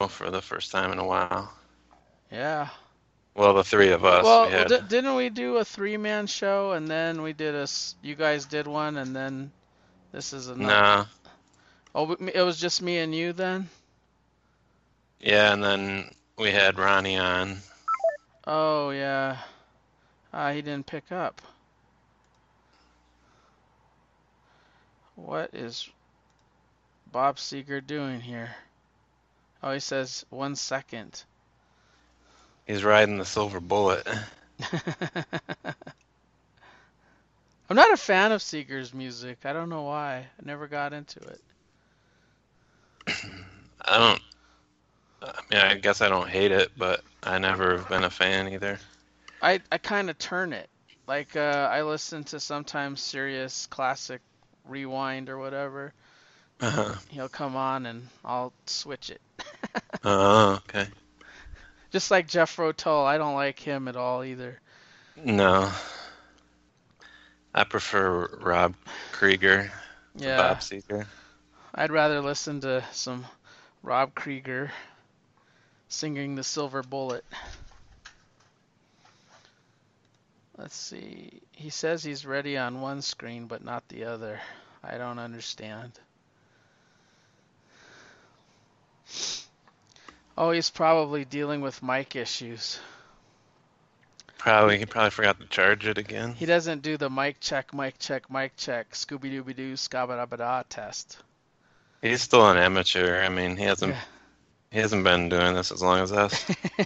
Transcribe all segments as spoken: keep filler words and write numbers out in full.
for the first time in a while. Yeah. Well, the three of us, we Well, well had. di- didn't we do a three-man show and then we did a s- you guys did one and then this is another. Nah, Oh, but me- it was just me and you then? yeah, and then we had Ronnie on. Oh, yeah. Ah, he didn't pick up. What is Bob Seger doing here? Oh, he says one second. He's riding the silver bullet. I'm not a fan of Seeger's music. I don't know why. I never got into it. I don't. I mean, I guess I don't hate it, but I never have been a fan either. I I kind of turn it. Like uh, I listen to sometimes Sirius Classic Rewind or whatever. Uh-huh. He'll come on and I'll switch it. Oh, okay. Just like Jeff Rotel, I don't like him at all either. No, I prefer Rob Krieger to Yeah, Bob Seger. I'd rather listen to some Rob Krieger singing the Silver Bullet. Let's see. He says he's ready on one screen but not the other. I don't understand. Oh, he's probably dealing with mic issues. Probably he probably forgot to charge it again. He doesn't do the mic check, mic check, mic check, Scooby Dooby Doo, Scabba test. He's still an amateur. I mean, he hasn't Yeah. he hasn't been doing this as long as us.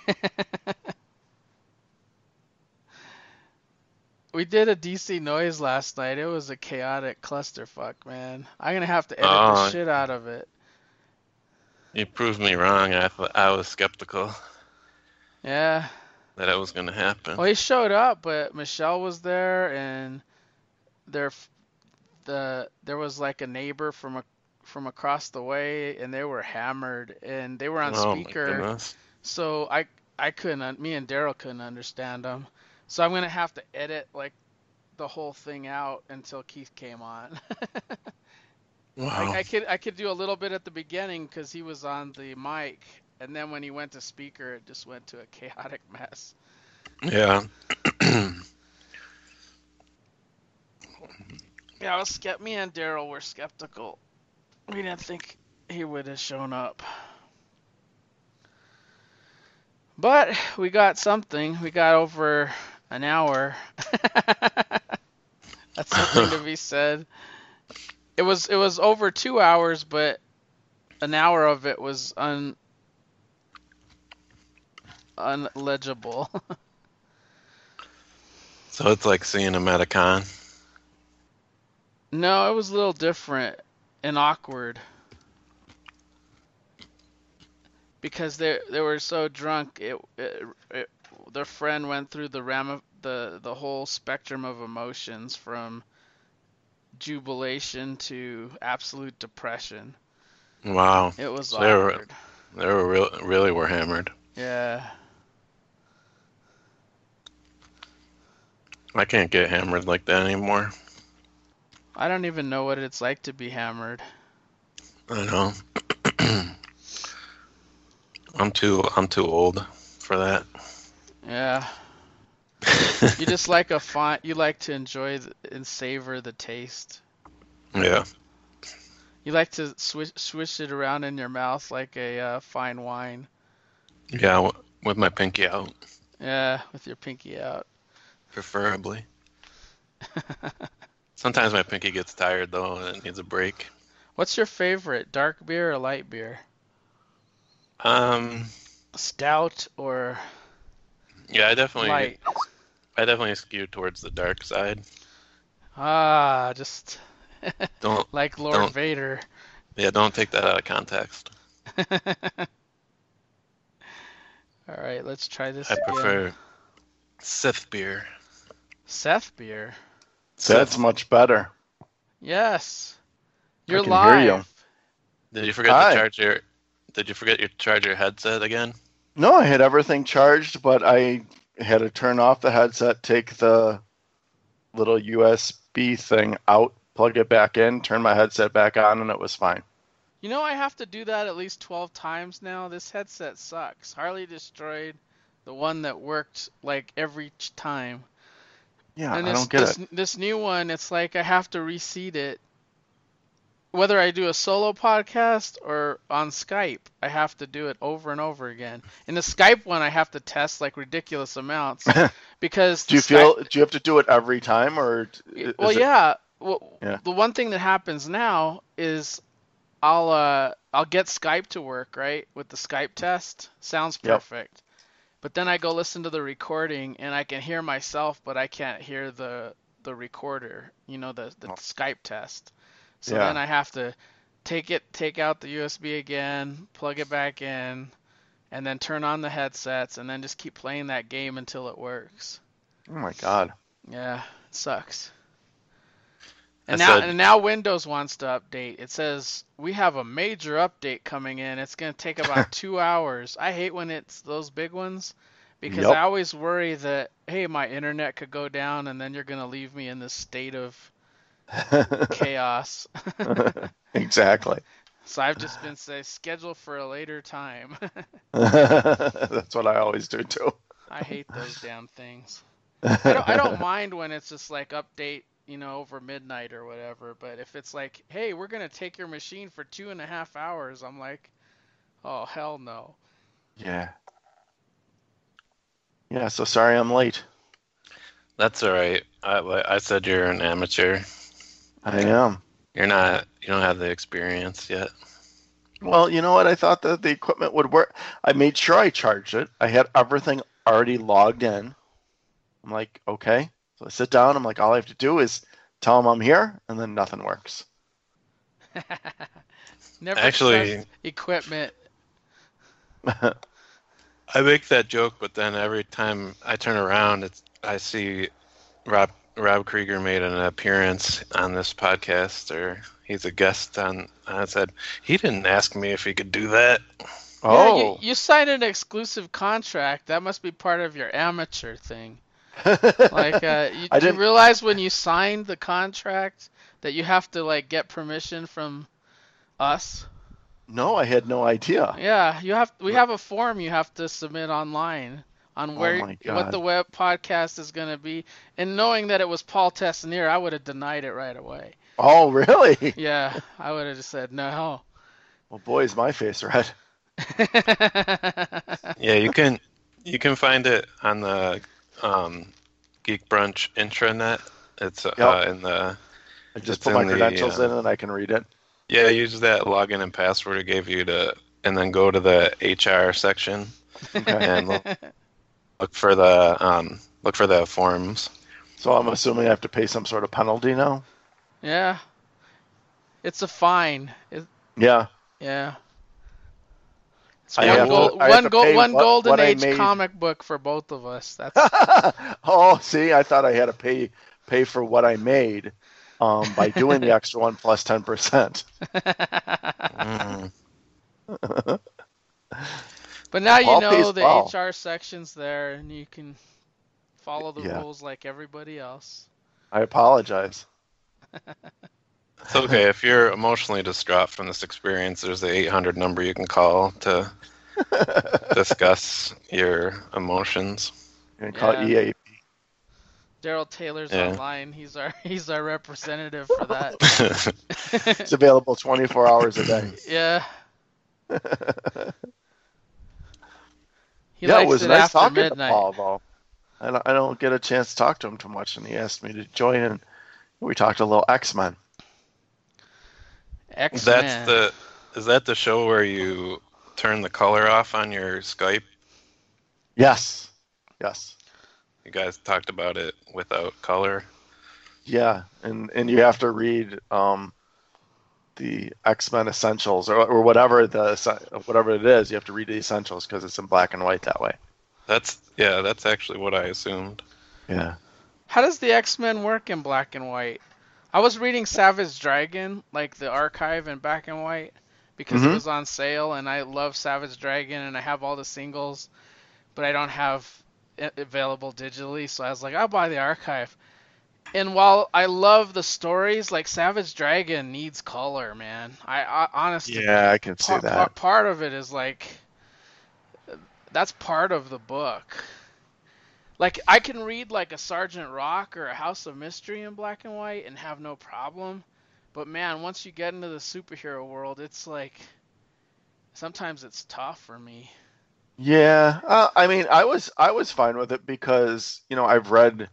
We did a D C noise last night. It was a chaotic clusterfuck, man. I'm gonna have to edit the Oh, shit out of it. you proved me wrong. I thought I was skeptical Yeah. that it was going to happen. Well, he showed up, but Michelle was there, and there, the there was like a neighbor from a from across the way, and they were hammered, and they were on Oh my speaker, goodness. so I I couldn't, me and Daryl couldn't understand them. So I'm gonna have to edit like the whole thing out until Keith came on. I, Wow. I could I could do a little bit at the beginning because he was on the mic, and then when he went to speaker, it just went to a chaotic mess. Yeah. Yeah, I was skept. Me and Daryl were skeptical. We didn't think he would have shown up, but we got something. We got over an hour. That's something to be said. It was it was over two hours, but an hour of it was un unlegible. So it's like seeing him at a con. No, it was a little different and awkward because they they were so drunk. It, it, it their friend went through the ram the the whole spectrum of emotions from jubilation to absolute depression. Wow. It was So they were awkward. they were real, really were hammered. Yeah. I can't get hammered like that anymore. I don't even know what it's like to be hammered. I know. I'm too I'm too old for that. Yeah. You just like a fine, you like to enjoy the, and savor the taste. Yeah. You like to swish swish it around in your mouth like a uh, fine wine. Yeah, w- with my pinky out, Yeah, with your pinky out. preferably. Sometimes my pinky gets tired though and it needs a break. What's your favorite, dark beer or light beer? Um, Stout or yeah, I definitely light? I definitely skew towards the dark side. Ah, just Don't like Lord don't Vader. yeah, don't take that out of context. All right, let's try this I again. prefer Sith beer. Seth beer. That's Sith. much better. Yes. I You're can hear you. live. Did you forget to Hi. charge your Did you forget your charge your headset again? No, I had everything charged, but I had to turn off the headset, take the little U S B thing out, plug it back in, turn my headset back on, and it was fine. You know, I have to do that at least twelve times now. This headset sucks. Harley destroyed the one that worked like every ch- time. Yeah, And I this don't get this it. this new one, it's like I have to reseat it. Whether I do a solo podcast or on Skype, I have to do it over and over again. In the Skype one, I have to test like ridiculous amounts because Do the you Skype. feel? Do you have to do it every time, or Y- is Well, it? yeah. Well, Yeah. the one thing that happens now is I'll uh I'll get Skype to work, right? With the Skype test. Sounds Yep. perfect. But then I go listen to the recording and I can hear myself, but I can't hear the the recorder, you know, the the Oh. Skype test. So Yeah. then I have to take it take out the U S B again, plug it back in, and then turn on the headsets and then just keep playing that game until it works. Oh my God. Yeah, it sucks. I And now, said, and now Windows wants to update. It says we have a major update coming in. It's going to take about two hours. I hate when it's those big ones because Yep. I always worry that, hey, my internet could go down and then you're going to leave me in this state of chaos. Exactly. So I've just been say schedule for a later time. That's what I always do too. I hate those damn things. I don't I don't mind when it's just like update, you know, over midnight or whatever. But if it's like, hey, we're gonna take your machine for two and a half hours, I'm like, oh hell no. Yeah. Yeah. So sorry I'm late. that's all right. I, like I said you're an amateur. I am. You're not. You don't have the experience yet. Well, you know what? I thought that the equipment would work. I made sure I charged it. I had everything already logged in. I'm like, okay. So I sit down. I'm like, all I have to do is tell them I'm here, and then nothing works. Never Actually- trust equipment. I make that joke, but then every time I turn around, it's I see Rob Rob Krieger made an appearance on this podcast, or he's a guest on. I said he didn't ask me if he could do that. Yeah, Oh. you, you signed an exclusive contract. That must be part of your amateur thing. Like, uh, you, I do you didn't. realize when you signed the contract that you have to like get permission from us? No, I had no idea. Yeah, you have. We have a form you have to submit online on Oh where my what the God. web podcast is going to be. And knowing that it was Paul Tessanier, I would have denied it right away. Oh, really? Yeah, I would have just said no. Well, boy, is my face red. Yeah, you can you can find it on the um, Geek Brunch intranet. It's uh, Yep. in the I just It's put my in the, credentials uh, in and I can read it. yeah. Use that login and password it gave you to, and then go to the H R section Okay. and look, look for the um, look for the forms. So I'm assuming I have to pay some sort of penalty now? Yeah, it's a fine. It, Yeah. yeah. It's I one, have to- gold, I have one, to gold, pay one what- golden what I age made. comic book for both of us. That's Oh, see, I thought I had to pay pay for what I made um, by doing the extra one plus ten percent. Mm. But now you Paul know pays the well. H R section's there, and you can follow the Yeah. rules like everybody else. I apologize. It's okay if you're emotionally distraught from this experience. There's the eight hundred number you can call to discuss your emotions. You can call Yeah. it E A. Daryl Taylor's Yeah. online. He's our he's our representative for that. It's available twenty-four hours a day. Yeah, he yeah, likes it was it nice after talking midnight. to Paul, though. I don't, I don't get a chance to talk to him too much, and he asked me to join, and we talked a little X-Men. X That's Men. the is that the show where you turn the color off on your Skype? Yes. Yes. You guys talked about it without color. Yeah, and, and you have to read um, the X-Men Essentials or, or whatever the whatever it is. You have to read the Essentials because it's in black and white that way. That's yeah. That's actually what I assumed. Yeah. How does the X Men work in black and white? I was reading Savage Dragon, like the archive in black and white, because it Mhm. was on sale, and I love Savage Dragon, and I have all the singles, but I don't have it available digitally, so I was like, I'll buy the archive. And while I love the stories, like Savage Dragon needs color, man. I, I honest to Yeah, I can see part, that. part part of it is like that's part of the book. Like I can read like a Sergeant Rock or a House of Mystery in black and white and have no problem. But man, once you get into the superhero world, it's like sometimes it's tough for me. Yeah, uh, I mean, I was I was fine with it because you know I've read,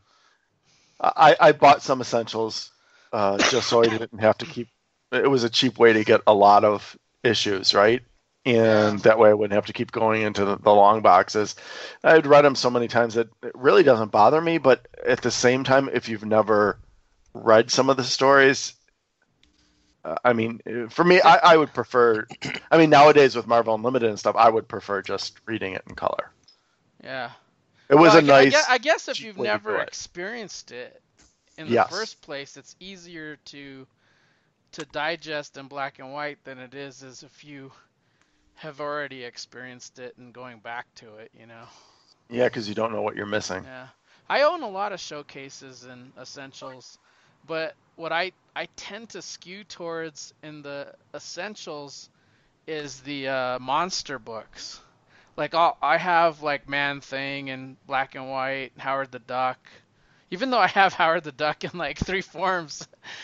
I I bought some essentials, uh, just so I didn't have to keep. It was a cheap way to get a lot of issues, right? Yeah. And that way I wouldn't have to keep going into the, the long boxes. I'd read them so many times that it really doesn't bother me, but at the same time, if you've never read some of the stories, uh, I mean, uh, for me, I, I would prefer. I mean, nowadays with Marvel Unlimited and stuff, I would prefer just reading it in color. Yeah. It was Well, a I, gue- I, guess, nice, I guess if cheap you've way to do never it. experienced it in the Yes. first place, it's easier to to digest in black and white than it is as if you have already experienced it and going back to it, you know. Yeah, because you don't know what you're missing. Yeah. I own a lot of showcases and essentials, but what I I tend to skew towards in the essentials is the uh, monster books. Like I'll, I have like Man Thing in black and white, Howard the Duck. Even though I have Howard the Duck in like three forms,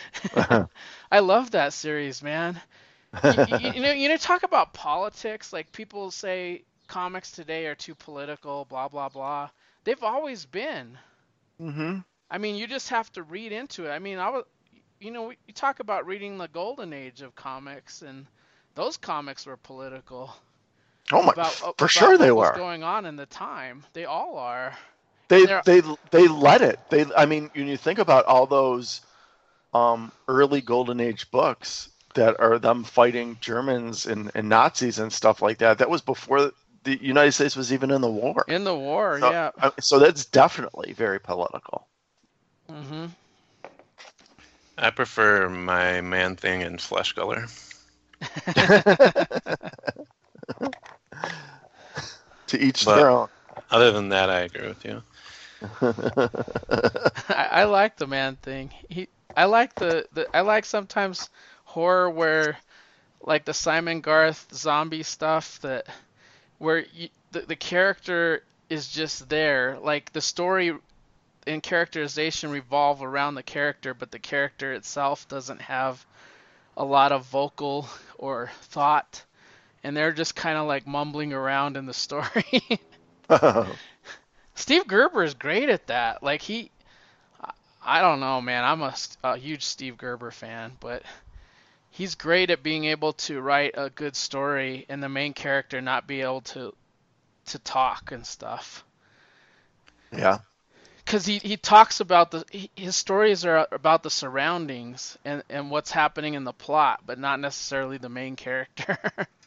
I love that series, man. You, you, you know, you know, talk about politics. Like people say comics today are too political, blah blah blah. They've always been. hmm I mean, you just have to read into it. I mean, I was, you know, you talk about reading the golden age of comics, and those comics were political Oh my, about for about sure they what was were. going on in the time. They all are, They and they're they they let it. They, I mean, when you think about all those um, early Golden Age books that are them fighting Germans and, and Nazis and stuff like that, that was before the United States was even in the war. in the war. So, Yeah. uh, so that's definitely very political. Mhm. I prefer my Man Thing in flesh color. To each But their own. other than that, I agree with you. I, I like the Man Thing. He, I like the, the I like sometimes horror where like the Simon Garth zombie stuff that where you, the the character is just there. Like the story and characterization revolve around the character, but the character itself doesn't have a lot of vocal or thought, and they're just kind of like mumbling around in the story. Steve Gerber is great at that. Like he, I don't know, man. I'm a, a huge Steve Gerber fan, but he's great at being able to write a good story and the main character not be able to to talk and stuff. Yeah. Because he, he talks about the his stories are about the surroundings and, and what's happening in the plot, but not necessarily the main character.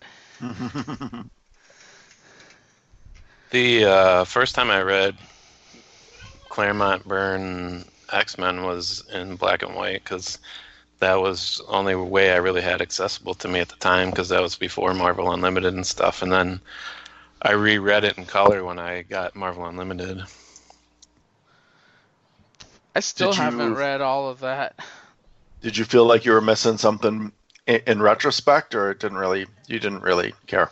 The uh, first time I read Claremont Byrne X-Men was in black and white because that was the only way I really had accessible to me at the time because that was before Marvel Unlimited and stuff. And then I reread it in color when I got Marvel Unlimited. I still Did you- haven't read all of that. Did you feel like you were missing something in, in retrospect, or it didn't really? You didn't really care.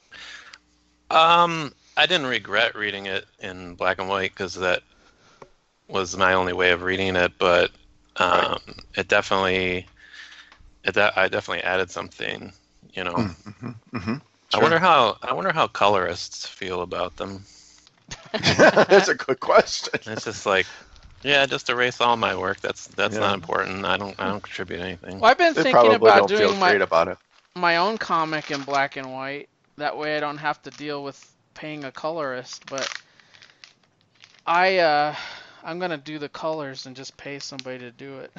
Um, I didn't regret reading it in black and white because that was my only way of reading it, but um, Right. it definitely, it de- I definitely added something. You know, hmm hmm I wonder how I wonder how colorists feel about them. That's a good question. It's just like, yeah, just erase all my work. That's that's Yeah. not important. I don't I don't contribute anything. Well, I've been They thinking probably about don't feel doing my great about it. my own comic in black and white. That way I don't have to deal with paying a colorist, but I uh I'm going to do the colors and just pay somebody to do it.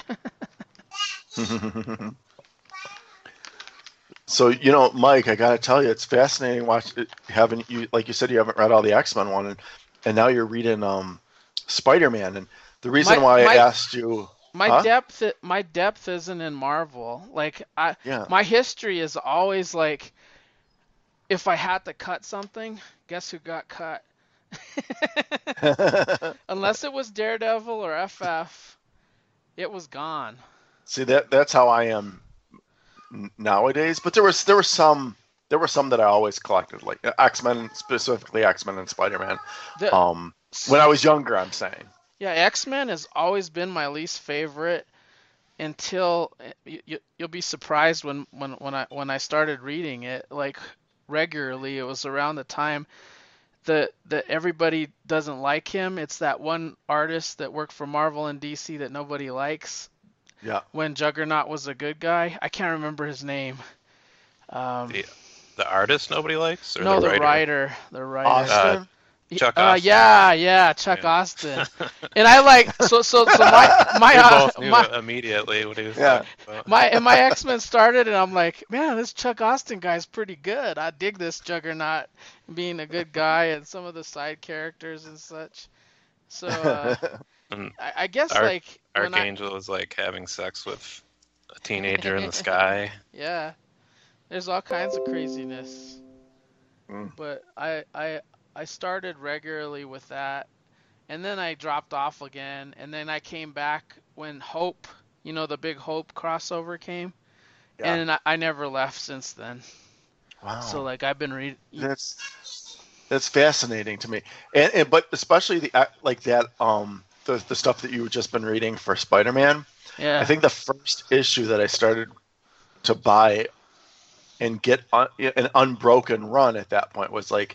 So, you know, Mike, I gotta tell you, it's fascinating watch having you, like you said, you haven't read all the X-Men one, and, and now you're reading um Spider-Man, and the reason My- why my- I asked you, My Huh? depth my depth isn't in Marvel. Like I yeah, my history is always like if I had to cut something, guess who got cut? Unless it was Daredevil or F F, It was gone. See that that's how I am n- nowadays. But there was there were some there were some that I always collected, like X Men, specifically X Men and Spider Man. The Um, when I was younger, I'm saying. Yeah, X-Men has always been my least favorite until you, you, you'll be surprised when, when, when I when I started reading it like regularly. It was around the time that that everybody doesn't like him. It's that one artist that worked for Marvel and D C that nobody likes. Yeah. When Juggernaut was a good guy, I can't remember his name. Um, The the artist nobody likes, or no, the the writer? writer, the writer. Austin. Chuck Uh, Austin. yeah, yeah, Chuck Yeah. Austin. And I like so so so my my We uh, both knew my immediately what he was Yeah. talking about. my and my X-Men started, and I'm like, man, this Chuck Austin guy's pretty good. I dig this Juggernaut being a good guy and some of the side characters and such. So uh, And I, I guess Arch- like when I, Archangel is like having sex with a teenager in the sky. yeah, there's all kinds of craziness. Mm. But I I I started regularly with that, and then I dropped off again, and then I came back when Hope, you know, the big Hope crossover came, Yeah. and I, I never left since then. Wow. So like I've been reading. That's that's fascinating to me, and, and but especially the uh, like that um the the stuff that you've just been reading for Spider-Man. Yeah. I think the first issue that I started to buy and get un, an unbroken run at that point was like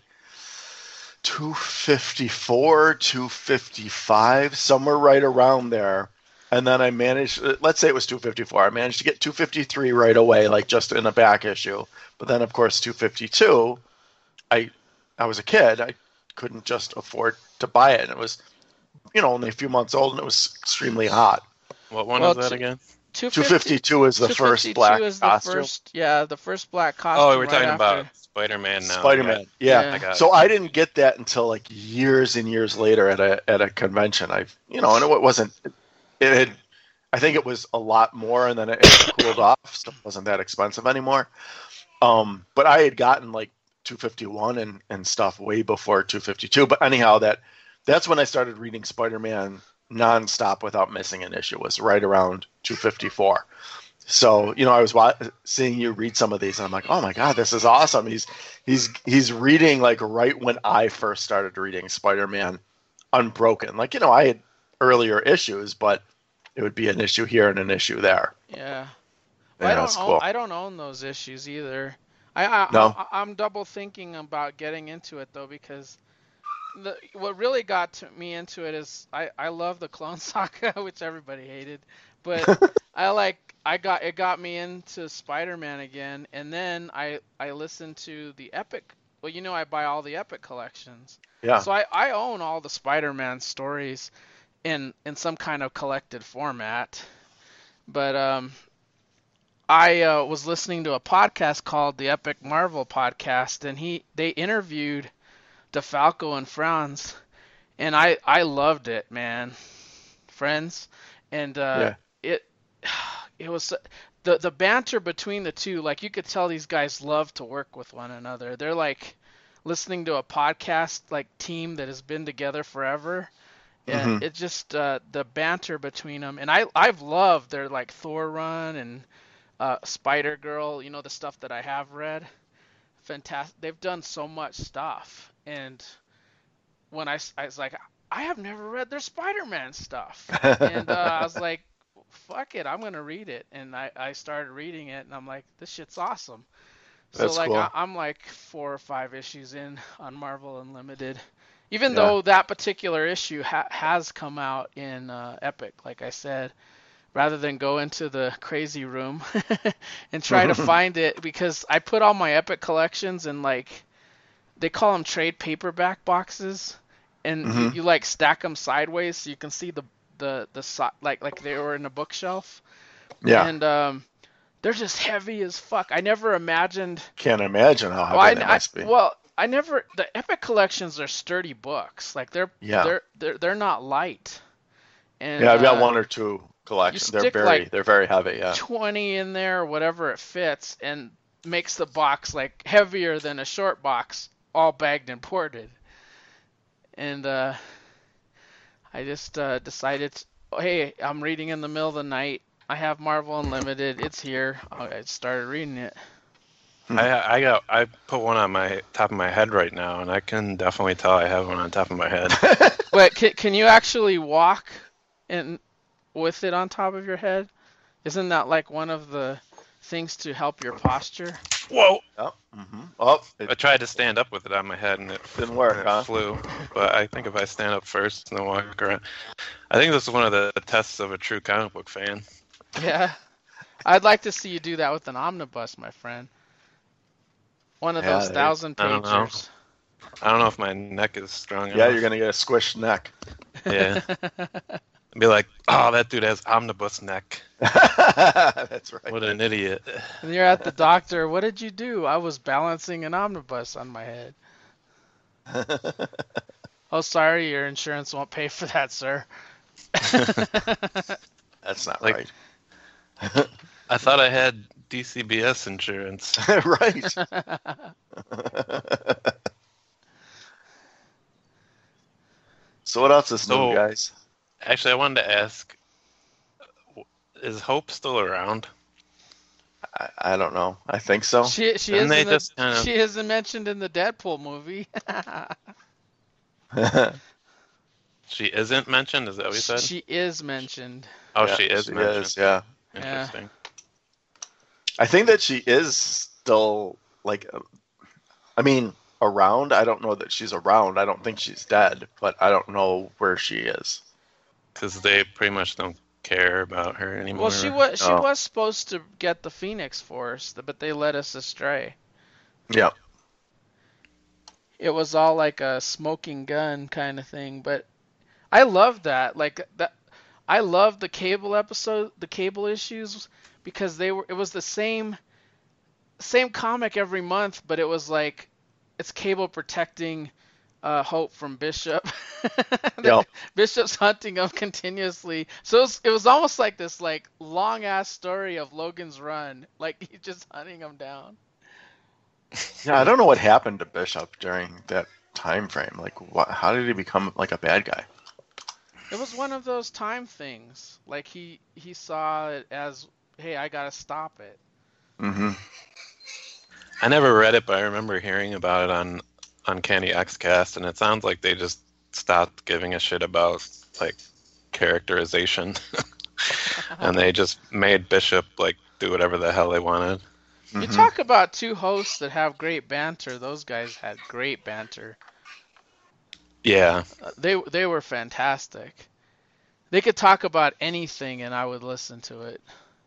two fifty-four, two fifty-five, somewhere right around there. And then I managed, let's say it was two fifty-four. I managed to get two fifty-three right away, like just in a back issue. But then, of course, two fifty-two, I I was a kid. I couldn't just afford to buy it. And it was, you know, only a few months old, and it was extremely hot. What one Well, is that t- again? two fifty-two is the first black is the costume. first, yeah, the first black costume. Oh, we're right talking after. about Spider-Man now. Spider-Man, yeah. Yeah. I got So it. I didn't get that until like years and years later at a at a convention. I, you know, and it wasn't. It had, I think it was a lot more, and then it, it cooled off. So it wasn't that expensive anymore. Um, but I had gotten like two fifty-one and and stuff way before two fifty-two. But anyhow, that that's when I started reading Spider-Man nonstop without missing an issue. Was right around two fifty-four. So, you know, I was wa- seeing you read some of these, and I'm like, oh my God, this is awesome. He's he's he's reading like right when I first started reading Spider-Man unbroken. Like, you know, I had earlier issues, but it would be an issue here and an issue there. Yeah. Well, Yeah, I don't that's own, cool. I don't own those issues either. I, I, No? I I'm double thinking about getting into it though, because the what really got to me into it is I, I love the Clone Saga, which everybody hated, but I like I got it got me into Spider-Man again, and then I I listened to the Epic. Well, you know I buy all the Epic collections, Yeah. so I, I own all the Spider-Man stories in in some kind of collected format. But um, I uh, was listening to a podcast called the Epic Marvel Podcast, and he they interviewed DeFalco and Franz, and I I loved it, man, friends, and uh, it it was the the banter between the two. Like you could tell these guys love to work with one another. They're like listening to a podcast like team that has been together forever. And Mhm. it just uh, the banter between them, and I I've loved their like Thor run and uh, Spider Girl, you know, the stuff that I have read. Fantastic. They've done so much stuff, and when I, s- I was like, I have never read their Spider-Man stuff, and uh, I was like, fuck it, I'm gonna read it, and I I started reading it, and I'm like, this shit's awesome. So That's like cool. I, I'm like four or five issues in on Marvel Unlimited. Even Yeah. though that particular issue ha- has come out in uh, Epic, like I said, rather than go into the crazy room and try to find it, because I put all my Epic collections in like, they call them trade paperback boxes, and you, Mhm. you like stack them sideways so you can see the the the si- like like they were in a bookshelf, Yeah. and um, they're just heavy as fuck. I never imagined. Can't imagine how heavy Well, I, they I- must be. well, I never. The Epic collections are sturdy books. Like they're Yeah. they're they're they're not light. And Yeah, I've got uh, one or two collections. They're stick, very like, they're very heavy, yeah. twenty in there, whatever it fits, and makes the box like heavier than a short box, all bagged and ported. And uh, I just uh, decided hey, I'm reading in the middle of the night. I have Marvel Unlimited. It's here. I started reading it. I I got I put one on my top of my head right now, and I can definitely tell I have one on top of my head. But can can you actually walk in with it on top of your head? Isn't that like one of the things to help your posture? Whoa! Oh, mm-hmm. Oh, I it tried to stand up with it on my head, and it, didn't work, and it huh? flew. But I think if I stand up first and then walk around, I think this is one of the tests of a true comic book fan. Yeah. I'd like to see you do that with an omnibus, my friend. One of Yeah, those there- thousand I don't know. pagers. I don't know if my neck is strong Yeah, enough. you're gonna get a squished neck. Yeah. Be like, oh, that dude has omnibus neck. That's right. What an idiot. And you're at the doctor. What did you do? I was balancing an omnibus on my head. Oh, sorry, your insurance won't pay for that, sir. That's not Like- right. I thought I had D C B S insurance. Right. So what else is So- new, guys? Actually, I wanted to ask, is Hope still around? I, I don't know. I think so. She she Didn't is they in the, just kind of- she isn't mentioned in the Deadpool movie. She isn't mentioned? Is that what you said? She is mentioned. oh, Yeah, she is she mentioned. is, yeah. Interesting. I think that she is still like, uh, I mean, around. I don't know that she's around. I don't think she's dead, but I don't know where she is. Because they pretty much don't care about her anymore. Well, she was she Oh. was supposed to get the Phoenix Force, but they led us astray. Yeah. It was all like a smoking gun kind of thing, but I love that. Like that, I love the Cable episode, the Cable issues, because they were. It was the same, same comic every month, but it was like, it's Cable protecting uh, Hope from Bishop. Yep. Bishop's hunting him continuously, so it was, it was almost like this like long ass story of Logan's Run, like he's just hunting him down. Yeah, I don't know what happened to Bishop during that time frame. Like, what? How did he become like a bad guy? It was one of those time things. Like he he saw it as, hey, I gotta stop it. Mm-hmm. I never read it, but I remember hearing about it on Uncanny X-Cast, and it sounds like they just stopped giving a shit about like characterization, and they just made Bishop like do whatever the hell they wanted. You Mhm. talk about two hosts that have great banter. Those guys had great banter. Yeah, Uh, they they were fantastic. They could talk about anything, and I would listen to it.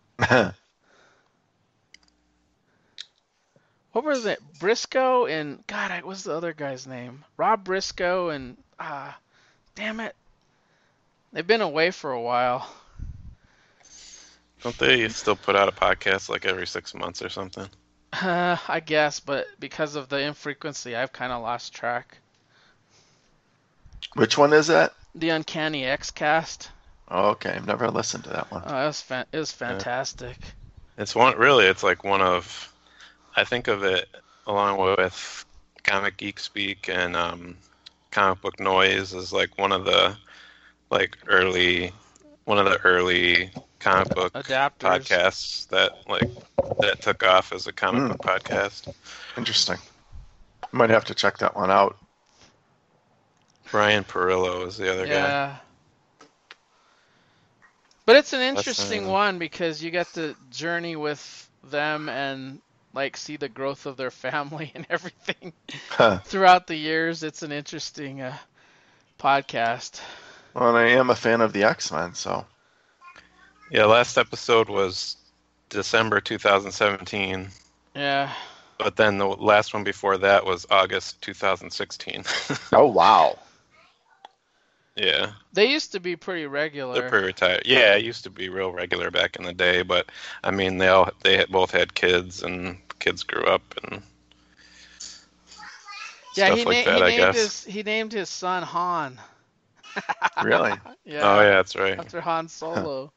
What was it? Briscoe and God, I- what's the other guy's name? Rob Briscoe and ah, damn it, they've been away for a while. don't they still put out a podcast like every six months or something? Uh, I guess, but because of the infrequency, I've kind of lost track. Which one is that? The Uncanny X-Cast. Oh, okay, I've never listened to that one. Oh, it was fan- it was fantastic. It's one really. It's like one of. I think of it along with Comic Geek Speak and um, Comic Book Noise as like one of the like early one of the early comic book Adapters. podcasts that like that took off as a comic Mm. book podcast. Interesting. Might have to check that one out. Brian Perillo is the other guy. Yeah. But it's an That's, interesting uh, one because you get to journey with them and like see the growth of their family and everything Huh. throughout the years. It's an interesting uh, podcast. Well, and I am a fan of the X-Men, so Yeah, last episode was December two thousand seventeen, Yeah. but then the last one before that was August two thousand sixteen. oh wow. Yeah. They used to be pretty regular. They're pretty retired. Yeah, it used to be real regular back in the day, but I mean, they all they had, both had kids, and kids grew up and yeah, stuff he, like na- that. he I named guess. his he named his son Han. Really? Yeah. Oh yeah, that's right. After Han Solo.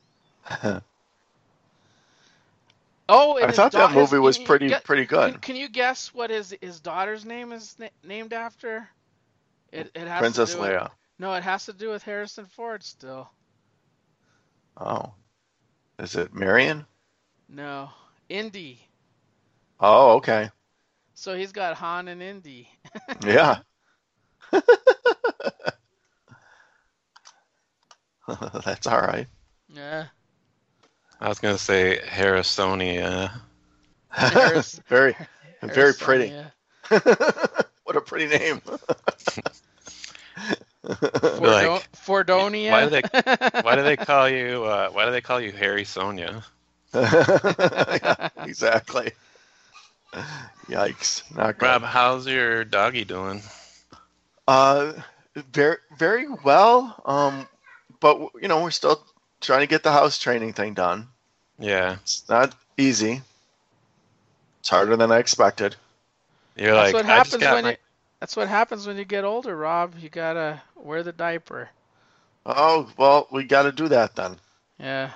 Oh, and I his thought that da- his- movie was you- you pretty get- pretty Can, good. can you guess what his his daughter's name is na- named after? It it has Princess to do with, Leia. No, it has to do with Harrison Ford still. Oh, is it Marion? No, Indy. Oh, okay. So he's got Han and Indy. Yeah. That's all right. Yeah. I was gonna say Harrisonia. Harris- very, very pretty. Harrisonia. What a pretty name. Fordo- like, Fordonia. Why do they? Why do they call you? Uh, why do they call you Harry Sonia? Yeah, exactly. Yikes! Not good. Rob, how's your doggy doing? Uh, very, very well. Um, but you know, we're still trying to get the house training thing done. Yeah, It's not easy. It's harder than I expected. you're That's like. what I just happens got when my. you. That's what happens when you get older, Rob. You gotta wear the diaper. Oh well, we got to do that then. Yeah.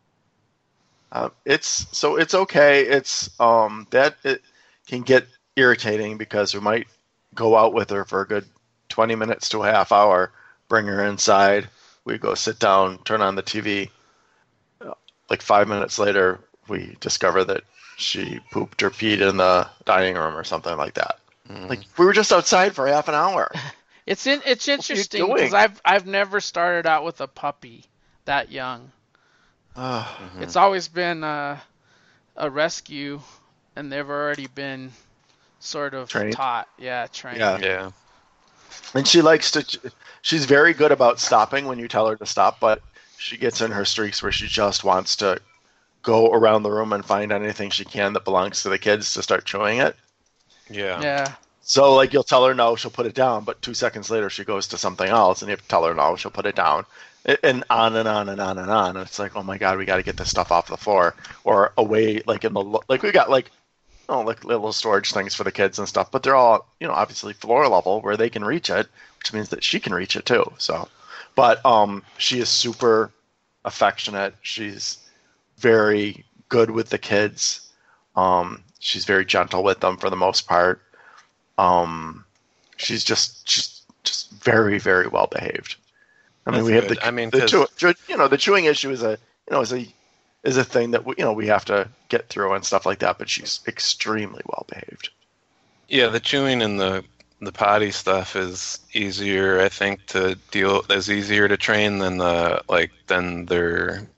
Uh, it's so it's okay. It's um that it can get irritating because we might go out with her for a good twenty minutes to a half hour, bring her inside. We go sit down, turn on the T V. Like five minutes later, we discover that she pooped or peed in the dining room or something like that. Mm. Like we were just outside for half an hour. It's in, it's are you interesting doing? because I've I've never started out with a puppy that young. Uh, Mhm. It's always been uh, a rescue, and they've already been sort of Trained? taught. Yeah, trained. Yeah. Yeah. And she likes to. She's very good about stopping when you tell her to stop, but she gets in her streaks where she just wants to go around the room and find anything she can that belongs to the kids to start chewing it. Yeah. Yeah. So, like, you'll tell her no, she'll put it down, but two seconds later she goes to something else, and you have to tell her no, she'll put it down, and on and on and on and on. And it's like, oh my god, we got to get this stuff off the floor or away, like in the like we got like oh like little storage things for the kids and stuff, but they're all you know obviously floor level where they can reach it, which means that she can reach it too. So, but um, she is super affectionate. She's very good with the kids. Um, she's very gentle with them for the most part. Um, she's just just just very very well behaved. I mean, That's we have good. the I mean, the 'cause- chew, chew- you know the chewing issue is a you know is a is a thing that we, you know we have to get through and stuff like that. But she's extremely well behaved. Yeah, the chewing and the the potty stuff is easier, I think, to deal. Is easier to train than the like than their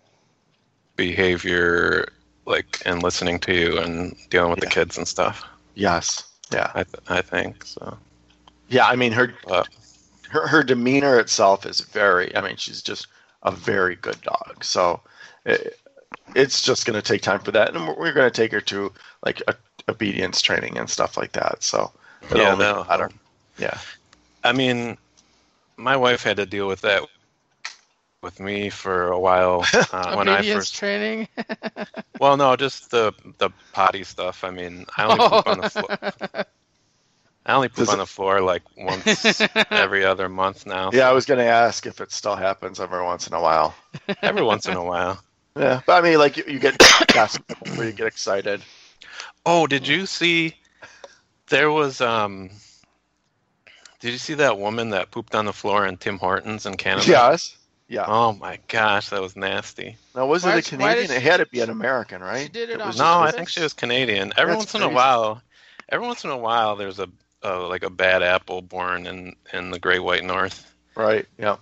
behavior, like and listening to you and dealing with Yeah. the kids and stuff. Yes. Yeah. I th- I think so. Yeah. I mean, her But her her demeanor itself is very. I mean, she's just a very good dog. So it, it's just going to take time for that, and we're, we're going to take her to like a, obedience training and stuff like that. So it'll yeah, only that'll get better. help. Yeah. I mean, my wife had to deal with that with me for a while uh, when I Obedience first. training. Well, no, just the the potty stuff. I mean, I only poop on the floor. I only poop Does on it- the floor like once every other month now. Yeah, I was going to ask if it still happens every once in a while. Every once in a while. Yeah, but I mean, like you, you get desperate where you get excited. Oh, did you see? There was um. Did you see that woman that pooped on the floor in Tim Hortons in Canada? Yes. Yeah. Oh my gosh, that was nasty. Now, was Why it a is- why Canadian? did It she- had to be an American, right? She did it on was No, just- I purpose? think she was Canadian. Every That's once in a crazy. while, every once in a while, there's a, a like a bad apple born in in the Great White North. Right. Yeah.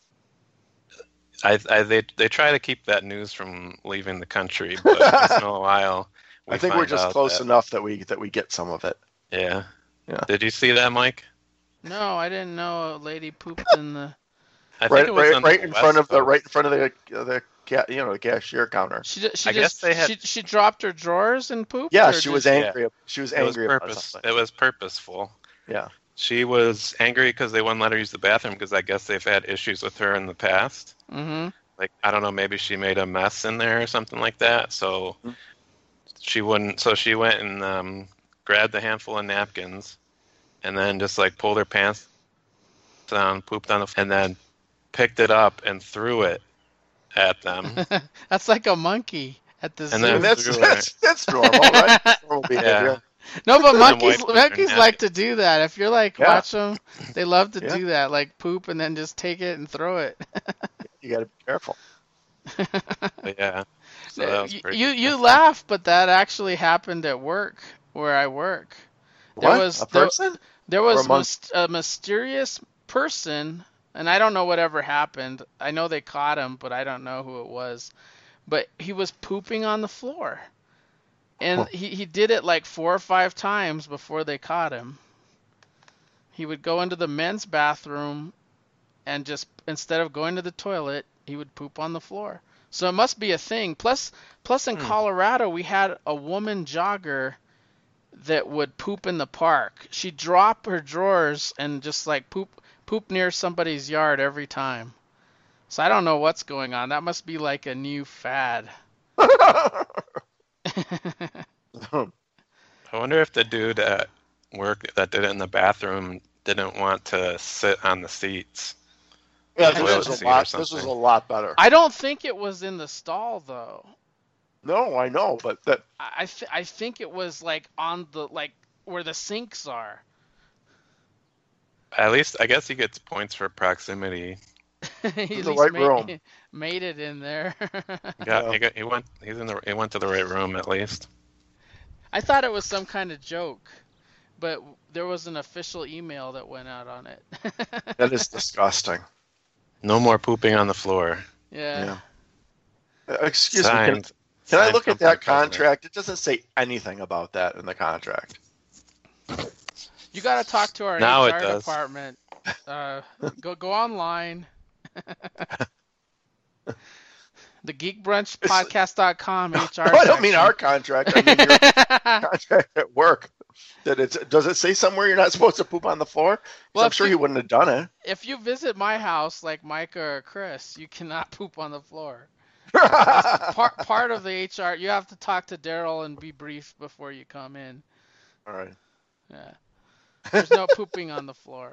I, I they they try to keep that news from leaving the country, but once in a while, we I think we're find just out close that- enough that we that we get some of it. Yeah. Yeah. Did you see that, Mike? No, I didn't know a lady pooped in the. I think Right, it was right, on the right in West front of the Coast. right in front of the the ca- you know the cashier counter. She ju- she I guess just they had- she she dropped her drawers and pooped. Yeah, or she did was Yeah. angry. She was It was angry about purpose. something. It was purposeful. Yeah. She was angry because they wouldn't let her use the bathroom because I guess they've had issues with her in the past. Mm-hmm. Like I don't know, maybe she made a mess in there or something like that. So Mhm. she wouldn't. So she went and um, grabbed a handful of napkins, and then just like pulled her pants down, pooped on the, and then picked it up and threw it at them. That's like a monkey at the And zoo. And then- that's, through her. that's that's normal, right? Normal Yeah. behavior. No, but then monkeys wiped with monkeys her like to do that. If you're like Yeah. watch them, they love to Yeah. do that, like poop and then just take it and throw it. You got to be careful. But yeah, so that was you pretty. you you laugh, but that actually happened at work where I work. There What? was A there person there or a was month? mys- a mysterious person, and I don't know whatever happened. I know they caught him, but I don't know who it was. But he was pooping on the floor, and he he did it like four or five times before they caught him. He would go into the men's bathroom and just instead of going to the toilet, he would poop on the floor. So it must be a thing. Plus, plus in Hmm. Colorado, we had a woman jogger that would poop in the park. She'd drop her drawers and just like poop poop near somebody's yard every time. So I don't know what's going on. That must be like a new fad. I wonder if the dude at work that did it in the bathroom didn't want to sit on the seats, Yeah, the this toilet was a seat or lot. This was a something. lot better. I don't think it was in the stall though. No, I know, but that I I, th- I think it was like on the like where the sinks are. At least I guess he gets points for proximity. He in at the least right made room. made it in there. He got, Yeah. he got, he went, he's in the, he went to the right room at least. I thought it was some kind of joke, but there was an official email that went out on it. That is disgusting. No more pooping on the floor. Yeah. Yeah. Uh, Excuse me. Can, Signed. can I signed look at company that president. contract? It doesn't say anything about that in the contract. You got to talk to our Now it H R does. department. Uh, go go online. The geek brunch podcast dot com H R No, I don't mean section. our contract. I mean your contract at work. That it's, does it say somewhere you're not supposed to poop on the floor? 'Cause Well, I'm if sure you- he wouldn't have done it. If you visit my house like Micah or Chris, you cannot poop on the floor. Part part of the H R, you have to talk to Daryl and be briefed before you come in. All right. Yeah. There's no pooping on the floor.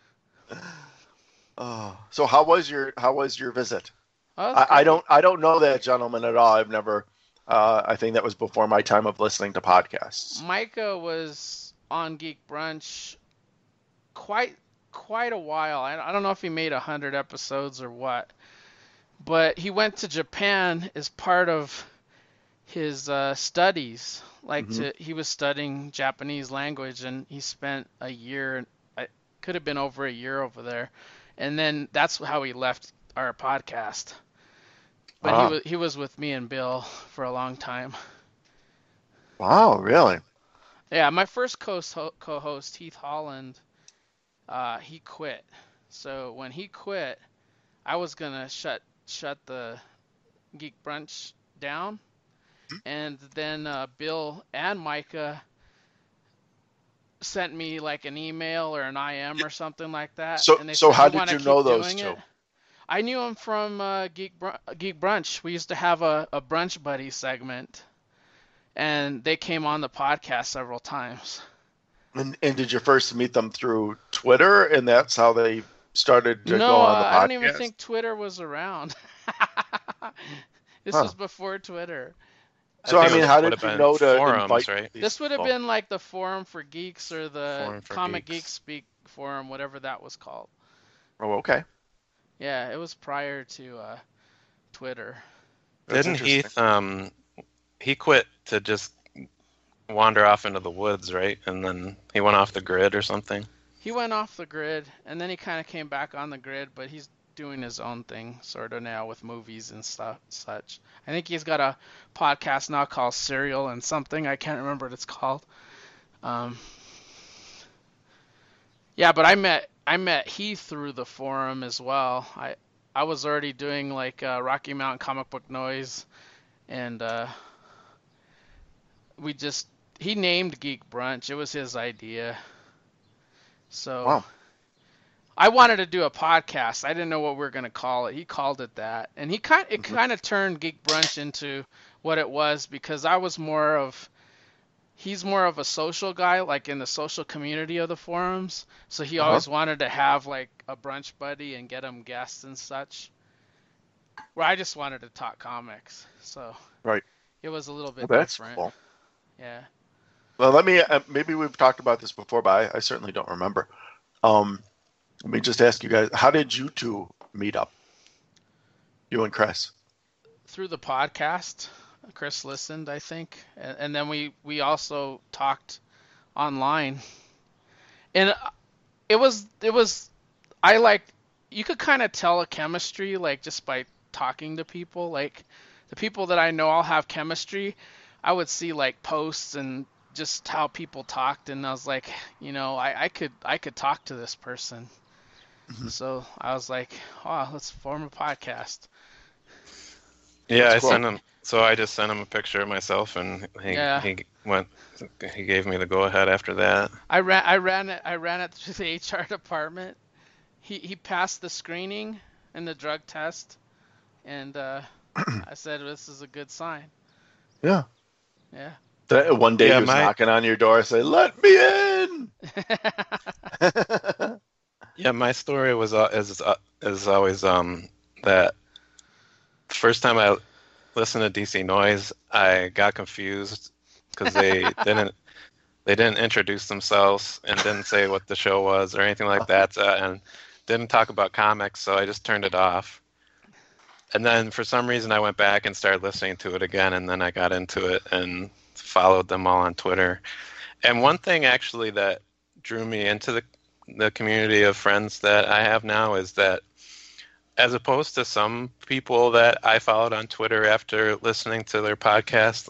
Oh, so how was your how was your visit? Oh, that's I, I good. don't I don't know that gentleman at all. I've never. Uh, I think that was before my time of listening to podcasts. Micah was on Geek Brunch quite quite a while. I, I don't know if he made a hundred episodes or what, but he went to Japan as part of his uh, studies. Like Mhm. to, he was studying Japanese language, and he spent a year. I could have been over a year over there, and then that's how he left our podcast. But Wow. he was he was with me and Bill for a long time. Wow, really? Yeah, my first co- co-host, Heath Holland, uh, he quit. So when he quit, I was gonna shut shut the Geek Brunch down, and then uh, Bill and Micah sent me like an email or an I M or something like that. So- and they so said, how "You did wanna you keep know those doing two? it?" I knew him from uh, Geek Br- Geek Brunch. We used to have a, a brunch buddy segment, and they came on the podcast several times. And, and did you first meet them through Twitter, and that's how they started to No, go on the uh, podcast? I don't even think Twitter was around. This Huh. was before Twitter. So I think mean, it how would did have you been know to forums, invite right? these This would have people? been like the Forum for Geeks or the Forum for Comic Geeks. Geek Speak Forum, whatever that was called. Oh, okay. Yeah, it was prior to uh, Twitter. That's Didn't interesting. Heath, um, he quit to just wander off into the woods, right? And then he went off the grid or something. He went off the grid, and then he kind of came back on the grid, but he's doing his own thing sort of now with movies and stuff, such. I think he's got a podcast now called Serial and something. I can't remember what it's called. Um, yeah, but I met I met Heath through the forum as well. I I was already doing like uh, Rocky Mountain Comic Book Noise, and uh, we just he named Geek Brunch. It was his idea. So Wow. I wanted to do a podcast. I didn't know what we were going to call it. He called it that, and he kind it Mhm. kind of turned Geek Brunch into what it was because I was more of he's more of a social guy, like in the social community of the forums. So he Uh-huh. always wanted to have like a brunch buddy and get him guests and such. Where I just wanted to talk comics, so Right. it was a little bit Well, that's different. cool. Yeah. Well, let me. Uh, maybe we've talked about this before, but I, I certainly don't remember. Um, let me just ask you guys: how did you two meet up? You and Chris. through the podcast. Chris listened, I think, and, and then we we also talked online, and it was it was I like you could kind of tell a chemistry like just by talking to people. Like the people that I know all have chemistry. I would see like posts and just how people talked, and I was like, you know, I, I could I could talk to this person. Mhm. So I was like, oh, let's form a podcast. Yeah, That's I cool. sent him. So I just sent him a picture of myself, and he Yeah. he went. He gave me the go ahead after that. I ran I ran it I ran it through the H R department. He he passed the screening and the drug test, and uh, I said this is a good sign. Yeah. Yeah. That one day Yeah, he was my- knocking on your door, say, "Let me in." Yeah, my story was uh, is uh, is always um that first time I listened to D C Noise, I got confused because they didn't they didn't introduce themselves and didn't say what the show was or anything like that, uh, and didn't talk about comics, so I just turned it off. And then for some reason I went back and started listening to it again, and then I got into it and followed them all on Twitter. And one thing actually that drew me into the the community of friends that I have now is that as opposed to some people that I followed on Twitter after listening to their podcast,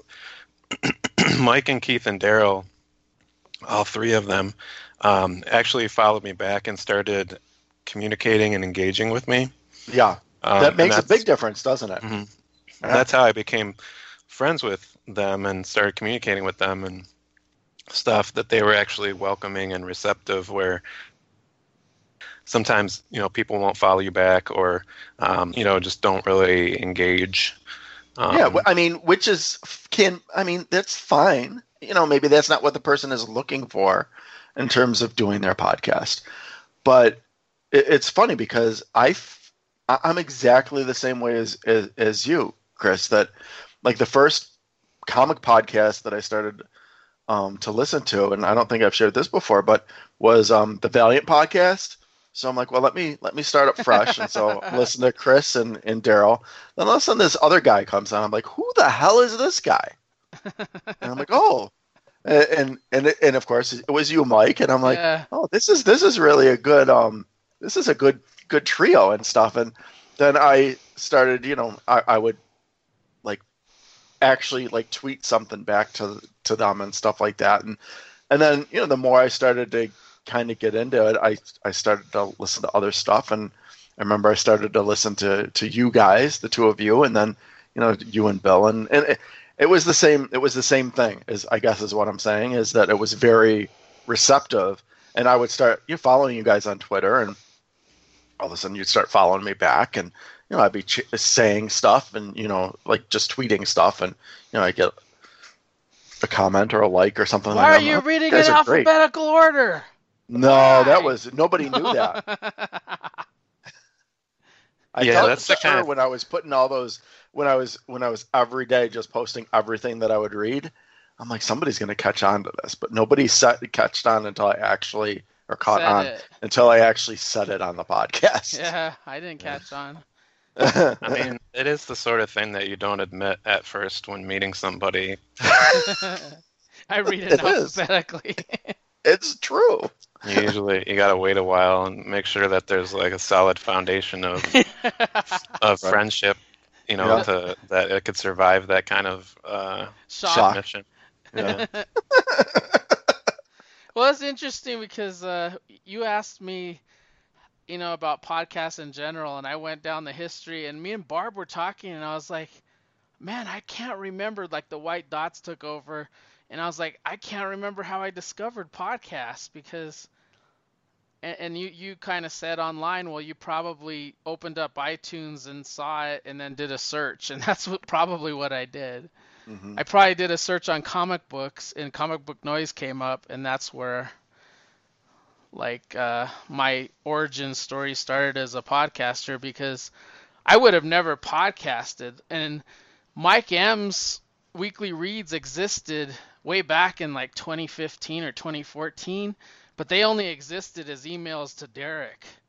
Mike and Keith and Daryl, all three of them, um, actually followed me back and started communicating and engaging with me. Yeah, Um, that and makes a that's- big difference, doesn't it? Mhm. Yeah. That's how I became friends with them and started communicating with them and stuff, that they were actually welcoming and receptive, where sometimes, you know, people won't follow you back or, um, you know, just don't really engage. Um, Yeah, wh- I mean, which is can I mean that's fine. You know, maybe that's not what the person is looking for in terms of doing their podcast. But it, it's funny because I f- I- I'm exactly the same way as, as as you, Chris. That like the first comic podcast that I started um, to listen to, and I don't think I've shared this before, but was um, the Valiant podcast. So I'm like, well, let me let me start up fresh, and so listen to Chris and, and Daryl. Then all of a sudden, this other guy comes on. I'm like, who the hell is this guy? And I'm like, oh, and and and of course it was you, Mike. And I'm like, Yeah. oh, this is this is really a good um, this is a good good trio and stuff. And then I started, you know, I, I would like actually like tweet something back to to them and stuff like that. And and then you know, the more I started to kind of get into it, I I started to listen to other stuff, and I remember I started to listen to to you guys, the two of you, and then you know you and Bill, and and it, it was the same. It was the same thing, as I guess is what I'm saying, is that it was very receptive, and I would start you know, following you guys on Twitter, and all of a sudden you'd start following me back, and you know I'd be ch- saying stuff, and you know like just tweeting stuff, and you know I get a comment or a like or something. Why like are that. you Oh, reading guys in are great. alphabetical order? No, Why? that was nobody knew that. I Yeah, thought that's for the kind sure of- when I was putting all those when I was when I was every day just posting everything that I would read. I'm like, somebody's going to catch on to this, but nobody set, catched on until I actually or caught Said on it. until I actually said it on the podcast. Yeah, I didn't catch on. I mean, it is the sort of thing that you don't admit at first when meeting somebody. I read it It is. alphabetically. It's true. You usually you gotta wait a while and make sure that there's like a solid foundation of of Right. friendship, you know, Yeah. to that it could survive that kind of uh, Shock. Shock. mission. Yeah. Well, it's interesting because uh, you asked me, you know, about podcasts in general, and I went down the history, and me and Barb were talking, and I was like, man, I can't remember, like the white dots took over, and I was like, I can't remember how I discovered podcasts because, and, and you, you kind of said online, well, you probably opened up iTunes and saw it and then did a search, and that's what probably what I did. Mhm. I probably did a search on comic books, and Comic Book Noise came up, and that's where like uh, my origin story started as a podcaster, because I would have never podcasted. And Mike M's weekly reads existed way back in like twenty fifteen or twenty fourteen, but they only existed as emails to Derek.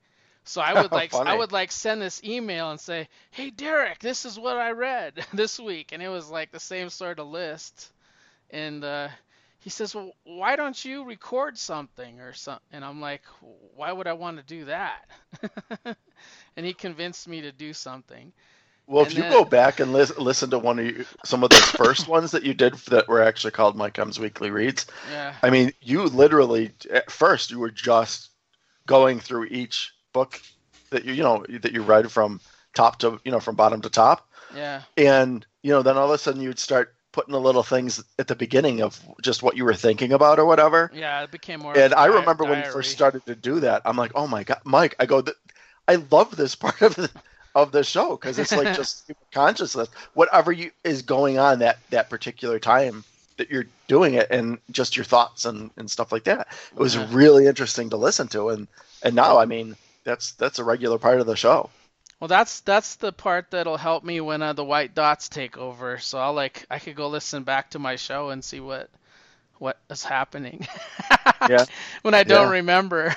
So I would like I Funny. would like send this email and say, "Hey Derek, this is what I read this week," and it was like the same sort of list. And uh, he says, "Well, why don't you record something or something?" And I'm like, "Why would I want to do that?" And he convinced me to do something. Well, And if you then- go back and lis- listen to one of you, some of those first ones that you did that were actually called Mike M's Weekly Reads, Yeah. I mean, you literally at first you were just going through each book that you you know that you read from top to you know from bottom to top, Yeah. and you know then all of a sudden you'd start putting the little things at the beginning of just what you were thinking about or whatever. Yeah. It became more. And of a I di- remember when you diary. first started to do that, I'm like, oh my god, Mike! I go, "Th- I love this part of the of the show because it's like just consciousness, whatever you is going on that that particular time that you're doing it, and just your thoughts and, and stuff like that. It was Yeah. really interesting to listen to, and and now I mean that's that's a regular part of the show. Well, that's that's the part that'll help me when uh, the white dots take over. So I'll like I could go listen back to my show and see what what is happening. Yeah. When I don't Yeah. remember.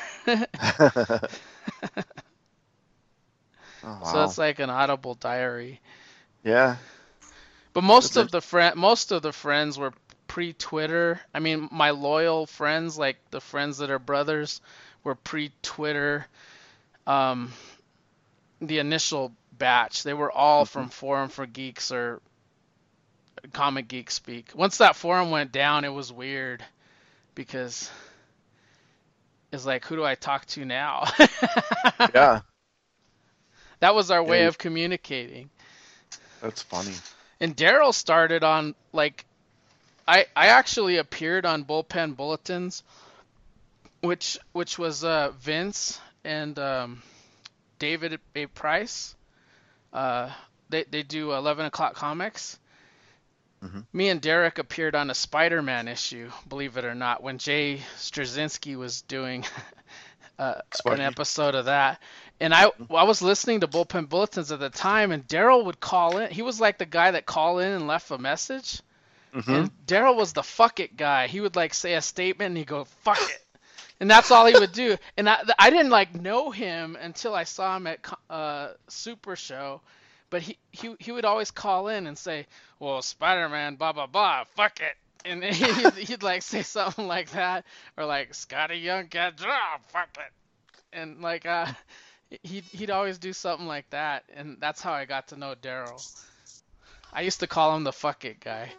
Oh, So wow. it's like an audible diary. Yeah. But most That's of the friend most of the friends were pre-Twitter. I mean, my loyal friends, like the friends that are brothers, were pre-Twitter. Um, the initial batch, they were all Mhm. from Forum for Geeks or Comic Geek Speak. Once that forum went down, it was weird because it's like, who do I talk to now? Yeah. That was our way Yeah. of communicating. That's funny. And Daryl started on like I I actually appeared on Bullpen Bulletins, which which was uh, Vince and um, David A. Price. Uh, they they do eleven o'clock comics. Mhm. Me and Derek appeared on a Spider-Man issue, believe it or not, when Jay Straczynski was doing uh, an Sparky. episode of that. And I I was listening to Bullpen Bulletins at the time, and Daryl would call in. He was like the guy that called in and left a message. Mhm. And Daryl was the fuck it guy. He would like say a statement and he'd go, fuck it. And that's all he would do. And I, I didn't like know him until I saw him at uh, Super Show. But he, he, he would always call in and say, well, Spider-Man, blah, blah, blah, fuck it. And he'd, he'd like say something like that. Or like, Scotty Young got dropped, fuck it. And like, uh, he'd, he'd always do something like that. And that's how I got to know Daryl. I used to call him the fuck it guy.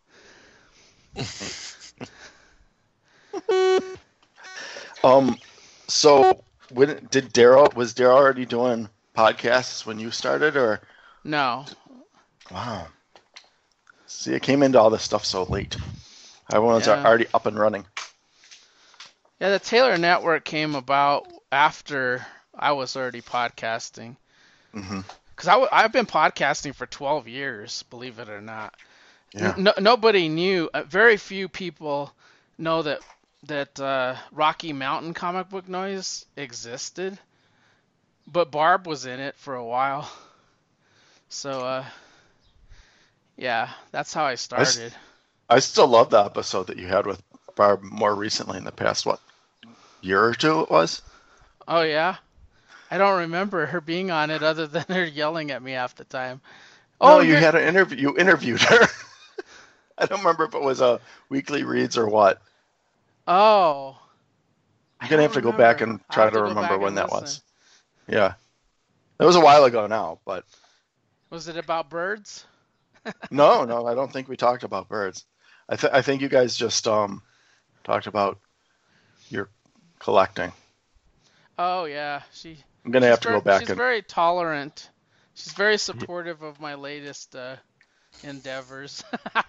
Um, so when did Daryl was Daryl already doing podcasts when you started, or No. wow? See, it came into all this stuff so late. Everyone's Yeah. already up and running. Yeah, the Taylor Network came about after I was already podcasting. Hmm. Because I w- I've been podcasting for twelve years, believe it or not. Yeah. No, nobody knew. Uh, very few people know that that uh, Rocky Mountain Comic Book Noise existed. But Barb was in it for a while. So, uh, yeah, that's how I started. I still love the episode that you had with Barb more recently in the past, what, year or two it was? Oh, yeah? I don't remember her being on it other than her yelling at me half the time. Oh, Oh, you you're- had an interview. You interviewed her. I don't remember if it was a weekly reads or what. Oh. I You're gonna don't have to go back remember. and I'll try have to go remember back when and that listen. was. Yeah, it was a while ago now, but Was it about birds? no, no, I don't think we talked about birds. I th- I think you guys just um talked about your collecting. Oh, yeah. She. I'm gonna she's have to very, go back She's and very tolerant. She's very supportive of my latest uh, endeavors.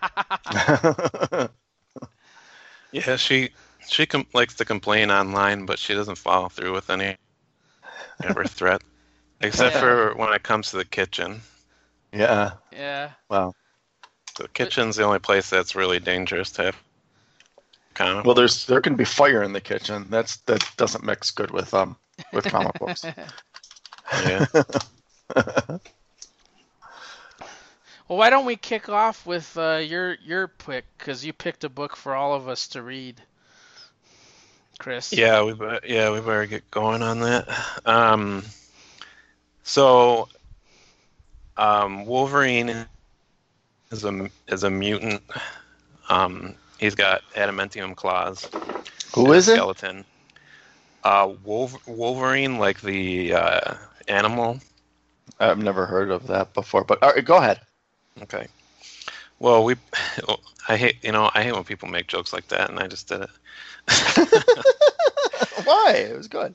Yeah, she she com- likes to complain online, but she doesn't follow through with any ever threat, except Yeah. for when it comes to the kitchen. yeah. Yeah. Wow. The kitchen's the only place that's really dangerous to have comic Well, there's there can be fire in the kitchen. That's that doesn't mix good with um with comic books. Yeah. Well, why don't we kick off with uh, your your pick? Because you picked a book for all of us to read. Chris. Yeah, we be- yeah we better get going on that. Um, so um, Wolverine is a is a mutant. Um, he's got adamantium claws. Who and a is it? skeleton. Uh, Wolver- Wolverine, like the uh, animal. I've never heard of that before, but all right, go ahead. Okay. Well, we. I hate you know I hate when people make jokes like that, and I just did it. Why? It was good.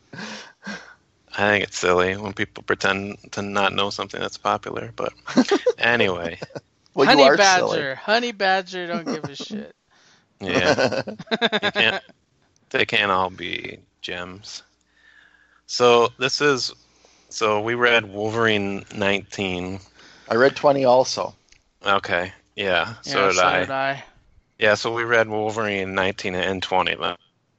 I think it's silly when people pretend to not know something that's popular. But anyway, Well, Honey you are Badger. silly. Honey Badger don't give a shit. yeah, you can't. They can't all be gems. So this is. So we read Wolverine nineteen. I read twenty also. Okay. Yeah. So yeah, did so I. did I. Yeah. So we read Wolverine nineteen and twenty. Then.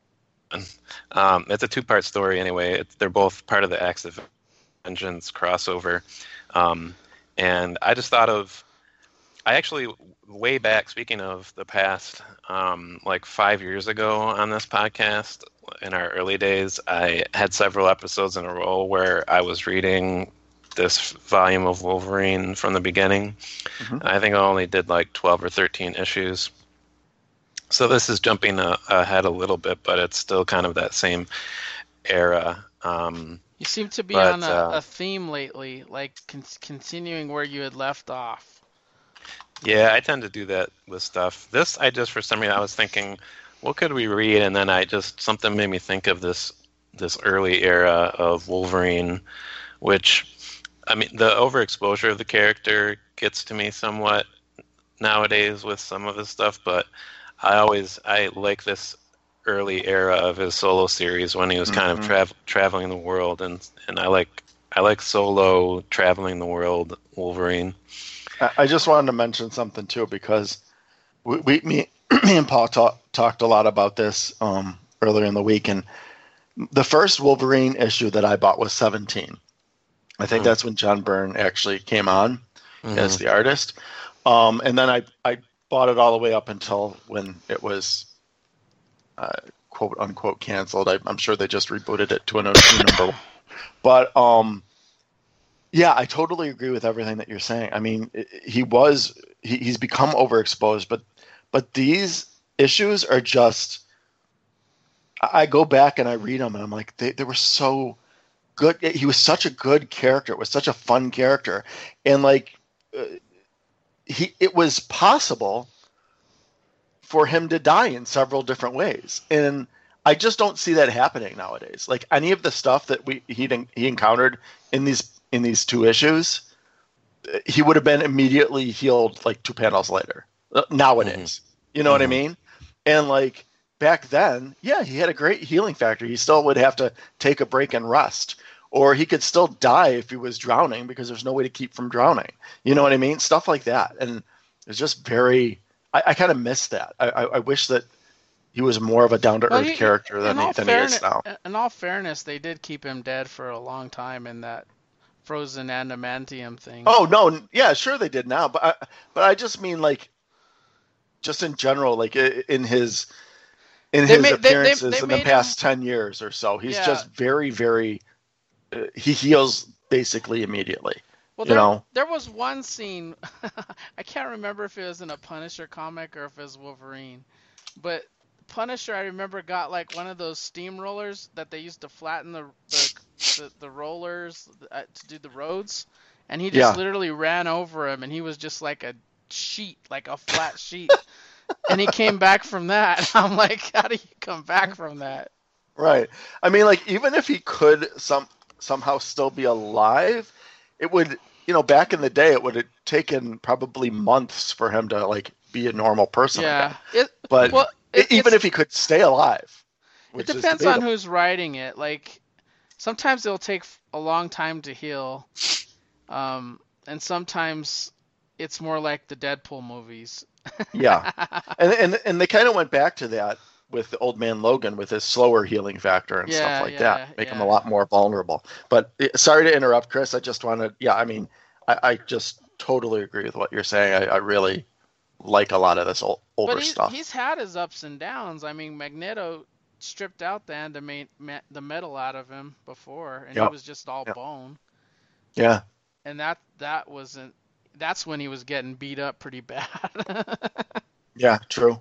Um, it's a two-part story anyway. It's, they're both part of the Acts of Vengeance crossover. Um, and I just thought of. I actually way back. Speaking of the past, um, like five years ago on this podcast, in our early days, I had several episodes in a row where I was reading this volume of Wolverine from the beginning. Mhm. I think I only did like twelve or thirteen issues. So this is jumping a, ahead a little bit, but it's still kind of that same era. Um, You seem to be But, on a, uh, a theme lately, like con- continuing where you had left off. yeah, I tend to do that with stuff. This, I just, for some reason, I was thinking, what could we read? And then I just, something made me think of this this early era of Wolverine, which, I mean, the overexposure of the character gets to me somewhat nowadays with some of his stuff, but I always, I like this early era of his solo series when he was kind of Mhm. tra- traveling the world, and, and I like I like solo traveling the world Wolverine. I I just wanted to mention something too because we, we me, me and Paul talk, talked a lot about this um, earlier in the week, and the first Wolverine issue that I bought was seventeen. I think Hmm. that's when John Byrne actually came on Mhm. as the artist, um, and then I I bought it all the way up until when it was uh, quote unquote canceled. I, I'm sure they just rebooted it to a new number, but um. Yeah, I totally agree with everything that you're saying. I mean, i- he was he, he's become overexposed, but but these issues are just. I I go back and I read them, and I'm like, they they were so good. He was such a good character. It was such a fun character, and like, uh, he it was possible for him to die in several different ways, and I just don't see that happening nowadays. Like any of the stuff that we he he encountered in these in these two issues, he would have been immediately healed like two panels later. uh, Nowadays, you know what I Mhm. mean? And like back then, yeah, he had a great healing factor. He still would have to take a break and rest, or he could still die if he was drowning because there's no way to keep from drowning. You know what I mean? Stuff like that, and it's just very. I, I kind of miss that. I, I, I wish that he was more of a down to Well, earth he, character than in he, all than he is fairness, now. in all fairness, they did keep him dead for a long time in that frozen adamantium thing. Oh no, n- yeah, sure they did now, but I, but I just mean like, just in general, like i- in his in They his made- they- they- appearances they in the made past ten years or so, he's Yeah. just very, very. Uh, he heals basically immediately. Well, you there, know? there was one scene. I can't remember if it was in a Punisher comic or if it was Wolverine, but Punisher, I remember, got like one of those steamrollers that they used to flatten the the, the, the rollers uh, to do the roads, and he just Yeah. literally ran over him, and he was just like a sheet, like a flat sheet. And he came back from that. I'm like, how do you come back from that? Right. I mean, like even if he could some somehow still be alive, it would, you know, back in the day, it would have taken probably months for him to like be a normal person Yeah. again. It, But well, it, even it's- if he could stay alive, It which is depends on debatable. who's writing it. Like, sometimes it'll take f- a long time to heal, um, and sometimes it's more like the Deadpool movies. Yeah. and and and they kind of went back to that with the Old Man Logan with his slower healing factor and Yeah, stuff like yeah, that, make him a yeah. lot more vulnerable. But eh, sorry to interrupt, Chris. I just wanted, yeah, I mean, I, I just totally agree with what you're saying. I, I really like a lot of this old, older But he's, stuff. he's had his ups and downs. I mean, Magneto stripped out the andamate, the metal out of him before, and he Yep. was just all Yep. bone. Yeah. And that that wasn't. That's when he was getting beat up pretty bad. Yeah. True.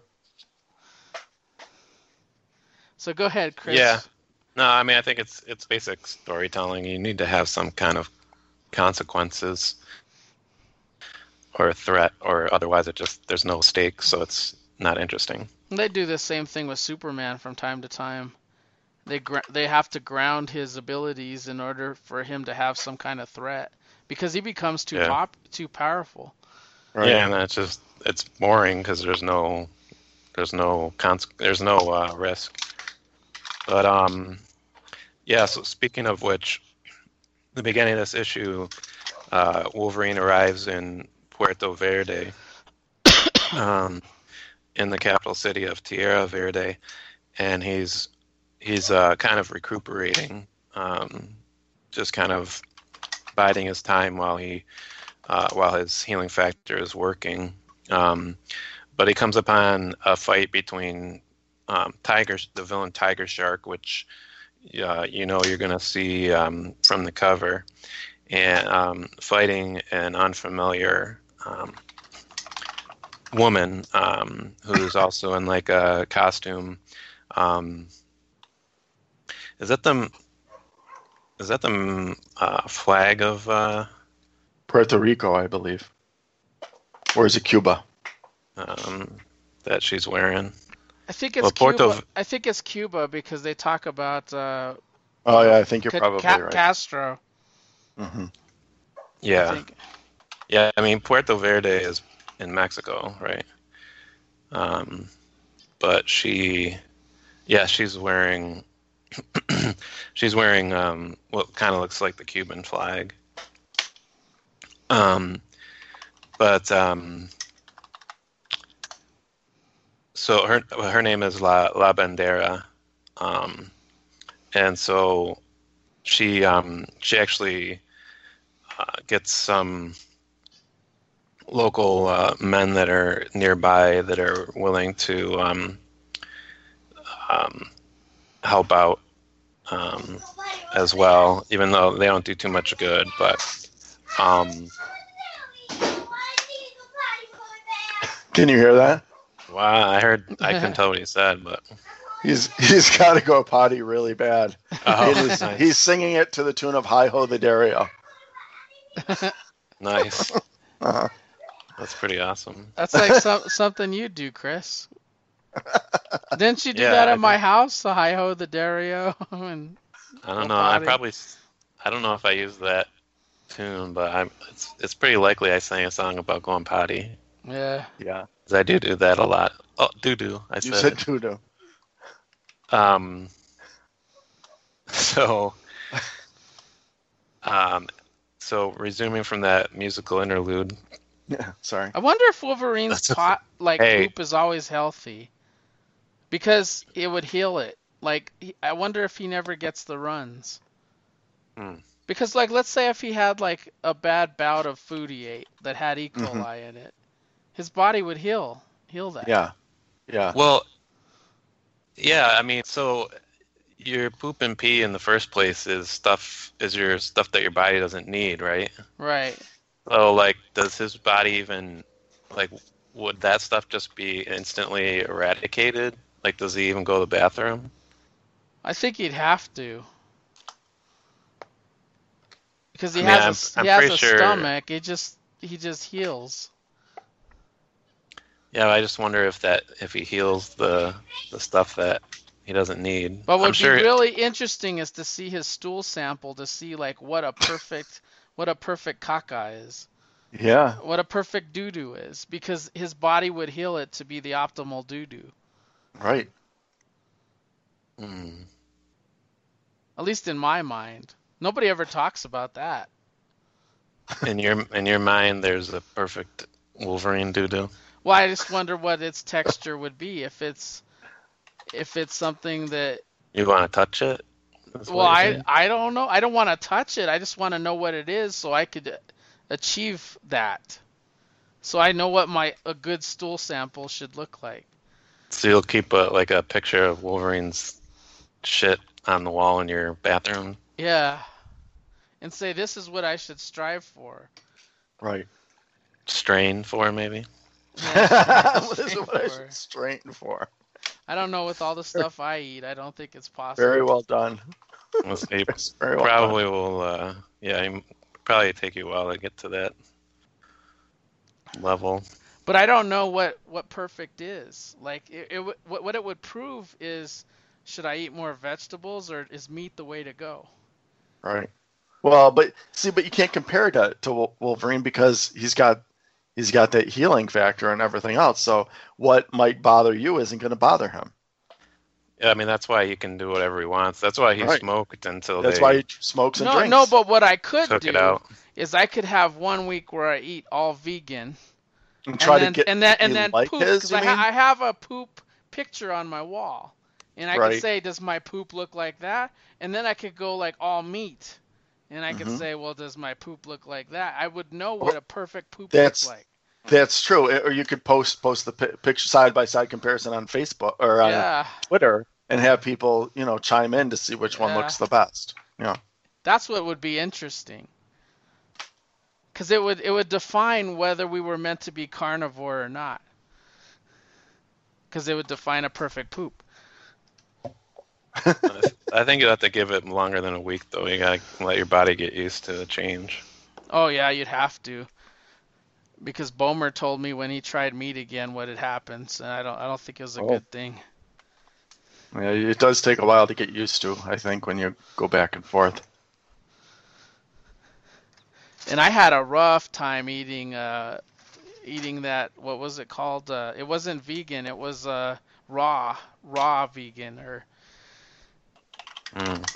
So go ahead, Chris. Yeah. No, I mean I think it's it's basic storytelling. You need to have some kind of consequences or a threat, or otherwise it just there's no stakes, so it's not interesting. They do the same thing with Superman from time to time. They gr- they have to ground his abilities in order for him to have some kind of threat, because he becomes too Yeah. pop too powerful. Right. Yeah, and that's just it's boring because there's no there's no cons- there's no uh, risk. But um, yeah. So speaking of which, the beginning of this issue, uh, Wolverine arrives in Puerto Verde, um, in the capital city of Tierra Verde, and he's he's uh, kind of recuperating, um, just kind of biding his time while he uh, while his healing factor is working. Um, but he comes upon a fight between um, Tiger, the villain Tiger Shark, which uh, you know you're going to see um, from the cover, and um, fighting an unfamiliar um, woman um, who's also in like a costume. Um, is that the is that the uh, flag of? Uh, Puerto Rico, I believe. Or is it Cuba? um, that she's wearing? I think it's Well, Cuba. Porto- I think it's Cuba because they talk about uh, Oh yeah, I think you're Ca- probably Ca- right. Castro. hmm I Yeah, think. yeah. I mean, Puerto Verde is in Mexico, right? Um, but she, yeah, she's wearing, she's wearing um, what kind of looks like the Cuban flag. Um, but um, so her her name is La La Bandera, um, and so she um, she actually uh, gets some local uh, men that are nearby that are willing to um, um, help out um, as well, even though they don't do too much good. But um, Can you hear that? wow, I heard I couldn't tell what he said, but He's he's got to go potty really bad. oh, It is- nice, He's singing it to the tune of "Hi Ho the Dario." nice. Uh-huh. That's pretty awesome. That's like some, something you do, Chris. Didn't you do Yeah, that I at my do. house? The hi ho the Dario. and I don't Go know. I potty. probably s- I don't know if I used that tune, but I'm it's it's pretty likely I sang a song about going potty. yeah. Yeah, 'Cause I do do that a lot. Oh, do do. I you said said it. Tudo. Um, so, um, so resuming from that musical interlude, Yeah, sorry. I wonder if Wolverine's That's a- pot like Hey. poop is always healthy, because it would heal it. Like he- I wonder if he never gets the runs. Hmm. Because like let's say if he had like a bad bout of food he ate that had E. coli Mhm. in it, his body would heal heal that. Yeah, yeah, well, yeah, I mean, so your poop and pee in the first place is stuff is your stuff that your body doesn't need, right? Right. So, like, does his body even like would that stuff just be instantly eradicated? Like, does he even go to the bathroom? I think he'd have to. Because he I mean, has a, I'm- he I'm has pretty a sure- stomach. It just he just heals. Yeah, I just wonder if that if he heals the the stuff that he doesn't need. But I'm what'd sure. be really interesting is to see his stool sample to see like what a perfect what a perfect caca is. yeah. What a perfect doo doo is, because his body would heal it to be the optimal doo doo. Right. Hmm. At least in my mind. Nobody ever talks about that. In your in your mind, there's a perfect Wolverine doo-doo. Well, I just wonder what its texture would be if it's if it's something that You want to touch it? That's what well, you're I saying? I don't know. I don't want to touch it. I just want to know what it is so I could achieve that. So I know what my a good stool sample should look like. So you'll keep a like a picture of Wolverine's shit on the wall in your bathroom. Yeah. And say, this is what I should strive for. Right. Strain for, maybe. Yeah, This is strain what I for. should strain for. I don't know, with all the stuff I eat, I don't think it's possible. Very well done. Let's see. It's very well Probably done. will, uh, yeah, it probably take you a while to get to that level. But I don't know what, what perfect is. Like, it, it would- what what it would prove is, should I eat more vegetables, or is meat the way to go? Right. Well, but see, but you can't compare it to, to Wolverine because he's got he's got that healing factor and everything else. So what might bother you isn't going to bother him. Yeah, I mean, that's why he can do whatever he wants. That's why he Right. smoked until That's they why he smokes and No, drinks. no, but what I could took do it out. is I could have one week where I eat all vegan, and try and then to get and then to and be then like poop, his. because You I, mean? ha- I have a poop picture on my wall, and I Right. could say, does my poop look like that? And then I could go like all meat, and I could Mhm. say, well, does my poop look like that? I would know what a perfect poop That's- looks like. That's true. Or you could post post the pi- picture side by side comparison on Facebook or on Yeah, Twitter and have people, you know, chime in to see which one Yeah. looks the best. Yeah. that's what would be interesting, because it would it would define whether we were meant to be carnivore or not, because it would define a perfect poop. I think you have to give it longer than a week, though. You gotta let your body get used to the change. Oh yeah, you'd have to. Because Bomer told me when he tried meat again what had happened, and I don't I don't think it was a Oh. good thing. Yeah, it does take a while to get used to, I think, when you go back and forth. And I had a rough time eating uh eating that, what was it called? Uh, it wasn't vegan, it was uh raw, raw vegan or Mm.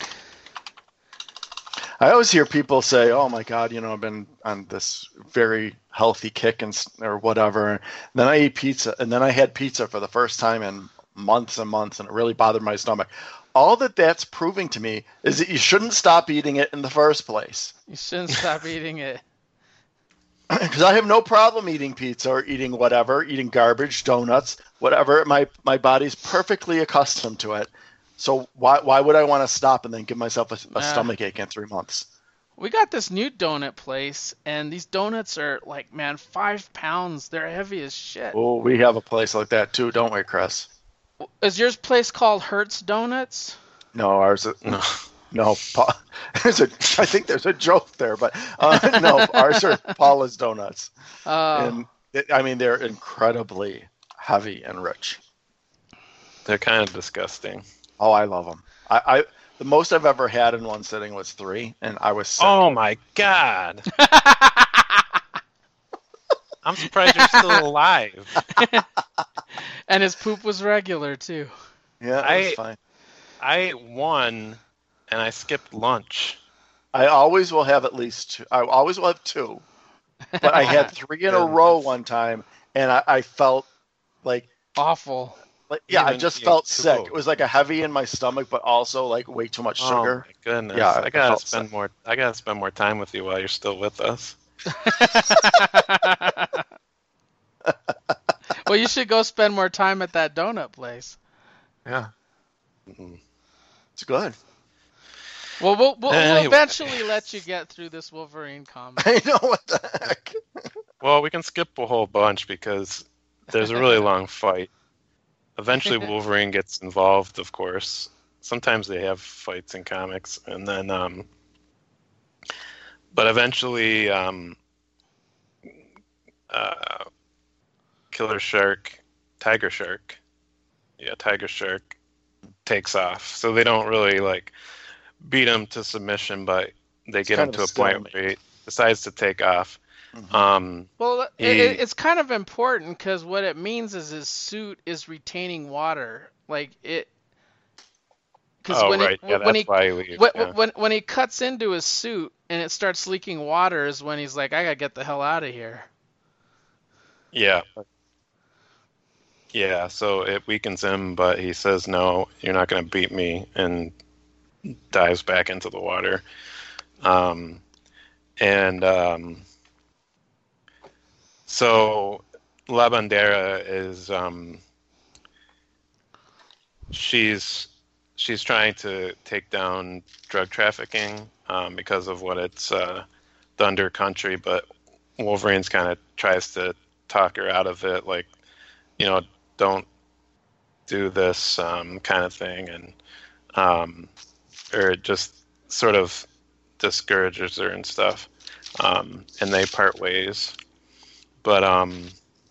I always hear people say, "Oh my God, you know, I've been on this very healthy kick and s- or whatever." And then I eat pizza, and then I had pizza for the first time in months and months, and it really bothered my stomach. All that that's proving to me is that you shouldn't stop eating it in the first place. you shouldn't stop eating it. Because I have no problem eating pizza or eating whatever, eating garbage, donuts, whatever. My my body's perfectly accustomed to it. So why why would I want to stop and then give myself a, a Nah. stomach ache in three months? We got this new donut place, and these donuts are like, man, five pounds. They're heavy as shit. Oh, we have a place like that too, don't we, Chris? Is yours place called Hertz Donuts? No, ours. Is, No. no, Pa- there's a. I think there's a joke there, but uh, no, ours are Paula's donuts, Uh, and it, I mean they're incredibly heavy and rich. They're kind of disgusting. Oh, I love them. I, I the most I've ever had in one sitting was three, and I was sick. Oh my God! I'm surprised you're still alive. and his poop was regular too. Yeah, I- that's fine. I ate one, and I skipped lunch. I always will have at least two. I always will have two, but I had three in a Goodness. row one time, and I, I felt like. Awful. Like, yeah, I Even just eating felt two. sick. It was like a heavy in my stomach, but also like way too much sugar. Oh my goodness! Yeah, I I gotta felt spend sick. more. I gotta spend more time with you while you're still with us. Well, you should go spend more time at that donut place. Yeah, Mhm. it's good. Well, we'll, we'll, we'll Anyway. eventually let you get through this Wolverine comic. I know what the heck. Well, we can skip a whole bunch because there's a really long fight. Eventually, Wolverine gets involved, of course. Sometimes they have fights in comics, and then, um, but eventually, um, uh, Killer Shark, Tiger Shark, yeah, Tiger Shark takes off. So they don't really like beat him to submission, but they get him kind to of a point stalemate. where he decides to take off. Mhm. Um, Well, it, He- it, it's kind of important because what it means is his suit is retaining water. Like it. Because oh when right, he yeah, when that's he why he leaves. when, yeah. when when he cuts into his suit and it starts leaking water is when he's like, I gotta get the hell out of here. Yeah. Yeah, so it weakens him, but he says, no, you're not going to beat me, and dives back into the water. Um, and um, so La Bandera is, um, she's she's trying to take down drug trafficking um, because of what it's uh, Thunder Country, but Wolverine's kind of tries to talk her out of it, like, you know, don't do this um, kind of thing, and um, or just sort of discourages her and stuff, um, and they part ways. But um,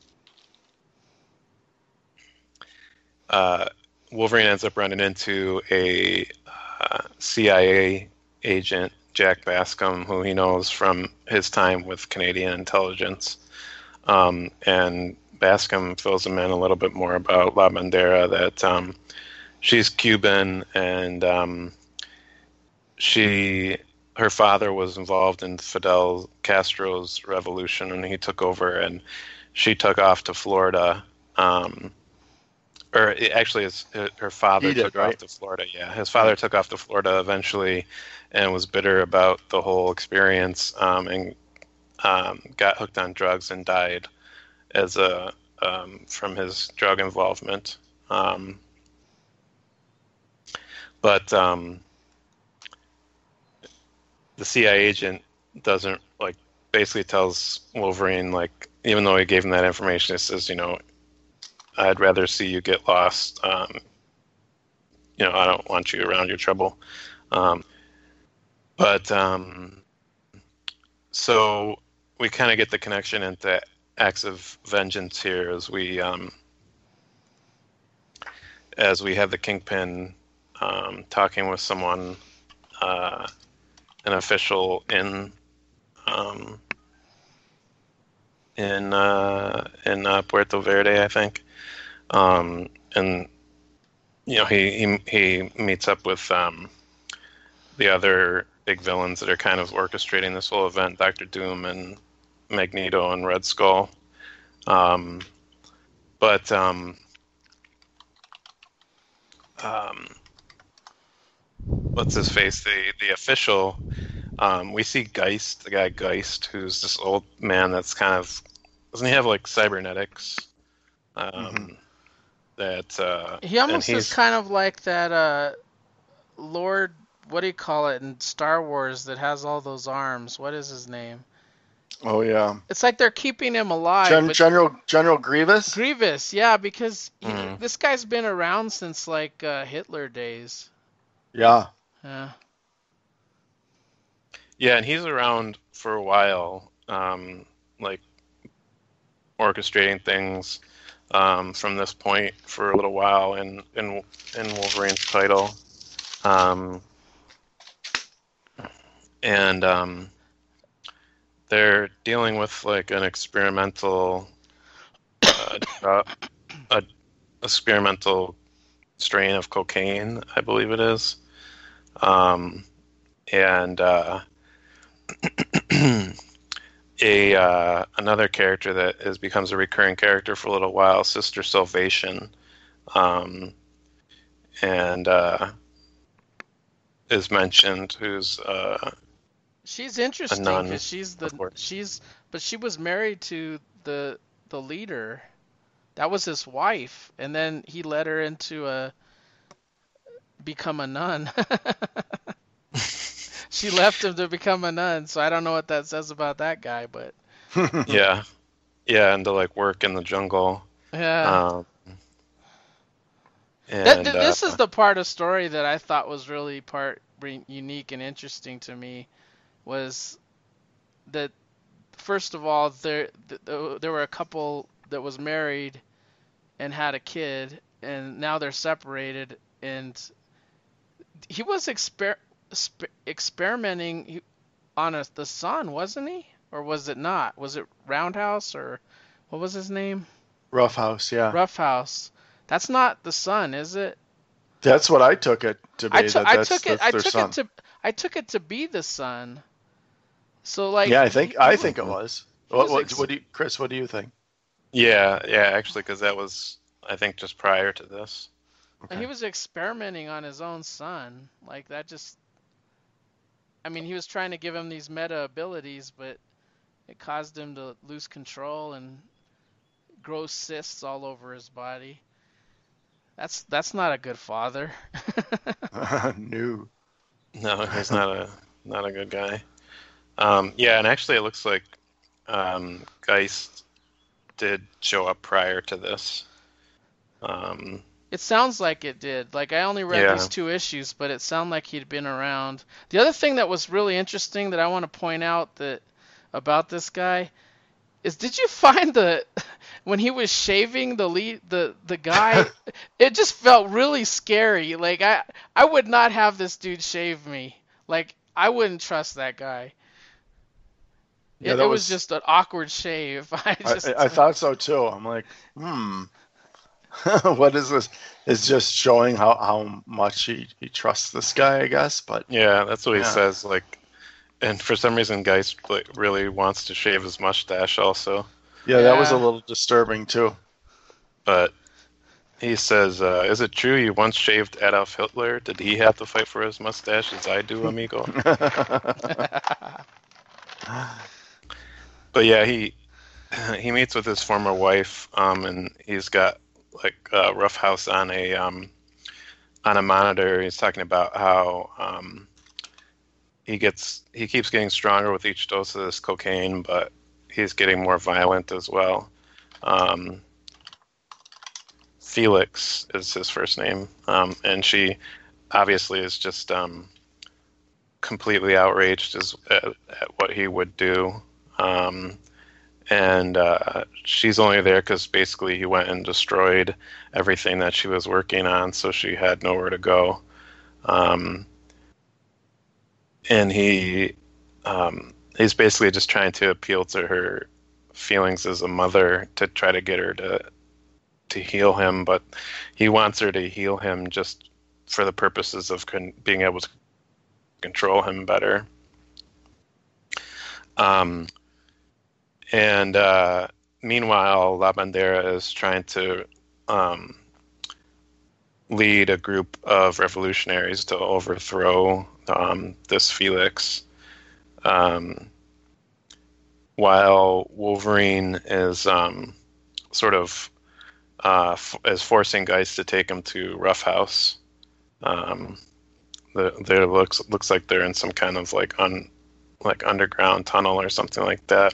uh, Wolverine ends up running into a uh, C I A agent, Jack Bascom, who he knows from his time with Canadian intelligence. Um, and Bascom fills him in a little bit more about La Bandera, that um, she's Cuban, and um, she, her father was involved in Fidel Castro's revolution, and he took over, and she took off to Florida. Um, or it, actually, his, her father He did, took right? off to Florida. Yeah, his father took off to Florida eventually, and was bitter about the whole experience, um, and um, got hooked on drugs and died as a um, from his drug involvement. Um, but um, the C I A agent doesn't, like, basically tells Wolverine, like, even though he gave him that information, it says, you know, I'd rather see you get lost. Um, you know, I don't want you around your trouble. Um, but um, so we kind of get the connection into acts of vengeance here as we um, as we have the Kingpin um, talking with someone, uh, an official in um, in uh, in uh, Puerto Verde, I think, um, and you know he he, he meets up with um, the other big villains that are kind of orchestrating this whole event, Doctor Doom and Magneto and Red Skull. Um, but um, um, what's his face? The the official. Um, we see Geist, the guy Geist, who's this old man that's kind of, doesn't he have like cybernetics? Um, Mm-hmm. That uh, He and almost is he's kind of like that uh, Lord, what do you call it in Star Wars that has all those arms? What is his name? Oh yeah, It's like they're keeping him alive, Gen- but General General Grievous. Grievous, yeah, because he, mm, this guy's been around since like uh, Hitler days. Yeah, Yeah. yeah, and he's around for a while, um, like orchestrating things um, from this point for a little while in in in Wolverine's title, um, and um, they're dealing with like an experimental uh, uh, a experimental strain of cocaine, I believe it is, um, and uh, a uh, another character that is becomes a recurring character for a little while, Sister Salvation, um, and uh, is mentioned, who's uh, She's a interesting nun, because she's the of course. she's but she was married to the the leader. That was his wife, and then he led her into a become a nun. She left him to become a nun, so I don't know what that says about that guy, but Yeah, yeah, and to like work in the jungle, yeah. um, That and th- uh, this is the part of story that I thought was really part re- unique and interesting to me was that first of all there th- th- there were a couple that was married and had a kid, and now they're separated, and he was exper- sp- experimenting on a, the son, wasn't he? Or was it not? Was it Roundhouse, or what was his name? Roughhouse. Yeah, Roughhouse. That's not the son, is it? that's what I took it to I be. took That I that's took it that's I their took it son. to I took it to be the son. So like Yeah, I he, think he I was think it mhm. was. he What was what ex- what do you, Chris? What do you think? yeah, yeah, actually, because that was, I think, just prior to this. Okay. he was experimenting on his own son. Like that just I mean he was trying to give him these meta abilities, but it caused him to lose control and grow cysts all over his body. That's that's not a good father. No. No, he's not a not a good guy. Um, yeah, and actually, it looks like um, Geist did show up prior to this. Um, It sounds like it did. Like I only read Yeah. these two issues, but it sounded like he'd been around. The other thing that was really interesting that I want to point out that about this guy is, did you find the when he was shaving the lead the the guy, it just felt really scary. Like I I would not have this dude shave me. Like I wouldn't trust that guy. Yeah, It, that it was was. just an awkward shave. I I, just I I thought so too. I'm like, hmm. What is this? It's just showing how, how much he, he trusts this guy, I guess. But yeah, that's what he Yeah. says. Like, and for some reason, Geist like, really wants to shave his mustache also. yeah, that was a Yeah. little disturbing too. But he says, uh, "Is it true you once shaved Adolf Hitler? Did he have to fight for his mustache as I do, amigo?" But yeah, he he meets with his former wife, um, and he's got like uh, Rough House on a um, on a monitor. He's talking about how um, he gets he keeps getting stronger with each dose of this cocaine, but he's getting more violent as well. Um, Felix is his first name, um, and she obviously is just um, completely outraged as, at, at what he would do. Um, and uh, she's only there because basically he went and destroyed everything that she was working on, so she had nowhere to go. Um, and he um, he's basically just trying to appeal to her feelings as a mother to try to get her to to heal him, but he wants her to heal him just for the purposes of con- being able to control him better. Um, and uh, meanwhile, La Bandera is trying to um, lead a group of revolutionaries to overthrow um, this Felix, um, while Wolverine is um, sort of uh, f- is forcing Geist to take him to Rough House. Um, the, there looks looks like they're in some kind of like un like underground tunnel or something like that.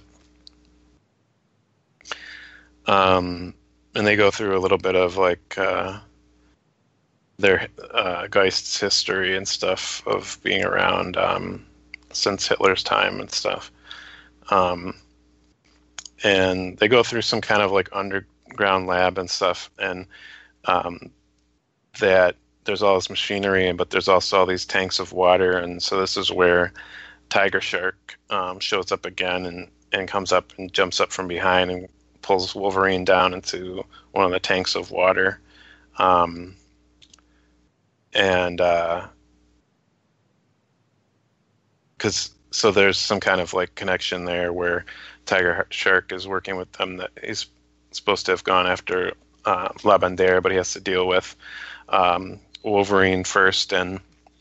Um, and they go through a little bit of like uh, their uh, Geist's history and stuff of being around um, since Hitler's time and stuff. Um, and they go through some kind of like underground lab and stuff, and um, that there's all this machinery, but there's also all these tanks of water, and so this is where Tiger Shark um, shows up again and, and comes up and jumps up from behind and pulls Wolverine down into one of the tanks of water. Um, and uh, cause, so there's some kind of like connection there where Tiger Shark is working with them, that he's supposed to have gone after uh, La Bandera, but he has to deal with um, Wolverine first. And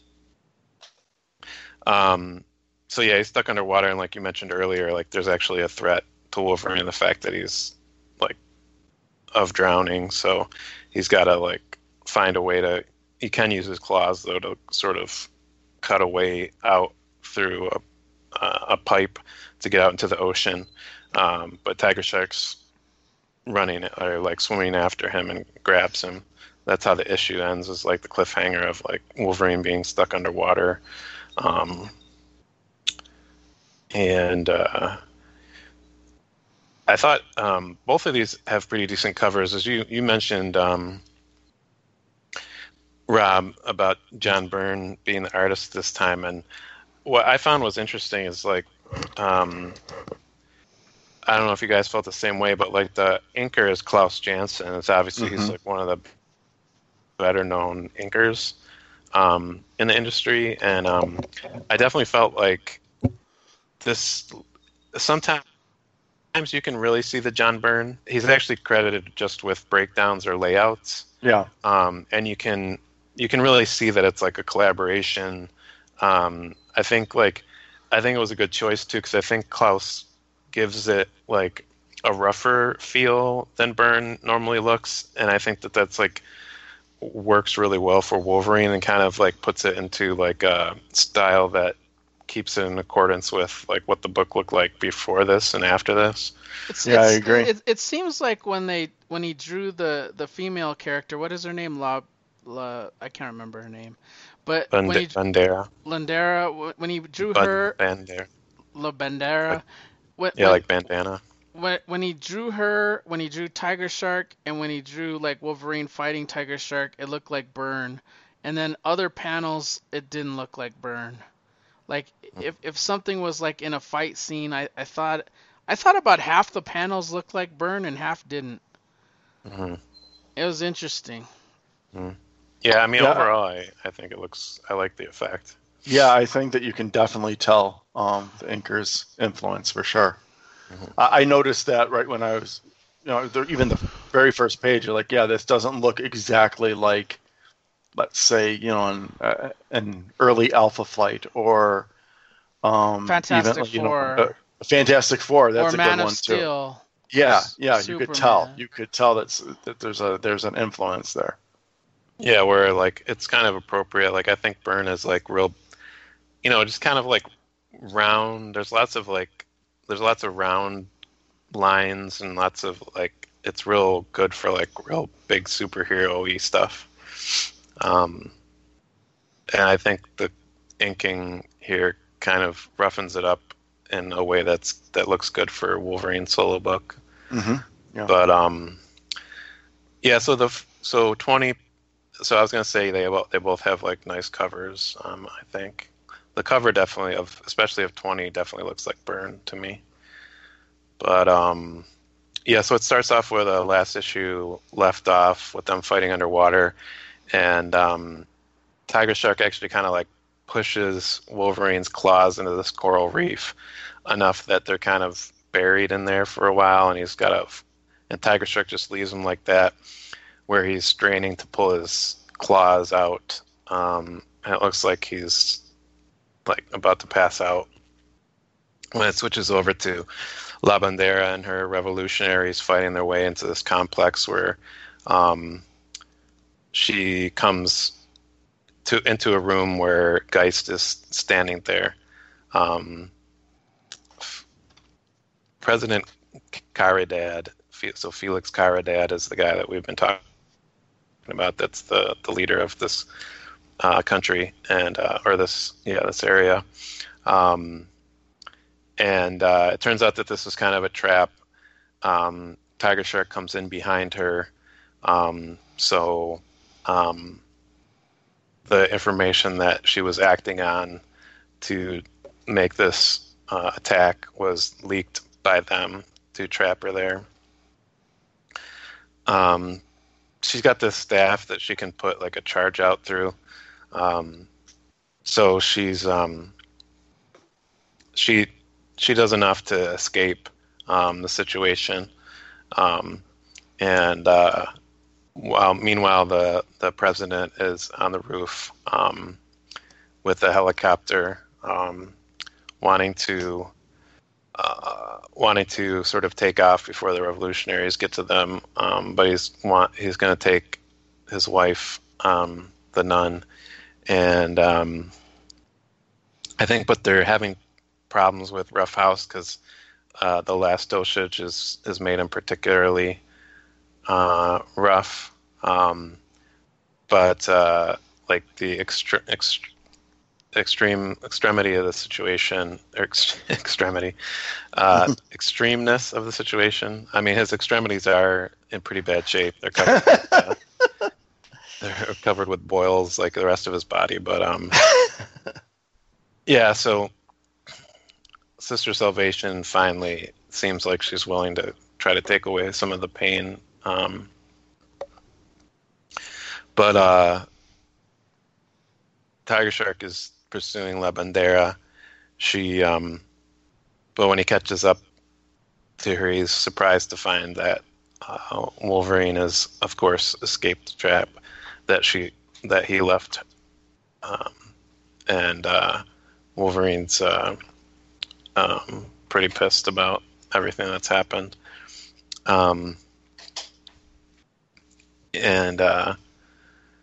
um, so yeah, he's stuck underwater, and like you mentioned earlier, like there's actually a threat to Wolverine, the fact that he's like of drowning, so he's got to like find a way to, he can use his claws though to sort of cut a way out through a, uh, a pipe to get out into the ocean, um, but Tiger Shark's running or like swimming after him and grabs him. That's how the issue ends, is like the cliffhanger of like Wolverine being stuck underwater. Um, and uh, I thought um, both of these have pretty decent covers. As you, you mentioned, um, Rob, about John Byrne being the artist this time. And what I found was interesting is like, um, I don't know if you guys felt the same way, but like the inker is Klaus Janson. It's obviously Mhm. he's like one of the better known inkers um, in the industry. And um, I definitely felt like this, sometimes you can really see the John Byrne. He's actually credited just with breakdowns or layouts. Yeah. Um, and you can you can really see that it's like a collaboration. Um, I think like I think it was a good choice too, because I think Klaus gives it like a rougher feel than Byrne normally looks, and I think that that's like works really well for Wolverine and kind of like puts it into like a style that keeps it in accordance with like what the book looked like before this and after this. It's, Yeah, I it's, agree. It, it seems like when they when he drew the the female character, what is her name? La, La I can't remember her name, but Band- when he Bandera. Landera, when he drew Band- her, Bandera. La Bandera, Like- when, Yeah, when, like bandana. when when he drew her, when he drew Tiger Shark, and when he drew like Wolverine fighting Tiger Shark, it looked like Byrne. And then other panels, it didn't look like Byrne. Like if if something was like in a fight scene, I, I thought I thought about half the panels looked like Byrne and half didn't. Mm-hmm. It was interesting. Mm. Yeah, I mean Yeah. overall, I, I think it looks. I like the effect. Yeah, I think that you can definitely tell um, the inker's influence for sure. Mhm. I, I noticed that right when I was, you know, the, even the very first page, you're like, yeah, this doesn't look exactly like, let's say, you know, an, uh, an early Alpha Flight or um, Fantastic even, you Four. know, a Fantastic Four. That's or a Man good of one too. Steel. Yeah, S- yeah, you could tell. Superman. You could tell that's that there's a there's an influence there. Yeah, where like it's kind of appropriate. Like I think Byrne is like real, you know, just kind of like round. There's lots of like, there's lots of round lines and lots of like, it's real good for like real big superhero-y stuff. Um, and I think the inking here kind of roughens it up in a way that's that looks good for Wolverine solo book. Mm-hmm. Yeah. But um, yeah. So the so twenty. So I was gonna say they both they both have like nice covers. Um, I think the cover definitely of especially of twenty definitely looks like Byrne to me. But um, yeah. So it starts off with a last issue left off with them fighting underwater, and um, Tiger Shark actually kind of like pushes Wolverine's claws into this coral reef enough that they're kind of buried in there for a while, and he's got a and Tiger Shark just leaves him like that, where he's straining to pull his claws out, um, and it looks like he's like about to pass out when it switches over to La Bandera and her revolutionaries fighting their way into this complex where um, she comes to into a room where Geist is standing there. Um, President Caridad, so Felix Caridad is the guy that we've been talking about. That's the, the leader of this uh, country and uh, or this yeah this area. Um, and uh, it turns out that this was kind of a trap. Um, Tiger Shark comes in behind her, um, so um, the information that she was acting on to make this uh, attack was leaked by them to trap her there. Um, she's got this staff that she can put like a charge out through. Um, so she's um, she she does enough to escape um, the situation. Um, and uh, while meanwhile the the president is on the roof um, with a helicopter, um, wanting to. Uh, wanting to sort of take off before the revolutionaries get to them, um, but he's want he's going to take his wife, um, the nun, and um, I think, but they're having problems with Rough House because uh, the last dosage is is made him particularly uh, rough, um, but uh, like the extre- ext- extreme extremity of the situation, or ex- extremity, uh, extremeness of the situation. I mean, his extremities are in pretty bad shape. They're covered. With, uh, they're covered with boils, like the rest of his body. But um, yeah. So, Sister Salvation finally seems like she's willing to try to take away some of the pain. Um, but uh, Tiger Shark is pursuing La Bandera. She, um, but when he catches up to her, he's surprised to find that uh, Wolverine has, of course, escaped the trap that she that he left, um, and uh, Wolverine's uh, um, pretty pissed about everything that's happened. Um, and uh,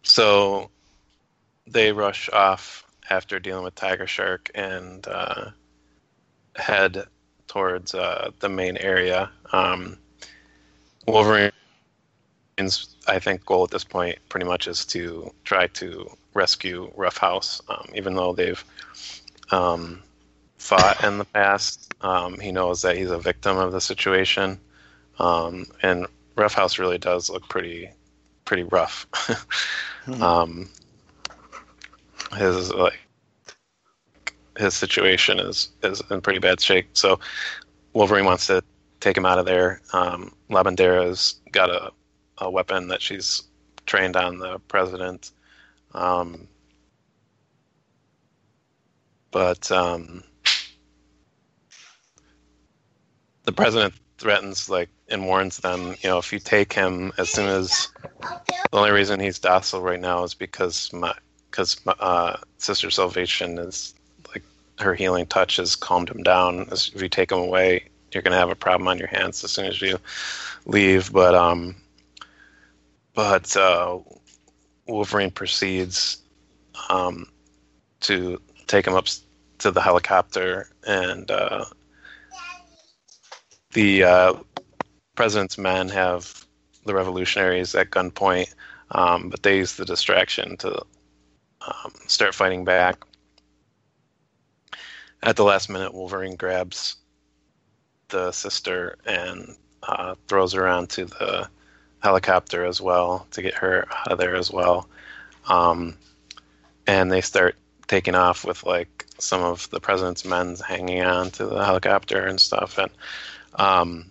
so they rush off after dealing with Tiger Shark and uh, head towards uh, the main area. Um, Wolverine's, I think, goal at this point pretty much is to try to rescue Roughhouse, um, even though they've um, fought in the past. Um, he knows that he's a victim of the situation, um, and Roughhouse really does look pretty, pretty rough. Hmm. um, his like his situation is is in pretty bad shape. So Wolverine wants to take him out of there. Um, Labandera's got a, a weapon that she's trained on the president. Um, but um, the president threatens, like, and warns them, you know, if you take him as soon as, the only reason he's docile right now is because my, because uh, Sister Salvation is, like, her healing touch has calmed him down. If you take him away, you're going to have a problem on your hands as soon as you leave. But, um, but uh, Wolverine proceeds um, to take him up to the helicopter, and uh, the uh, president's men have the revolutionaries at gunpoint, um, but they use the distraction to um, start fighting back. At the last minute, Wolverine grabs the sister and uh, throws her onto the helicopter as well to get her out of there as well. Um, and they start taking off with, like, some of the president's men hanging on to the helicopter and stuff. And um,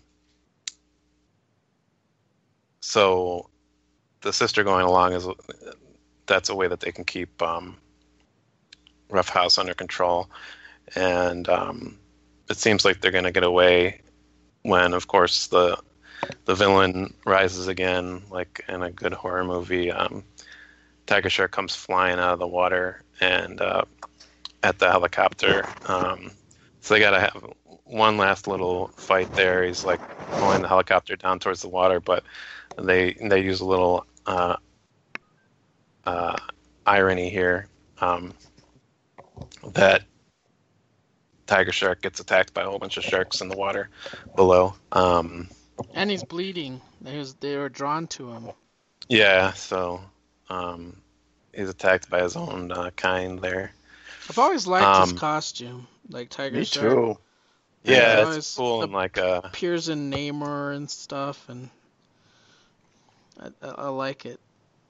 so the sister going along is that's a way that they can keep um, Roughhouse under control. And um, it seems like they're going to get away when, of course, the the villain rises again, like in a good horror movie. Um, Tiger Shark comes flying out of the water and uh, at the helicopter. Um, so they got to have one last little fight there. He's, like, pulling the helicopter down towards the water, but they they use a little uh, uh, irony here, um, that Tiger Shark gets attacked by a whole bunch of sharks in the water below. Um, And he's bleeding. They was they were drawn to him. yeah, so um, he's attacked by his own uh, kind there. I've always liked Um, his costume, like Tiger Me Shark. too. Yeah, always it's cool, and the- like uh, Appears in Namor and stuff, and I, I, I like it.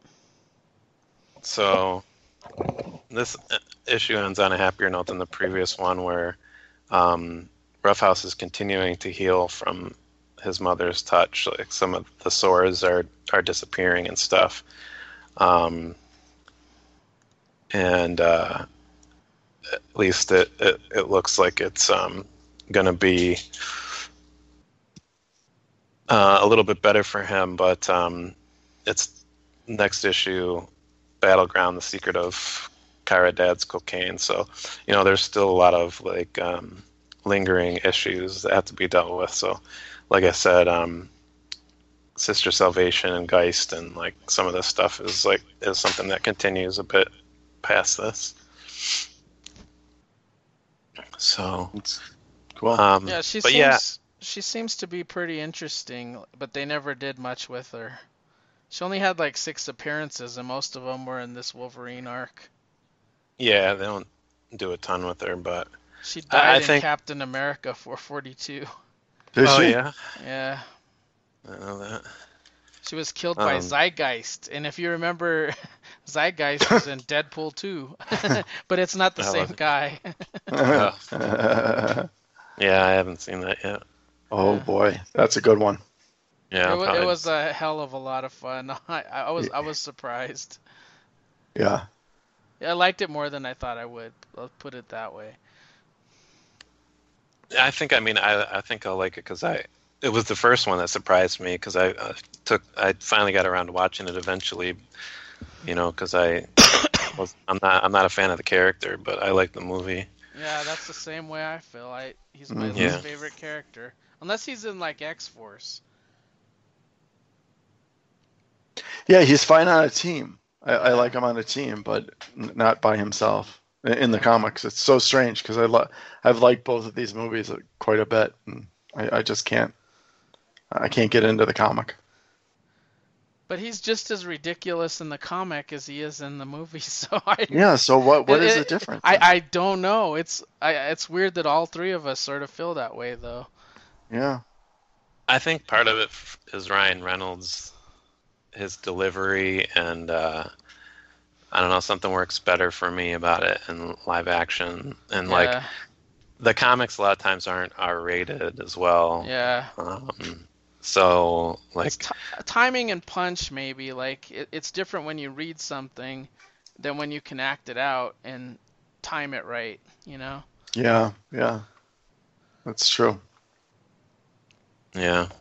so this issue ends on a happier note than the previous one, where um, Roughhouse is continuing to heal from his mother's touch. Like, some of the sores are are disappearing and stuff, um, and uh, at least it, it it looks like it's um, gonna be uh, a little bit better for him. But um, it's next issue, Battleground: The Secret of Kara Dad's Cocaine. So, you know, there's still a lot of, like, um, lingering issues that have to be dealt with. So, like I said, um, Sister Salvation and Geist and, like, some of this stuff is like is something that continues a bit past this. So, It's cool. um, Yeah, she but seems yeah, she seems to be pretty interesting, but they never did much with her. She only had like six appearances, and most of them were in this Wolverine arc. yeah, they don't do a ton with her, but She I- I died in think- Captain America four forty-two. Did oh she? yeah, Yeah, I know that. she was killed by Um, Zeitgeist, and if you remember, Zeitgeist was in Deadpool two, but it's not the Oh, same was it? guy. Yeah, I haven't seen that yet. Oh boy, that's a good one. Yeah, it, I'll was, probably- it was a hell of a lot of fun. I, I was I was surprised. Yeah. I liked it more than I thought I would. Let's put it that way. I think I mean I I think I'll like it because I it was the first one that surprised me because I uh, took I finally got around to watching it eventually, you know, because I was I'm not I'm not a fan of the character, but I like the movie. Yeah, that's the same way I feel. I he's my Mhm. least Yeah. favorite character, unless he's in like X Force. Yeah, he's fine on a team. I, I like him on a team, but n- not by himself. In in the comics, it's so strange because I lo- I've liked both of these movies quite a bit, and I, I just can't I can't get into the comic. But he's just as ridiculous in the comic as he is in the movie. So I, Yeah. So what what it, is the it, difference? I, then? I don't know. It's I, it's weird that all three of us sort of feel that way, though. Yeah. I think part of it f- is Ryan Reynolds, his delivery, and uh, I don't know, something works better for me about it in live action. And like Yeah, the comics, a lot of times aren't R rated as well. yeah. Um, so like, It's t timing and punch, maybe. Like it, it's different when you read something than when you can act it out and time it right. You know. Yeah. Yeah. That's true. yeah,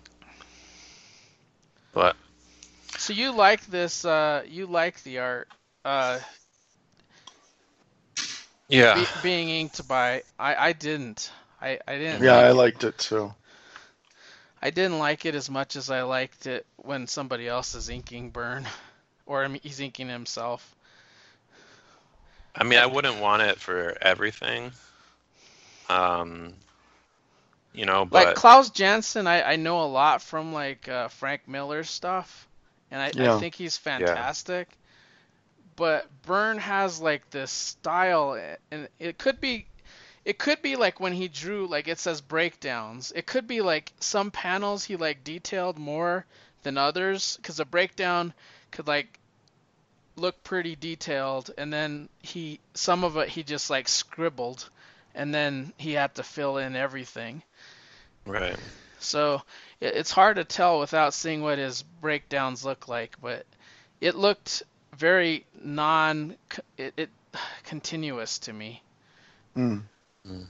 but So you like this? Uh, you like the art? Uh, yeah, be, being inked by I I didn't. I I didn't Yeah, I like it. liked it too. I didn't like it as much as I liked it when somebody else is inking Burn, or I mean, he's inking himself. I mean, I wouldn't want it for everything, um, you know, Like but Klaus Janson, I, I know a lot from like uh, Frank Miller's stuff, and I, I Yeah. think he's yeah, fantastic. But Byrne has like this style, and it could be it could be like when he drew, like it says breakdowns. It could be like some panels he like detailed more than others, because a breakdown could like look pretty detailed, and then he some of it he just like scribbled, and then he had to fill in everything. right. So it, it's hard to tell without seeing what his breakdowns look like, but it looked very non it, it continuous to me. Mm. Mm.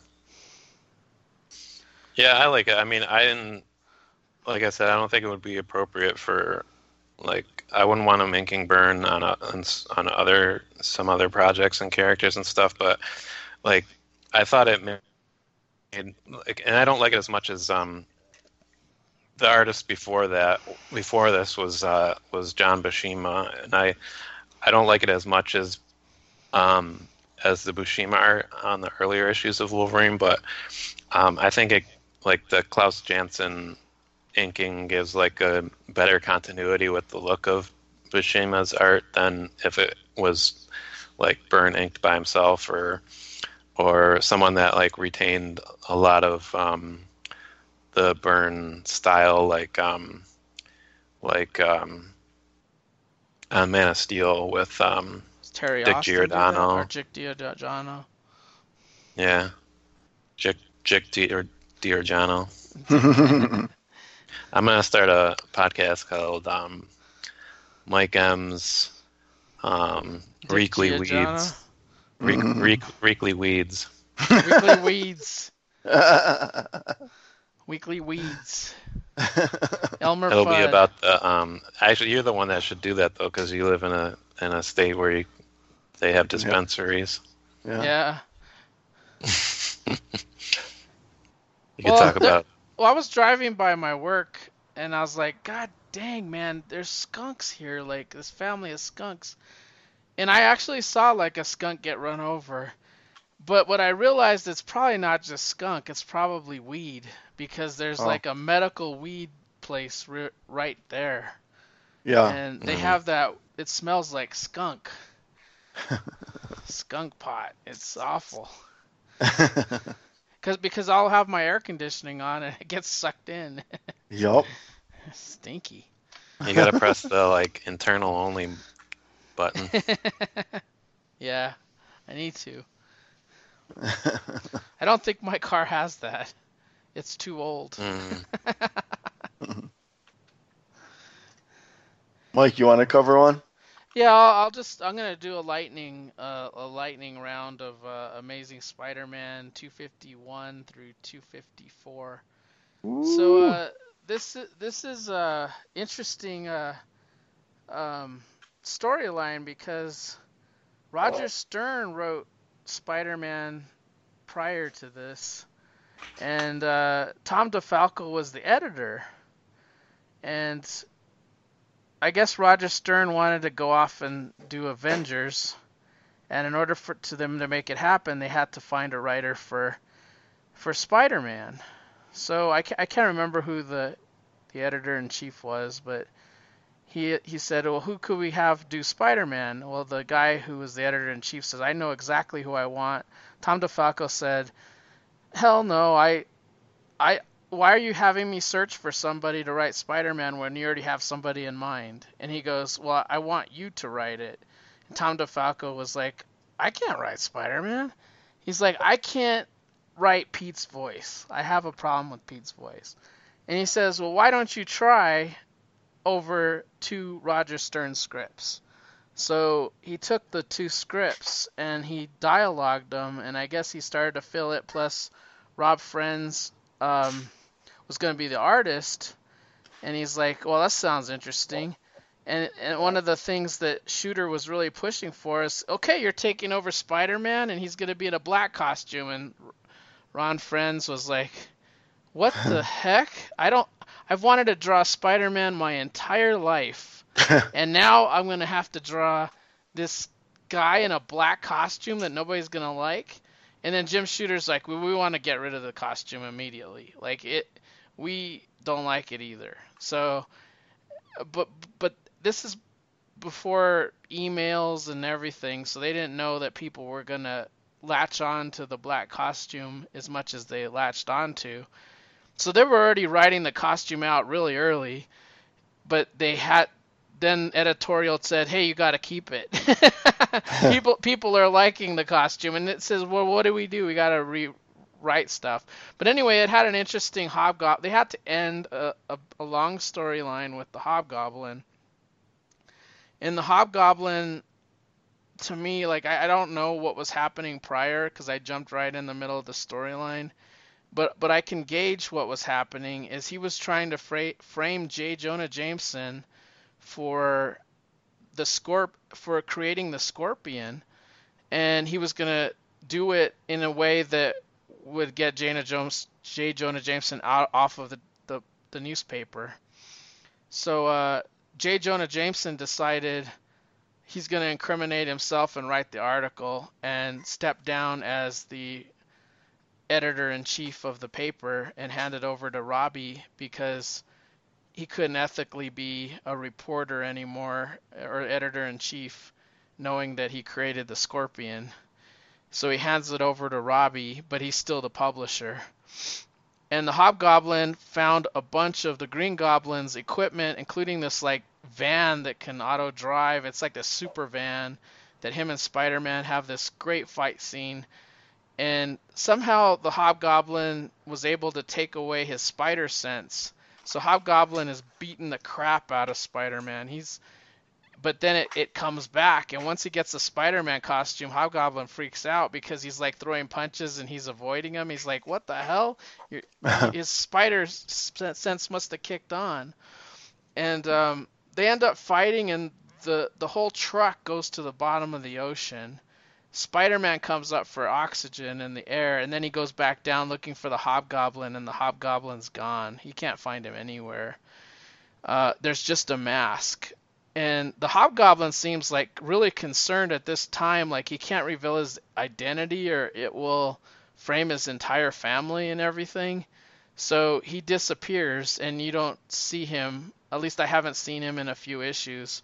Yeah, I like it. I mean, I didn't, like I said, I don't think it would be appropriate for, like, I wouldn't want him inking Burn on a, on, s- on other some other projects and characters and stuff, but like, I thought it made, like, and I don't like it as much as um the artist before that, before this was uh was John Buscema, and I I don't like it as much as um as the Buscema art on the earlier issues of Wolverine, but um I think it, like, the Klaus Janson inking gives like a better continuity with the look of Buscema's art than if it was like Byrne inked by himself, or or someone that like retained a lot of um, the Byrne style, like um, like um, on Man of Steel with um, Does Terry Dick Austin do that, or Giordano. Dick Giordano? Yeah, Dick Dick Di- or Giordano. Dick. I'm gonna start a podcast called um, Mike M's um, Dick Weekly Giordano. Weeds. Reek, reek, Weekly Weeds. Weekly Weeds. Weekly Weeds. Elmer It'll be Fudd. about the um. Actually, you're the one that should do that though, because you live in a in a state where you, they have dispensaries. Yeah. Yeah. You could Well, talk there, about. well, I was driving by my work, and I was like, God dang, man, there's skunks here. Like, this family of skunks. And I actually saw, like, a skunk get run over. But what I realized, it's probably not just skunk, it's probably weed. Because there's, Oh. like, a medical weed place ri right there. Yeah. And they Mhm. have that, it smells like skunk. Skunk pot. It's awful. Cause, because I'll have my air conditioning on and it gets sucked in. Yup. Stinky. You gotta press the like internal only button. Yeah, I need to. I don't think my car has that. It's too old. Mm. Mike, you want to cover one? Yeah, I'll, I'll just I'm gonna do a lightning uh, a lightning round of uh, Amazing Spider-Man two fifty-one through two fifty-four. So Ooh. uh, this i- this is a interesting uh, um, storyline because Roger Stern wrote Spider-Man prior to this, and uh, Tom DeFalco was the editor. And I guess Roger Stern wanted to go off and do Avengers, and in order for to them to make it happen, they had to find a writer for for Spider-Man. So I, ca- I can't remember who the the editor in chief was, but he he said, well, who could we have do Spider-Man? Well, the guy who was the editor in chief says, I know exactly who I want. Tom DeFalco said, hell no, I I why are you having me search for somebody to write Spider-Man when you already have somebody in mind? And he goes, well, I want you to write it. And Tom DeFalco was like, I can't write Spider-Man. He's like, I can't write Pete's voice. I have a problem with Pete's voice. And he says, well, why don't you try over two Roger Stern scripts? So he took the two scripts and he dialogued them, and I guess he started to fill it, plus Rob Friends um, was going to be the artist, and he's like, well, that sounds interesting. And, and one of the things that Shooter was really pushing for is, okay, you're taking over Spider-Man, and he's going to be in a black costume. And Ron Friends was like, what the heck? I don't. I've wanted to draw Spider-Man my entire life, and now I'm going to have to draw this guy in a black costume that nobody's going to like. And then Jim Shooter's like, we, we want to get rid of the costume immediately. Like, it, we don't like it either. So, but but this is before emails and everything, so they didn't know that people were going to latch on to the black costume as much as they latched on to. So they were already writing the costume out really early, but they had then editorial said, hey, you got to keep it. people people are liking the costume, and it says, well, what do we do? We got to rewrite stuff. But anyway, it had an interesting Hobgoblin. They had to end a, a, a long storyline with the Hobgoblin. And the Hobgoblin, to me, like, I, I don't know what was happening prior because I jumped right in the middle of the storyline. But but I can gauge what was happening is he was trying to fra- frame J. Jonah Jameson for the Scorp for creating the Scorpion, and he was gonna do it in a way that would get Jonah Jones, J. Jonah Jameson out off of the, the, the newspaper. So uh, J. Jonah Jameson decided he's gonna incriminate himself and write the article and step down as the editor-in-chief of the paper and hand it over to Robbie because he couldn't ethically be a reporter anymore or editor-in-chief knowing that he created the Scorpion. So he hands it over to Robbie, but he's still the publisher. And the Hobgoblin found a bunch of the Green Goblin's equipment, including this like van that can auto drive. It's like this super van that him and Spider-Man have this great fight scene. And somehow the Hobgoblin was able to take away his spider sense. So Hobgoblin is beating the crap out of Spider-Man. He's, but then it, it comes back, and once he gets the Spider-Man costume, Hobgoblin freaks out because he's like throwing punches and he's avoiding him. He's like, what the hell? You're, his spider sense must have kicked on. And um, they end up fighting, and the, the whole truck goes to the bottom of the ocean. Spider-Man comes up for oxygen in the air, and then he goes back down looking for the Hobgoblin, and the Hobgoblin's gone. He can't find him anywhere. Uh, there's just a mask. And the Hobgoblin seems like really concerned at this time, like he can't reveal his identity or it will frame his entire family and everything. So he disappears, and you don't see him. At least I haven't seen him in a few issues.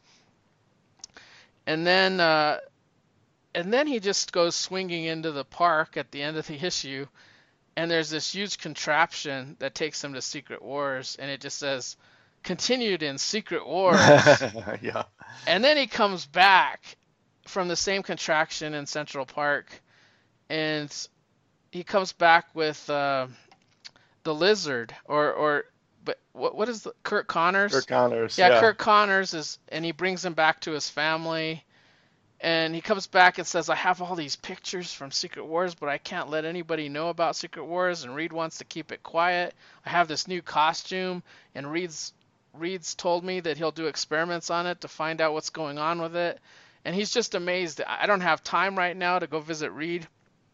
And then... Uh, And then he just goes swinging into the park at the end of the issue, and there's this huge contraption that takes him to Secret Wars, and it just says, continued in Secret Wars. Yeah. And then he comes back from the same contraction in Central Park, and he comes back with uh, the Lizard, or, or but what what is the, Kurt Connors? Kurt Connors, yeah. yeah. Kurt Connors is, and he brings him back to his family. And he comes back and says, I have all these pictures from Secret Wars, but I can't let anybody know about Secret Wars, and Reed wants to keep it quiet. I have this new costume, and Reed's, Reed's told me that he'll do experiments on it to find out what's going on with it. And he's just amazed. I don't have time right now to go visit Reed,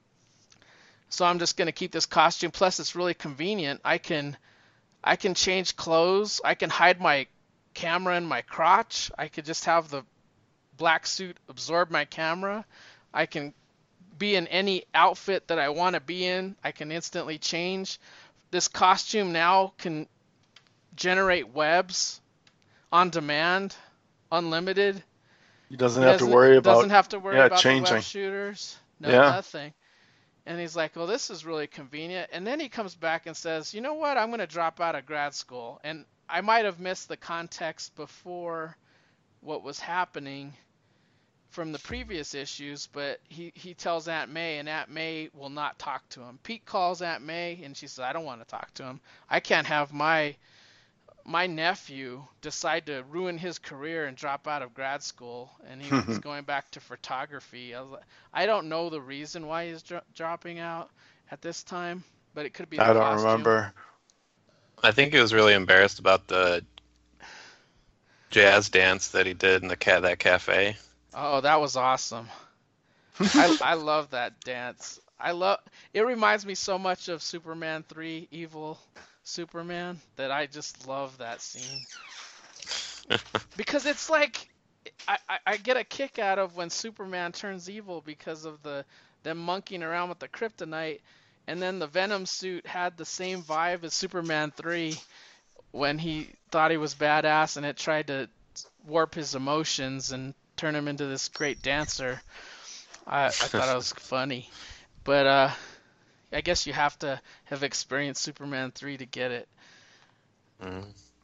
so I'm just going to keep this costume. Plus, it's really convenient. I can, I can change clothes. I can hide my camera in my crotch. I could just have the black suit absorb my camera. I can be in any outfit that I want to be in. I can instantly change. This costume now can generate webs on demand, unlimited. He doesn't He have to doesn't worry about doesn't have to worry yeah, about the changing. web shooters. No, Yeah. nothing. And he's like, well, this is really convenient. And then he comes back and says, you know what? I'm going to drop out of grad school. And I might have missed the context before what was happening from the previous issues, but he, he tells Aunt May, and Aunt May will not talk to him. Pete calls Aunt May, and she says, I don't want to talk to him. I can't have my my nephew decide to ruin his career and drop out of grad school, and he was going back to photography. I, was like, I don't know the reason why he's dro- dropping out at this time, but it could be the I don't costume. remember. I think he was really embarrassed about the jazz dance that he did in the cat that cafe. Oh, that was awesome. I I love that dance. I love it. Reminds me so much of Superman three Evil Superman that I just love that scene. Because it's like I, I, I get a kick out of when Superman turns evil because of the them monkeying around with the kryptonite, and then the Venom suit had the same vibe as Superman three when he thought he was badass and it tried to warp his emotions and turn him into this great dancer. I, I thought it was funny. But uh, I guess you have to have experienced Superman three to get it. Mm.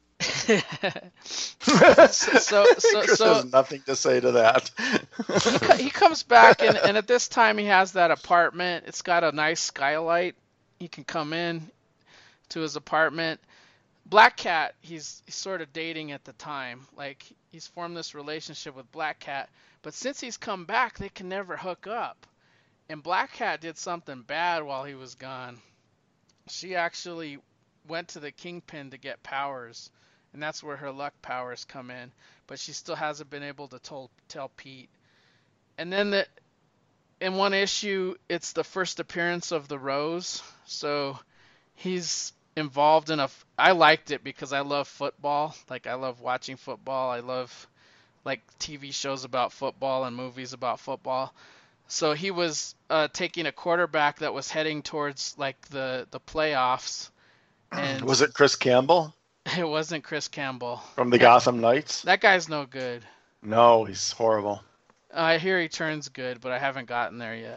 so so so, Chris so has nothing to say to that. he, co- he comes back and, and at this time he has that apartment. It's got a nice skylight. He can come in to his apartment. Black Cat, he's, he's sort of dating at the time. Like, he's formed this relationship with Black Cat, but since he's come back, they can never hook up. And Black Cat did something bad while he was gone. She actually went to the Kingpin to get powers, and that's where her luck powers come in. But she still hasn't been able to tell, tell Pete. And then the, in one issue, it's the first appearance of the Rose. So he's involved in a. I liked it because I love football. Like, I love watching football. I love like T V shows about football and movies about football. So he was uh, taking a quarterback that was heading towards like the the playoffs. And Was it Chris Campbell it wasn't Chris Campbell from the Yeah, Gotham Knights? that guy's no good. No, he's horrible. I hear he turns good, but I haven't gotten there yet.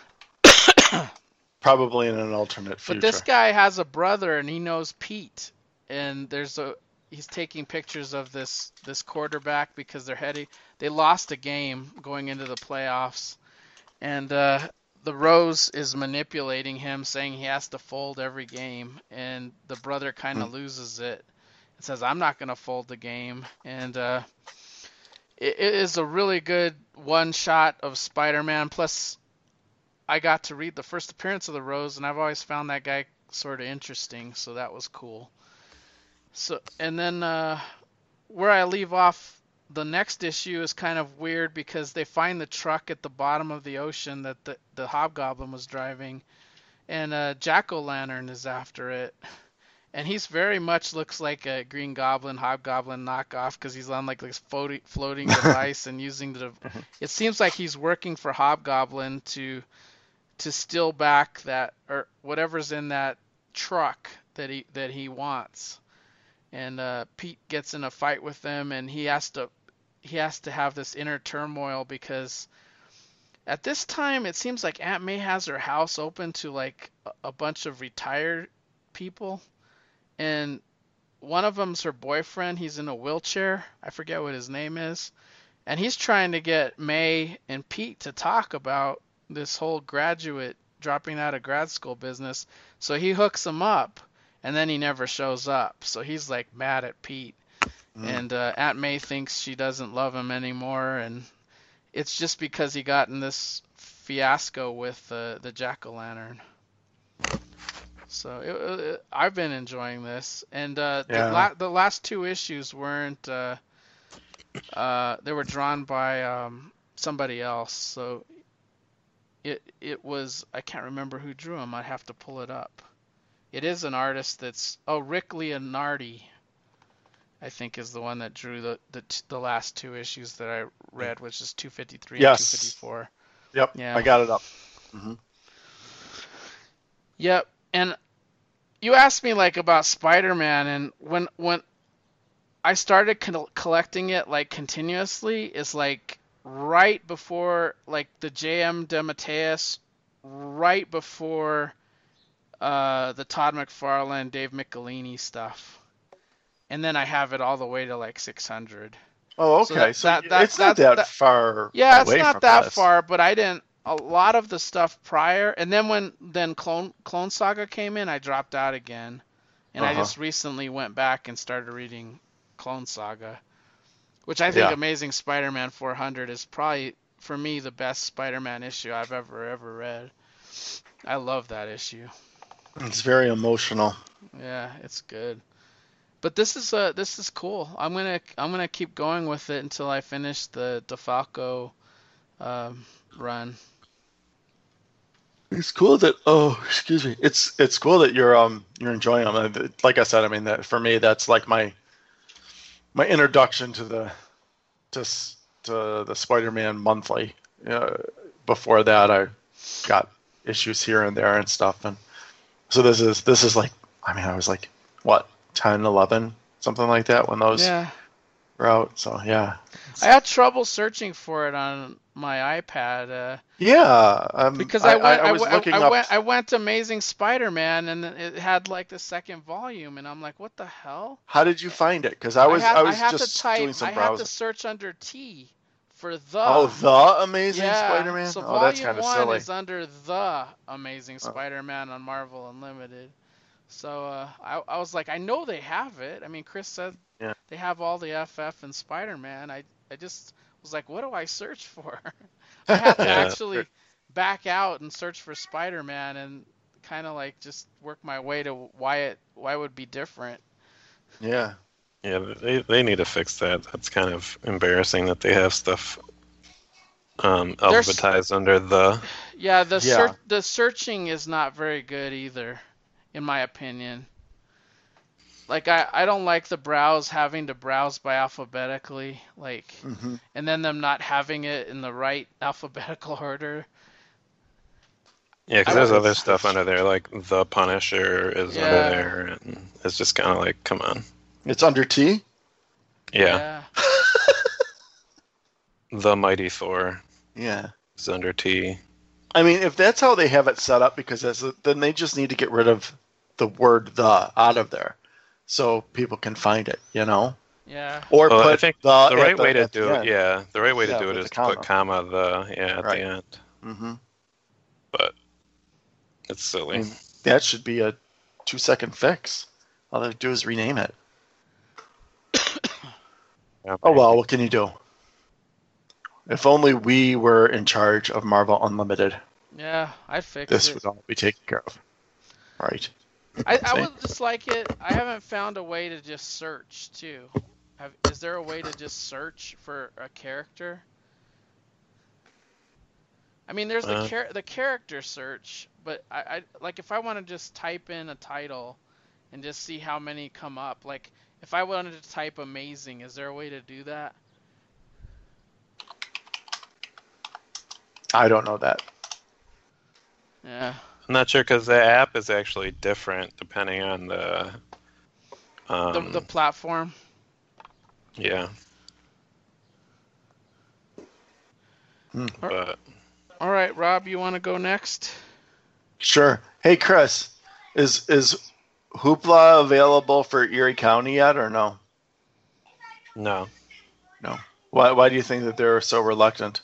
Probably in an alternate future. But this guy has a brother, and he knows Pete. And there's a he's taking pictures of this this quarterback because they're heading. They lost a game going into the playoffs, and uh, the Rose is manipulating him, saying he has to fold every game. And the brother kind of Hmm. loses it and says, "I'm not going to fold the game." And uh, it, it is a really good one shot of Spider-Man. Plus, I got to read the first appearance of the Rose, and I've always found that guy sort of interesting, so that was cool. So, and then uh, where I leave off, the next issue is kind of weird because they find the truck at the bottom of the ocean that the, the Hobgoblin was driving, and uh, Jack-O-Lantern is after it. And he's very much looks like a Green Goblin, Hobgoblin knockoff because he's on like this floating, floating device and using the. It seems like he's working for Hobgoblin to to steal back that or whatever's in that truck that he that he wants. And uh, Pete gets in a fight with them, and he has to he has to have this inner turmoil because at this time it seems like Aunt May has her house open to like a, a bunch of retired people, and one of them's her boyfriend. He's in a wheelchair. I forget what his name is, and he's trying to get May and Pete to talk about this whole graduate dropping out of grad school business. So he hooks him up, and then he never shows up. So he's like mad at Pete. Mm. And uh, Aunt May thinks she doesn't love him anymore, and it's just because he got in this fiasco with uh, the Jack-O-Lantern. So it, it, I've been enjoying this, and uh, Yeah. the, la- the last two issues weren't. Uh, uh, they were drawn by um, somebody else, so it it was I can't remember who drew them. I have to pull it up. It is an artist that's oh Rick Leonardi, I think is the one that drew the the, the last two issues that I read, which is two fifty-three Yes. and two fifty-four. Yep. Yeah. I got it up. Mm-hmm. Yep. And you asked me like about Spider-Man, and when when I started co- collecting it like continuously is like right before like the J M DeMatteis, right before uh, the Todd McFarlane, Dave Michelini stuff, and then I have it all the way to like six hundred. Oh, So okay. that- So, that- that- it's not that- that, that- far Yeah, it's away not from that this. far, but I didn't. A lot of the stuff prior, and then when then Clone Clone Saga came in, I dropped out again, and I Uh-huh. just recently went back and started reading Clone Saga, which I think Yeah. Amazing Spider-Man four hundred is probably for me the best Spider-Man issue I've ever ever read. I love that issue. It's very emotional. Yeah, it's good. But this is uh this is cool. I'm gonna I'm gonna keep going with it until I finish the DeFalco um, run. It's cool that oh, excuse me. It's it's cool that you're um you're enjoying them. Like I said, I mean that for me that's like my my introduction to the to s- to the Spider-Man monthly. Uh, before that, I got issues here and there and stuff, and so this is this is like I mean I was like what ten, eleven, something like that when those Yeah. were out. So yeah, I had trouble searching for it on my iPad uh, yeah. Um, because I, went I, was went- looking I, up. went I went to Amazing Spider-Man and it had like the second volume and I'm like, what the hell? How did you find it? Because I was had, I was had just to type doing some I had browsing. to search under T for the. Oh, the Amazing yeah. Spider-Man. So Oh, that's volume kind of one silly. is under the Amazing Oh. Spider-Man on Marvel Unlimited. So uh, I I was like, I know they have it. I mean, Chris said Yeah. they have all the F F and Spider-Man. I I just was like, what do I search for? I had to Yeah. actually back out and search for Spider-Man and kind of like just work my way to why it why it would be different. Yeah. Yeah, they they need to fix that. That's kind of embarrassing that they have stuff um, There's- alphabetized under the. Yeah, the Yeah. Ser- the searching is not very good either, in my opinion. Like I, I don't like the browse having to browse by alphabetically, like, hmm and then them not having it in the right alphabetical order. Yeah, because I there's would- other stuff under there, like the Punisher is Yeah. under there, and it's just kind of like, come on. It's under T. Yeah, the Mighty Thor Yeah. is under T. I mean, if that's how they have it set up, because that's, then they just need to get rid of the word "the" out of there, so people can find it. You know, Yeah. or Well, put I think the the at right way to at the do it, end. yeah, the right way to Yeah, do it with is the to put comma the yeah at Right. the end, Mm-hmm. but it's I silly. mean, that should be a two-second fix. All they have to do is rename it. Yeah, Oh well, what can you do? If only we were in charge of Marvel Unlimited, Yeah, I'd fix this it. would all be taken care of. Right. I, I See? would just like it. I haven't found a way to just search too. Have, is there a way to just search for a character? I mean, there's the Uh. char- the character search, but I, I like if I want to just type in a title and just see how many come up. Like if I wanted to type amazing, is there a way to do that? I don't know that. Yeah. I'm not sure because the app is actually different depending on the. Um, The the platform. yeah, Hmm. but All right, Rob, you want to go next? Sure. Hey, Chris, is is Hoopla available for Erie County yet, or no? no. No. Why Why do you think that they're so reluctant?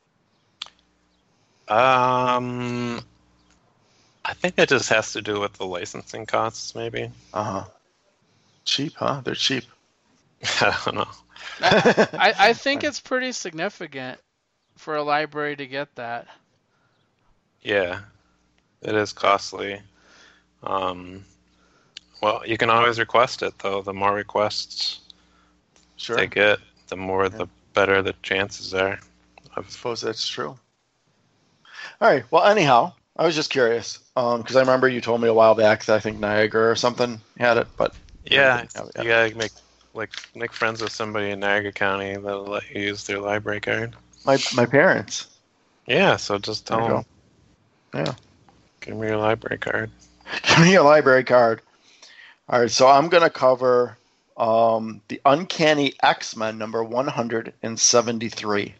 Um, I think it just has to do with the licensing costs, maybe. Uh huh. Cheap, huh? They're cheap. I don't know. I, I think it's pretty significant for a library to get that. Yeah, it is costly. Um, well, you can always request it, though. The more requests Sure. they get, the more the better the chances are. I suppose that's true. All right. Well, anyhow, I was just curious because I remember you told me a while back that I think Niagara or something had it, but Yeah, Yeah, yeah. you gotta make like make friends with somebody in Niagara County that'll let you use their library card. My my parents. Yeah, so just There tell you them. go. Yeah. Give me your library card. Give me a library card. All right, so I'm going to cover um, the Uncanny X-Men number one hundred seventy-three.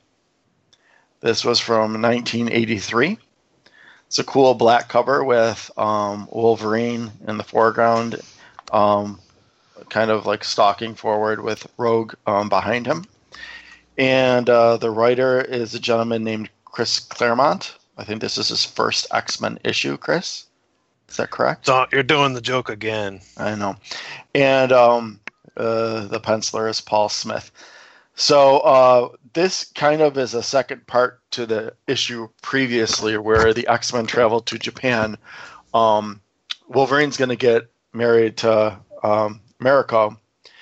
This was from nineteen eighty-three. It's a cool black cover with um, Wolverine in the foreground, um, kind of like stalking forward with Rogue um, behind him. And uh, the writer is a gentleman named Chris Claremont. I think this is his first X-Men issue, Chris. Is that correct? So you're doing the joke again. I know. And um, uh, the penciler is Paul Smith. So uh, this kind of is a second part to the issue previously where the X-Men travel to Japan. Um, Wolverine's going to get married to um, Mariko,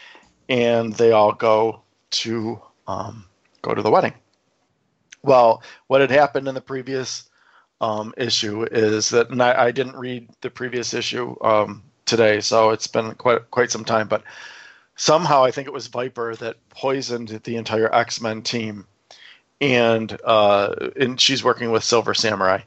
and they all go to um, go to the wedding. Well, what had happened in the previous um, issue is that, and I, I didn't read the previous issue um, today, so it's been quite quite some time, but somehow I think it was Viper that poisoned the entire X-Men team, and uh, and she's working with Silver Samurai.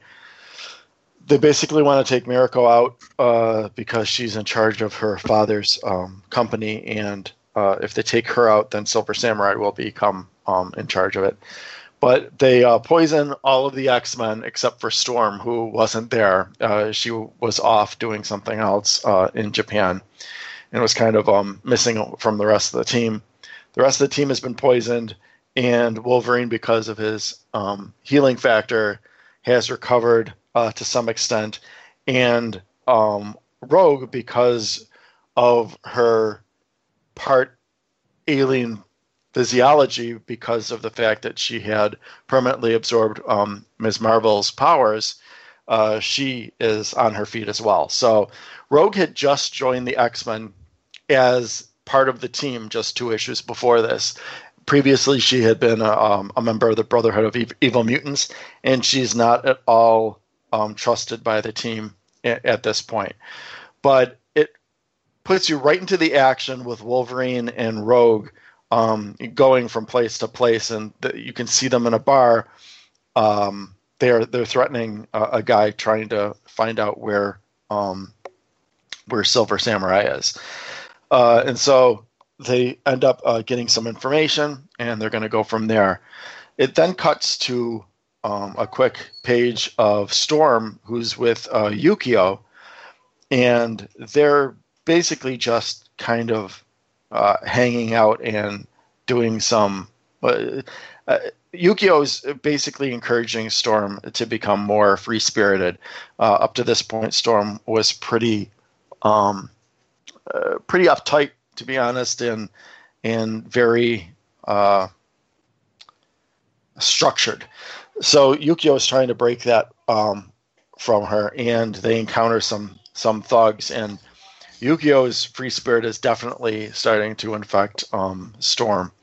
They basically want to take Mariko out uh, because she's in charge of her father's um, company, and uh, if they take her out, then Silver Samurai will become um, in charge of it. But they uh, poison all of the X-Men except for Storm, who wasn't there. Uh, she was off doing something else uh, in Japan and was kind of um, missing from the rest of the team. The rest of the team has been poisoned, and Wolverine, because of his um, healing factor, has recovered uh, to some extent. And um, Rogue, because of her part alien physiology, because of the fact that she had permanently absorbed um, Miz Marvel's powers, uh, she is on her feet as well. So Rogue had just joined the X-Men as part of the team just two issues before this. Previously, she had been a, um, a member of the Brotherhood of Ev- Evil Mutants, and she's not at all um, trusted by the team a- at this point. But it puts you right into the action with Wolverine and Rogue um, going from place to place, and the, you can see them in a bar. Um, they're they're threatening a, a guy trying to find out where um, where Silver Samurai is. Uh, and so they end up uh, getting some information, and they're going to go from there. It then cuts to um, a quick page of Storm, who's with uh, Yukio, and they're basically just kind of uh, hanging out and doing some... Uh, uh, Yukio's basically encouraging Storm to become more free-spirited. Uh, up to this point, Storm was pretty... Um, Uh, pretty uptight, to be honest, and and very uh, structured. So Yukio is trying to break that um, from her, and they encounter some some thugs, and Yukio's free spirit is definitely starting to infect um, Storm.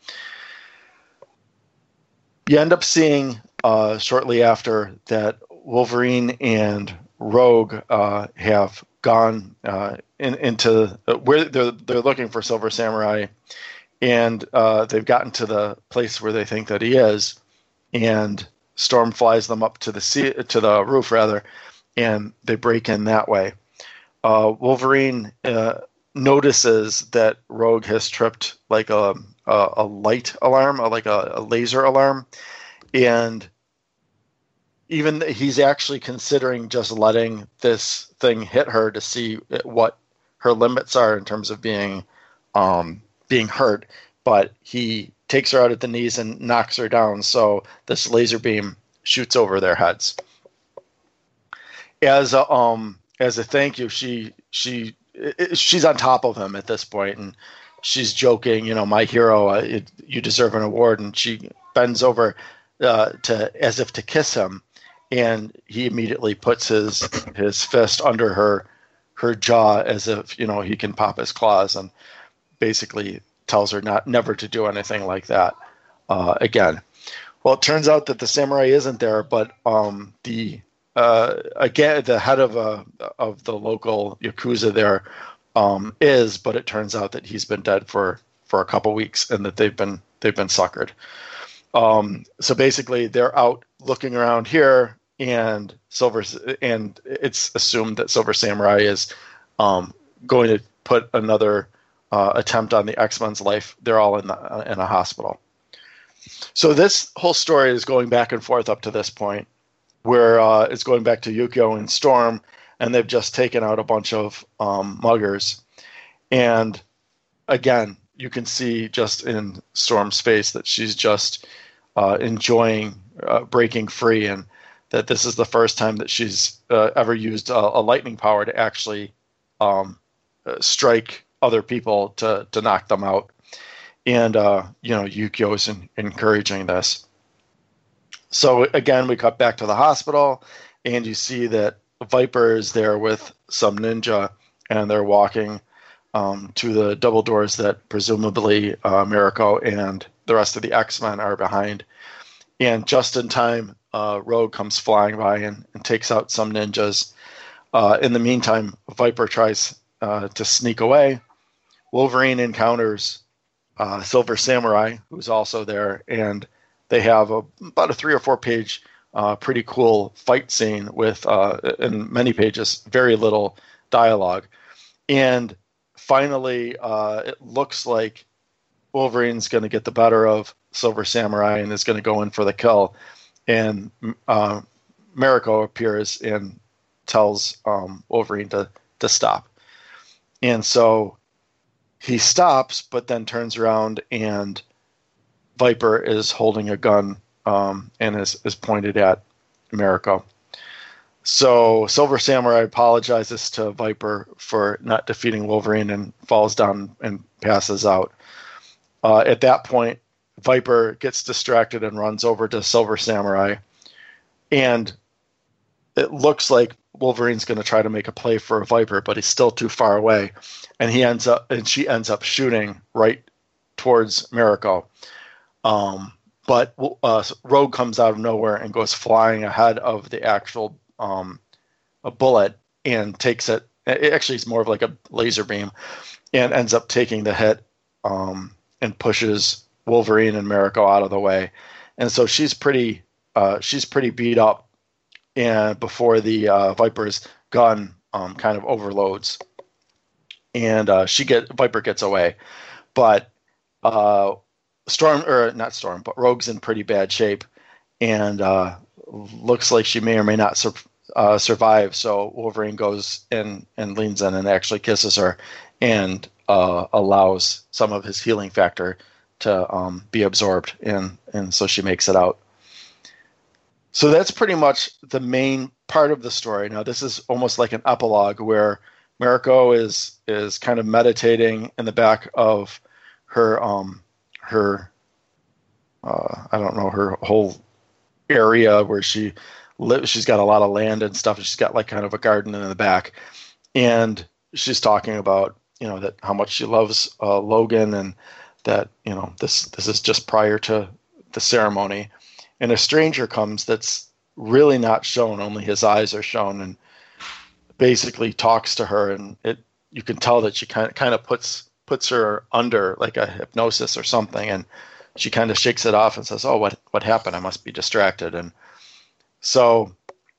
You end up seeing uh, shortly after that Wolverine and Rogue uh, have gone uh, in, into uh, where they're they're looking for Silver Samurai, and uh, they've gotten to the place where they think that he is, and Storm flies them up to the sea, to the roof rather, and they break in that way. Uh, Wolverine uh, notices that Rogue has tripped like a a, a light alarm, like a, a laser alarm, and even he's actually considering just letting this thing hit her to see what her limits are in terms of being um, being hurt. But he takes her out at the knees and knocks her down. So this laser beam shoots over their heads. As a um as a thank you, she she she's on top of him at this point, and she's joking, you know, my hero, uh, it, you deserve an award. And she bends over uh, to as if to kiss him. And he immediately puts his his fist under her her jaw as if, you know, he can pop his claws, and basically tells her not never to do anything like that uh, again. Well, it turns out that the samurai isn't there, but um, the uh, again the head of a of the local yakuza there um, is. But it turns out that he's been dead for for a couple weeks and that they've been they've been suckered. Um, so basically, they're out looking around here, and Silver and it's assumed that Silver Samurai is um, going to put another uh, attempt on the X-Men's life. They're all in the, in a hospital. So this whole story is going back and forth up to this point, where uh, it's going back to Yukio and Storm, and they've just taken out a bunch of um, muggers. And again, you can see just in Storm's face that she's just uh, enjoying uh, breaking free, and that this is the first time that she's uh, ever used a, a lightning power to actually um, uh, strike other people to, to knock them out. And, uh, you know, Yukio is in, encouraging this. So, again, we cut back to the hospital, and you see that Viper is there with some ninja, and they're walking um, to the double doors that presumably uh, Mariko and the rest of the X-Men are behind. And just in time, uh, Rogue comes flying by and, and takes out some ninjas. Uh, in the meantime, Viper tries uh, to sneak away. Wolverine encounters uh, Silver Samurai, who's also there, and they have a, about a three or four page uh, pretty cool fight scene with, uh, in many pages, very little dialogue. And finally, uh, it looks like Wolverine's going to get the better of Silver Samurai and is going to go in for the kill. And uh, Mariko appears and tells um, Wolverine to, to stop. And so he stops, but then turns around and Viper is holding a gun um, and is, is pointed at Mariko. So Silver Samurai apologizes to Viper for not defeating Wolverine and falls down and passes out. Uh, at that point, Viper gets distracted and runs over to Silver Samurai. And it looks like Wolverine's going to try to make a play for a Viper, but he's still too far away. And he ends up, and she ends up shooting right towards Mariko. Um, but uh, Rogue comes out of nowhere and goes flying ahead of the actual um, a bullet and takes it. It actually is more of like a laser beam, and ends up taking the hit um, and pushes Wolverine and Mariko out of the way. And so she's pretty uh, she's pretty beat up, and before the uh, Viper's gun um, kind of overloads, and uh, she get Viper gets away, but. Uh, Storm, or not Storm, but Rogue's in pretty bad shape, and uh, looks like she may or may not sur- uh, survive. So Wolverine goes in and leans in and actually kisses her, and uh, allows some of his healing factor to um, be absorbed, and and so she makes it out. So that's pretty much the main part of the story. Now this is almost like an epilogue where Mariko is is kind of meditating in the back of her um. her, uh, I don't know, her whole area where she lives. She's got a lot of land and stuff. She's got like kind of a garden in the back. And she's talking about, you know, that how much she loves uh, Logan, and that, you know, this, this is just prior to the ceremony. And a stranger comes that's really not shown, only his eyes are shown, and basically talks to her. And it, you can tell that she kind of, kind of puts, puts her under like a hypnosis or something, and she kind of shakes it off and says, oh, what what happened? I must be distracted. And so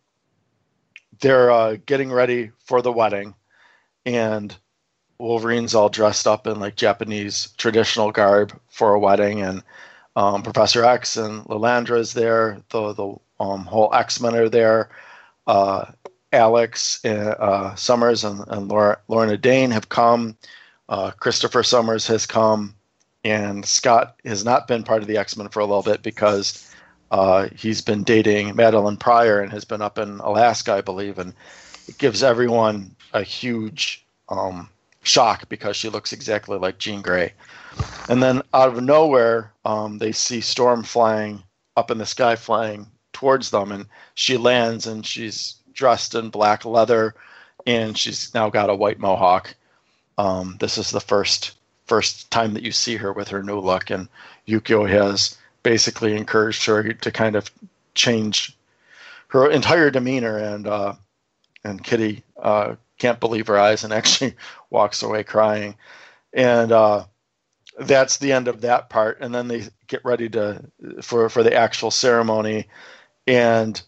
they're uh, getting ready for the wedding, and Wolverine's all dressed up in like Japanese traditional garb for a wedding, and um, Professor X and Lilandra is there, the the um, whole X-Men are there, uh, Alex uh, Summers and, and Laura, Lorna Dane have come. Uh, Christopher Summers has come, and Scott has not been part of the X-Men for a little bit because uh, he's been dating Madeline Pryor and has been up in Alaska, I believe, and it gives everyone a huge um, shock because she looks exactly like Jean Grey. And then out of nowhere, um, they see Storm flying up in the sky, flying towards them, and she lands, and she's dressed in black leather, and she's now got a white mohawk. Um, this is the first first time that you see her with her new look, and Yukio has basically encouraged her to kind of change her entire demeanor, and uh, and Kitty uh, can't believe her eyes and actually walks away crying. And uh, that's the end of that part, and then they get ready to for for the actual ceremony, and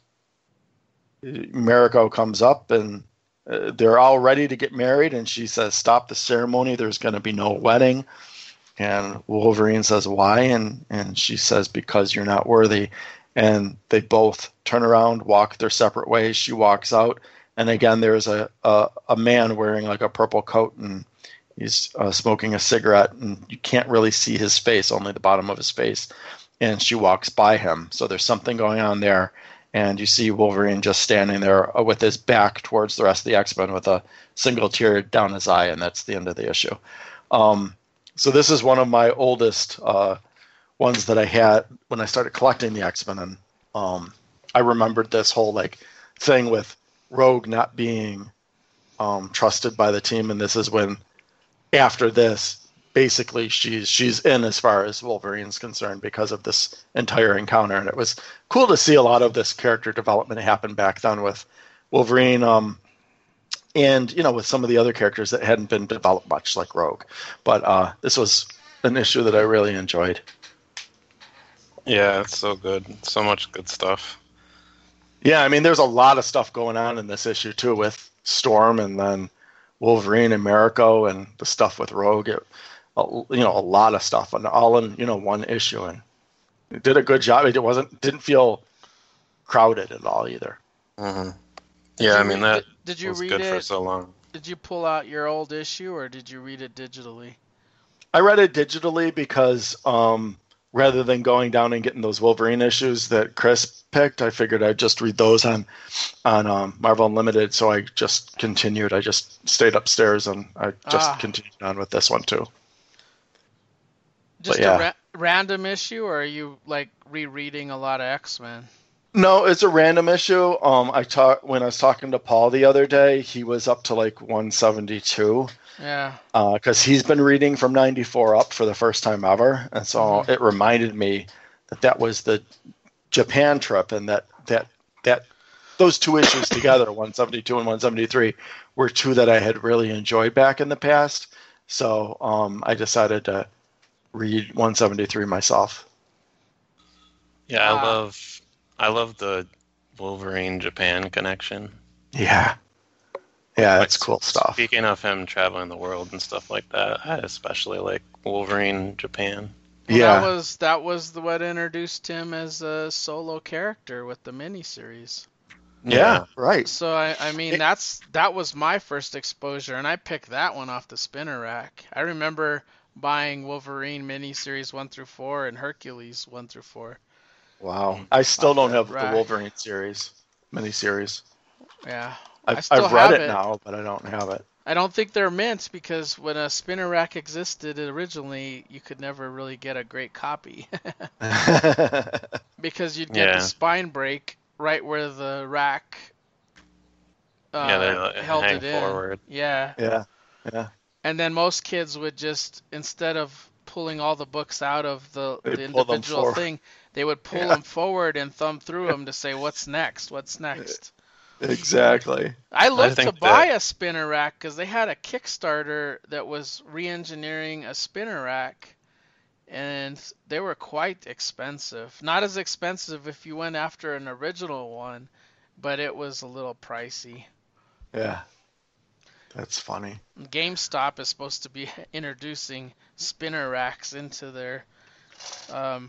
Mariko comes up, and uh, they're all ready to get married, and she says, "Stop the ceremony. There's going to be no wedding." And Wolverine says, "Why?" And and she says, "Because you're not worthy." And they both turn around, walk their separate ways. She walks out, and again, there's a a, a man wearing like a purple coat, and he's uh, smoking a cigarette, and you can't really see his face, only the bottom of his face. And she walks by him. So there's something going on there. And you see Wolverine just standing there with his back towards the rest of the X-Men with a single tear down his eye, and that's the end of the issue. Um, so this is one of my oldest uh, ones that I had when I started collecting the X-Men. And um, I remembered this whole like thing with Rogue not being um, trusted by the team. And this is when, after this, basically she's she's in as far as Wolverine's concerned because of this entire encounter. And it was cool to see a lot of this character development happen back then with Wolverine, um, and you know, with some of the other characters that hadn't been developed much, like Rogue. But uh, this was an issue that I really enjoyed. Yeah, it's so good. So much good stuff. Yeah, I mean, there's a lot of stuff going on in this issue too, with Storm and then Wolverine and Mariko and the stuff with Rogue. It, you know, a lot of stuff, and all in, you know, one issue, and it did a good job. It wasn't didn't feel crowded at all either. Mm-hmm. Yeah, I mean, that did, did you was read good it, for so long. Did you pull out your old issue, or did you read it digitally? I read it digitally because um, rather than going down and getting those Wolverine issues that Chris picked, I figured I'd just read those on on um, Marvel Unlimited. So I just continued. I just stayed upstairs, and I just Ah. continued on with this one too. Just But, yeah. a ra- random issue, or are you like rereading a lot of X-Men? No, it's a random issue. Um, I talk when I was talking to Paul the other day. He was up to like one seventy-two. Yeah. Because uh, he's been reading from ninety-four up for the first time ever, and so Mhm. it reminded me that that was the Japan trip, and that that that those two issues together, one seventy-two and one seventy-three, were two that I had really enjoyed back in the past. So um, I decided to read one seventy-three myself. Yeah, I Wow. love I love the Wolverine Japan connection. Yeah, yeah, Like, that's cool stuff. Speaking of him traveling the world and stuff like that, I especially like Wolverine Japan. Well, Yeah, that was that was the what introduced him as a solo character with the miniseries. yeah, right. So I, I mean It- that's that was my first exposure, and I picked that one off the spinner rack. I remember buying Wolverine miniseries one through four and Hercules one through four. Wow, I still Off don't that have the rack. Wolverine series, miniseries. Yeah, I've, I still I've read have it it. now, but I don't have it. I don't think they're mint because when a spinner rack existed originally, you could never really get a great copy because you'd get Yeah. the spine break right where the rack uh, Yeah, they like, held hang it in. forward. Yeah. Yeah, yeah. And then most kids would just, instead of pulling all the books out of the, They the pull them individual forward. thing, they would pull Yeah. them forward and thumb through them to say, what's next? What's next? Exactly. I looked to think buy that- a spinner rack because they had a Kickstarter that was re-engineering a spinner rack, and they were quite expensive. Not as expensive if you went after an original one, but it was a little pricey. Yeah. That's funny. GameStop is supposed to be introducing spinner racks into their um,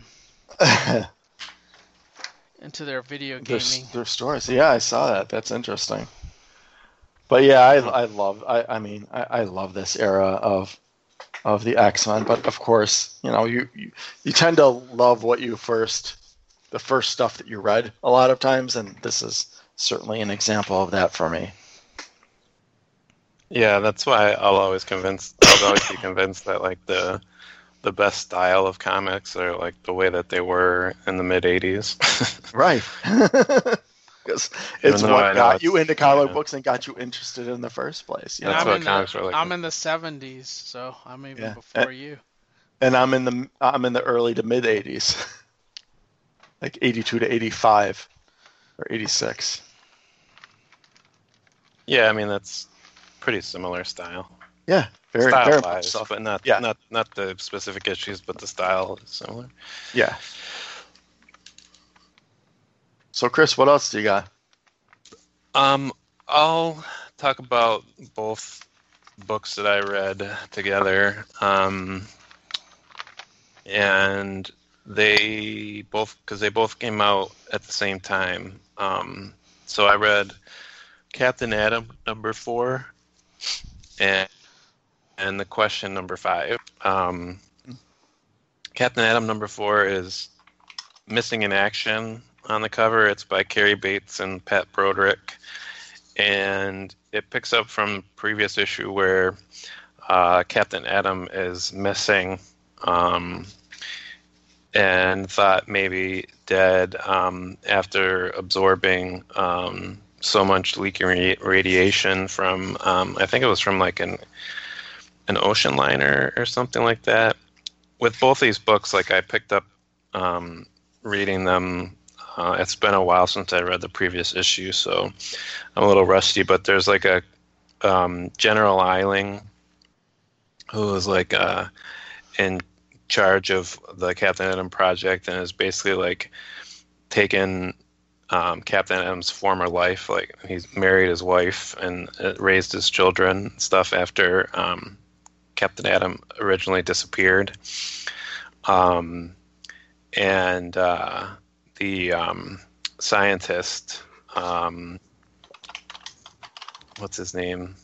into their video Their, gaming. their stores. Yeah, I saw that. That's interesting. But yeah, I, I love. I, I mean, I, I love this era of of the X-Men. But of course, you know, you, you you tend to love what you first, the first stuff that you read a lot of times, and this is certainly an example of that for me. Yeah, that's why I'll always convince I'll always be convinced that like the the best style of comics are like the way that they were in the mid eighties. Right. Because Even it's though I what know got it's- you into comic yeah. books and got you interested in the first place. You And That's know? I'm what in comics the, were like. I'm in the seventies, so I'm even Yeah. before you. And I'm in the I'm in the early to mid eighties, like eighty-two to eighty-five, or eighty-six. Yeah, I mean that's pretty similar style. Yeah, very, style very much wise, so. but not Yeah. not not the specific issues, but the style is similar. Yeah. So, Chris, what else do you got? Um, I'll talk about both books that I read together, um, and they both because they both came out at the same time. Um, so I read Captain Atom number four and and the Question number five. Um, Captain Atom number four is Missing in Action on the cover. It's by Carrie Bates and Pat Broderick. And it picks up from the previous issue where uh, Captain Atom is missing um, and thought maybe dead um, after absorbing um, so much leaking ra- radiation from, um, I think it was from like an, an ocean liner or something like that. With both these books, like I picked up um, reading them. Uh, it's been a while since I read the previous issue, so I'm a little rusty. But there's like a um, General Eiling who is like uh, in charge of the Captain Atom project and is basically like taken um, Captain Atom's former life. Like he's married his wife and uh, raised his children and stuff after um, Captain Atom originally disappeared. Um, and uh, the um, scientist, um, what's his name?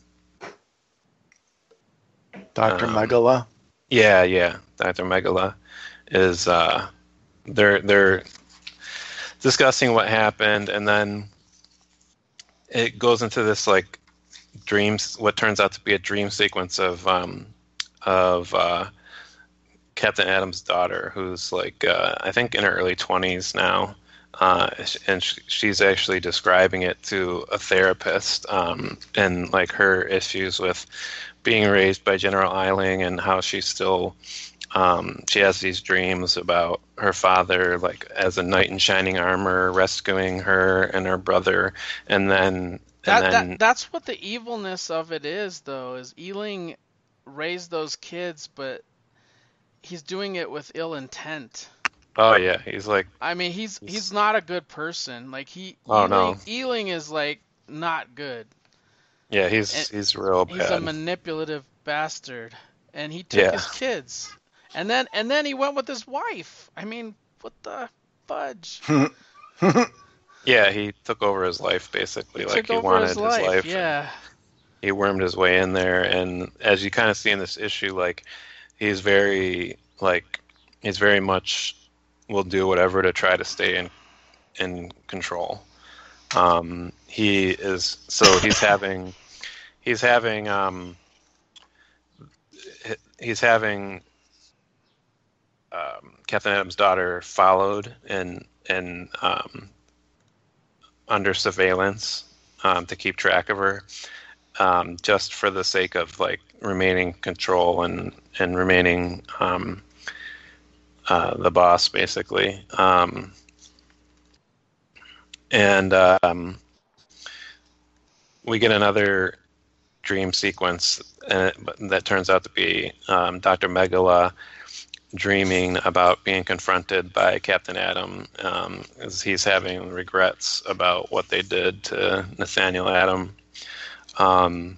Doctor Um, Megala? Yeah, yeah, Doctor Megala is uh, they're they're discussing what happened, and then it goes into this like dreams, what turns out to be a dream sequence of um, of uh, Captain Atom's daughter, who's like uh, I think in her early twenties now, uh, and sh- she's actually describing it to a therapist um, and like her issues with being raised by General Eiling and how she's still um, she has these dreams about her father, like as a knight in shining armor, rescuing her and her brother, and then That, and then that that's what the evilness of it is, though, is Ealing raised those kids, but he's doing it with ill intent. oh yeah, he's like I mean, he's he's, he's not a good person. Like he oh Ealing no, Ealing is like not good. yeah, he's And he's real he's a bad. manipulative bastard, and he took Yeah, his kids, and then and then he went with his wife. I mean, what the fudge? yeah, he took over his life basically, He like took he over wanted his his life. life, and Yeah. he wormed his way in there. And as you kind of see in this issue, like he's very like he's very much will do whatever to try to stay in in control. Um, he is so he's having he's having um, he's having um, Captain Atom's daughter followed and and um, under surveillance um, to keep track of her, um, just for the sake of like remaining control and and remaining um, uh, the boss basically. Um, and um, we get another dream sequence, and it, that turns out to be um, Doctor Megala dreaming about being confronted by Captain Atom, um, as he's having regrets about what they did to Nathaniel Atom. Um,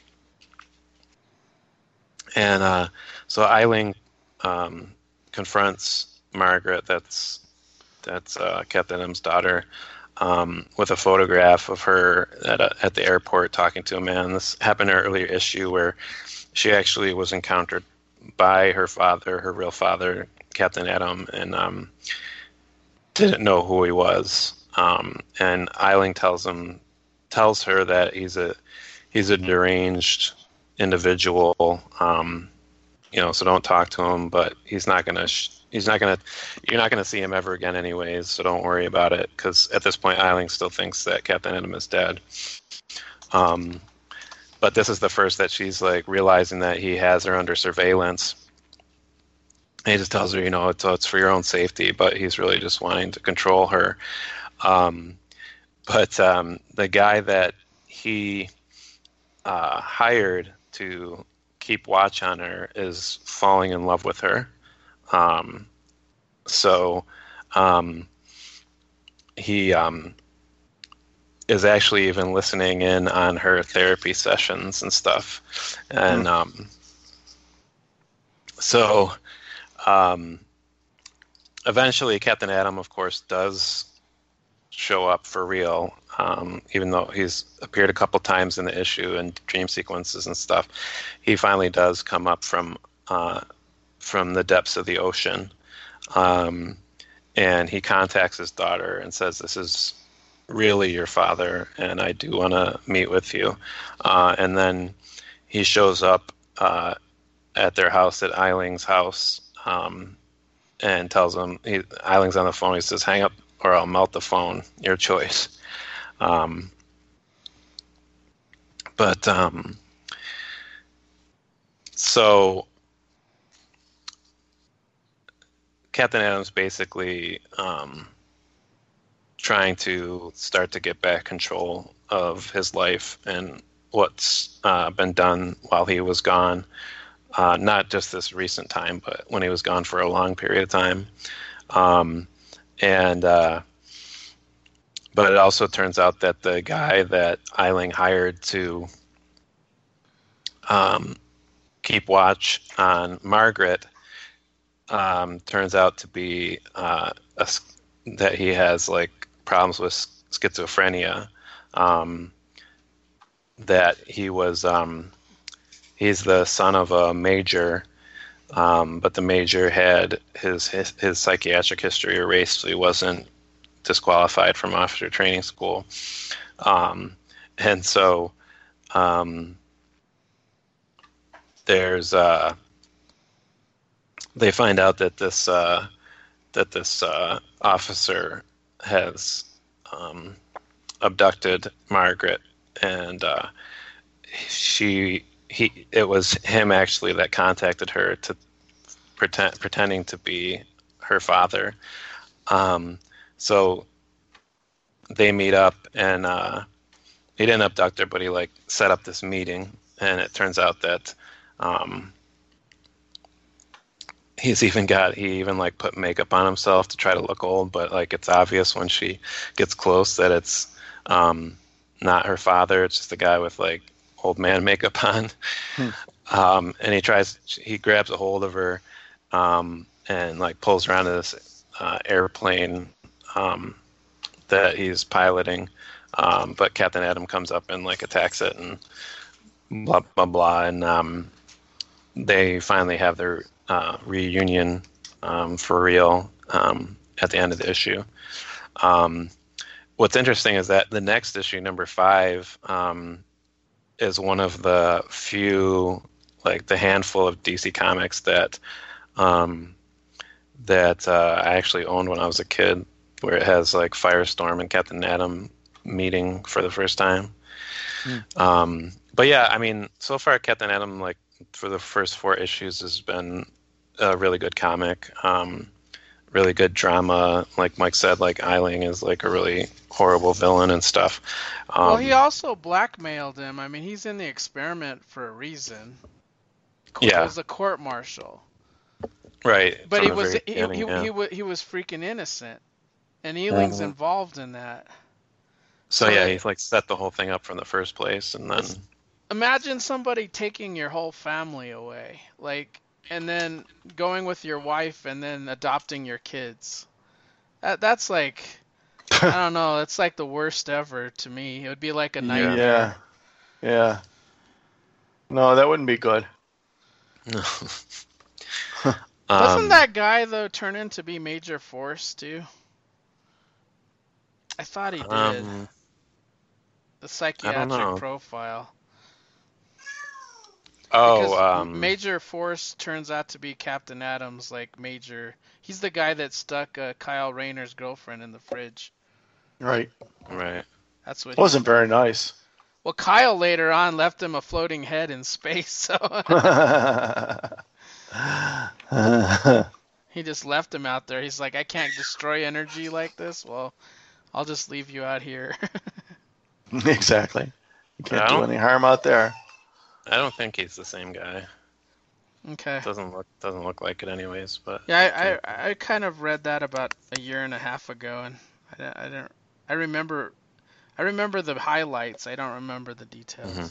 and uh, so Eiling um, confronts Margaret, that's that's uh, Captain Atom's daughter, um, with a photograph of her at, a, at the airport talking to a man. This happened in an earlier issue where she actually was encountered by her father, her real father, Captain Atom, and um, didn't know who he was. Um, and Eiling tells him, tells her that he's a he's a deranged individual. Um, you know, so don't talk to him. But he's not gonna. Sh- he's not gonna. You're not gonna see him ever again, anyways. So don't worry about it. Because at this point, Eiling still thinks that Captain Atom is dead. Um, but this is the first that she's like realizing that he has her under surveillance. And he just tells her, you know, it's, it's for your own safety, but he's really just wanting to control her. Um, but um, the guy that he uh, hired to keep watch on her is falling in love with her. Um, so um, he um, is actually even listening in on her therapy sessions and stuff. And Hmm. um, so um, eventually Captain Atom, of course, does show up for real, um, even though he's appeared a couple times in the issue and dream sequences and stuff. He finally does come up from uh, from the depths of the ocean, um, and he contacts his daughter and says, "This is really your father, and I do want to meet with you." Uh, and then he shows up uh, at their house, at Eiling's house, um, and tells him, he, Eiling's on the phone, he says, "Hang up or I'll melt the phone, your choice." Um, but um, so Captain Atom's basically um, trying to start to get back control of his life and what's uh, been done while he was gone. Uh, not just this recent time, but when he was gone for a long period of time. Um, and uh, but it also turns out that the guy that Eiling hired to um, keep watch on Margaret um, turns out to be uh, a, that he has like problems with schizophrenia. Um, that he was um, he's the son of a major, um, but the major had his, his his psychiatric history erased, so he wasn't disqualified from officer training school. Um, and so um, there's uh, they find out that this uh, that this uh, officer has um, abducted Margaret, and uh, she he it was him actually that contacted her to pretend pretending to be her father. Um, so they meet up, and uh, he didn't abduct her, but he like set up this meeting, and it turns out that um, he's even got he even like put makeup on himself to try to look old, but like it's obvious when she gets close that it's um, not her father. It's just a guy with like old man makeup on. Hmm. Um, and he tries he grabs a hold of her um, and like pulls her onto this uh, airplane um, that he's piloting, um, but Captain Atom comes up and like attacks it and blah blah blah, and um, they finally have their uh, reunion um, for real um, at the end of the issue. Um, what's interesting is that the next issue, number five, um, is one of the few, like the handful of D C comics that um, that uh, I actually owned when I was a kid, where it has like Firestorm and Captain Atom meeting for the first time. Hmm. Um, but yeah, I mean, so far Captain Atom, like for the first four issues, has been a really good comic. Um, really good drama. Like Mike said, like Eiling is like a really horrible villain and stuff. Um, Well, he also blackmailed him. I mean, he's in the experiment for a reason. Yeah. It was a court martial. right. But from he the was very he, beginning, he, yeah. he, wa- he was freaking innocent. And Ealing's Mhm. involved in that. So, So yeah, it- he like set the whole thing up from the first place, and then It's- Imagine somebody taking your whole family away, like, and then going with your wife and then adopting your kids. That that's like, I don't know, it's like the worst ever to me. It would be like a Yeah. nightmare. Yeah. Yeah. No, that wouldn't be good. Doesn't um, that guy though turn in to be Major Force too? I thought he did. um, The psychiatric know. profile. oh, Because um, Major Force turns out to be Captain Atom's like major. He's the guy that stuck uh, Kyle Rayner's girlfriend in the fridge. Right. right. That's what. Wasn't he's very doing. nice. Well, Kyle later on left him a floating head in space, so he just left him out there. He's like, I can't destroy energy like this. Well, I'll just leave you out here. Exactly. You can't I do don't- any harm out there. I don't think he's the same guy. Okay. Doesn't look doesn't look like it anyways, but Yeah, I, I, I kind of read that about a year and a half ago, and I, don't- I don't. I remember. I remember the highlights. I don't remember the mhm. details.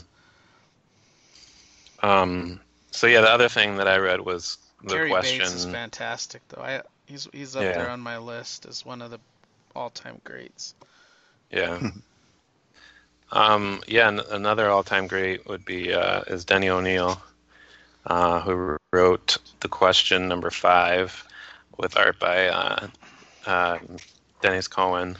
um. So yeah, the other thing that I read was the Cary Bates is question. fantastic, though. I he's he's up there Yeah, on my list as one of the all-time greats. yeah. Um, yeah, and another all-time great would be uh, is Denny O'Neil, uh, who wrote the question number five with art by uh, uh, Dennis Cohen.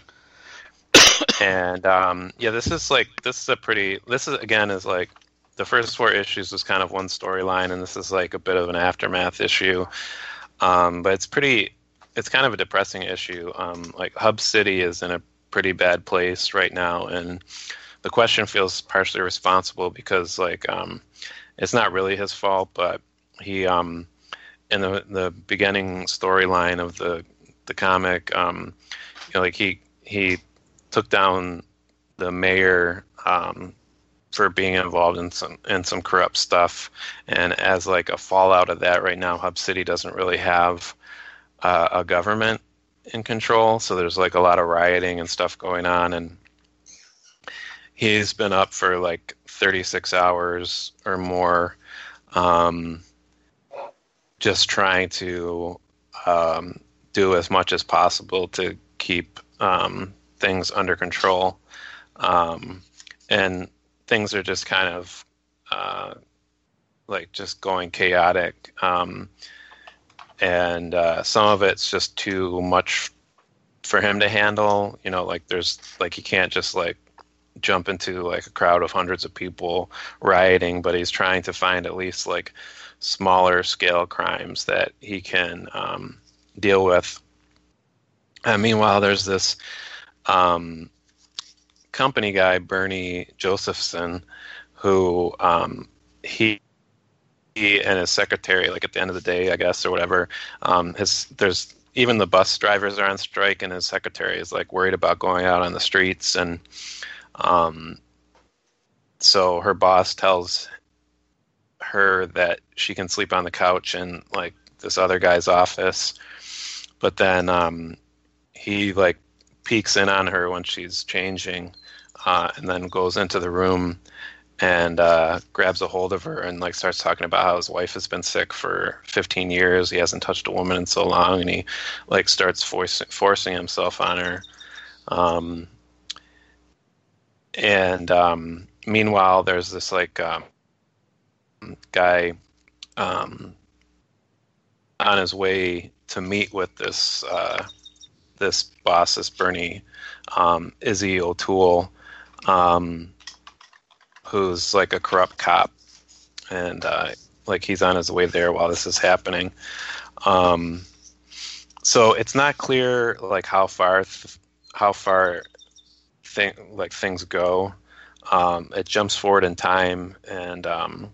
And um, yeah, this is like this is a pretty. This is again is like the first four issues was kind of one storyline, and this is like a bit of an aftermath issue. Um, but it's pretty. It's kind of a depressing issue. Um, like Hub City is in a pretty bad place right now, and the question feels partially responsible because like um, it's not really his fault, but he um, in the the beginning storyline of the the comic, um, you know, like he he took down the mayor um, for being involved in some in some corrupt stuff, and as like a fallout of that, right now Hub City doesn't really have uh, a government in control, so there's like a lot of rioting and stuff going on, and he's been up for like thirty-six hours or more, um, just trying to um, do as much as possible to keep um, things under control. Um, and things are just kind of uh, like just going chaotic. Um, and uh, some of it's just too much for him to handle. You know, like there's like he can't just like jump into like a crowd of hundreds of people rioting, but he's trying to find at least like smaller scale crimes that he can um, deal with. And meanwhile, there's this um, company guy, Bernie Josephson, who um, he, he and his secretary, like at the end of the day, I guess, or whatever, um, his there's even the bus drivers are on strike, and his secretary is like worried about going out on the streets, and um, so her boss tells her that she can sleep on the couch in like this other guy's office, but then um, he like peeks in on her when she's changing, uh, and then goes into the room and uh, grabs a hold of her and like starts talking about how his wife has been sick for fifteen years. He hasn't touched a woman in so long, and he like starts forcing forcing himself on her. Um, and um, meanwhile, there's this like um, guy um, on his way to meet with this uh, this boss, this Bernie um, Izzy O'Toole, um, who's like a corrupt cop, and uh, like he's on his way there while this is happening. Um, so it's not clear like how far th- how far thing like things go. Um, it jumps forward in time, and um,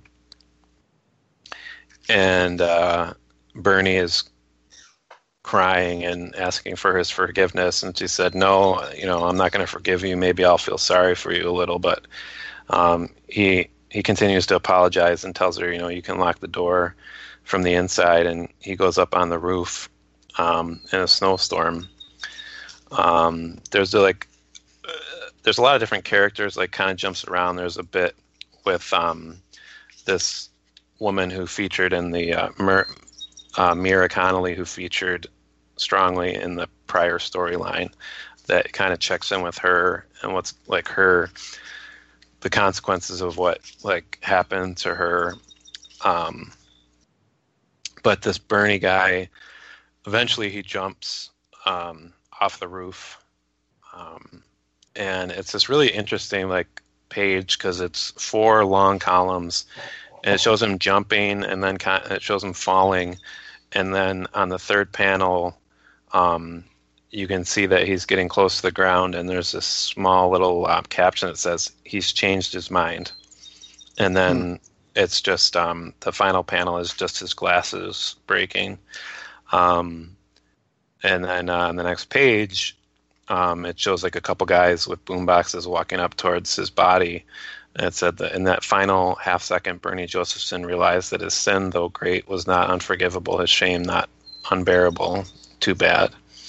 and uh, Bernie is crying and asking for his forgiveness, and she said, "No, you know, I'm not going to forgive you. Maybe I'll feel sorry for you a little." But um, he he continues to apologize and tells her, you know, you can lock the door from the inside, and he goes up on the roof um, in a snowstorm. Um, there's a, like uh, there's a lot of different characters, like kind of jumps around. There's a bit with um, this woman who featured in the uh, Mer- uh, Mira Connolly, who featured strongly in the prior storyline, that kind of checks in with her and what's like her the consequences of what like happened to her. Um, but this Bernie guy, eventually he jumps um, off the roof, um, and it's this really interesting like page because it's four long columns, and it shows him jumping, and then it shows him falling, and then on the third panel, um, you can see that he's getting close to the ground, and there's this small little uh, caption that says he's changed his mind, and then hmm. it's just um, the final panel is just his glasses breaking, um, and then uh, on the next page, um, it shows like a couple guys with boom boxes walking up towards his body, And it said that in that final half second, Bernie Josephson realized that his sin, though great, was not unforgivable, his shame not unbearable. Too bad.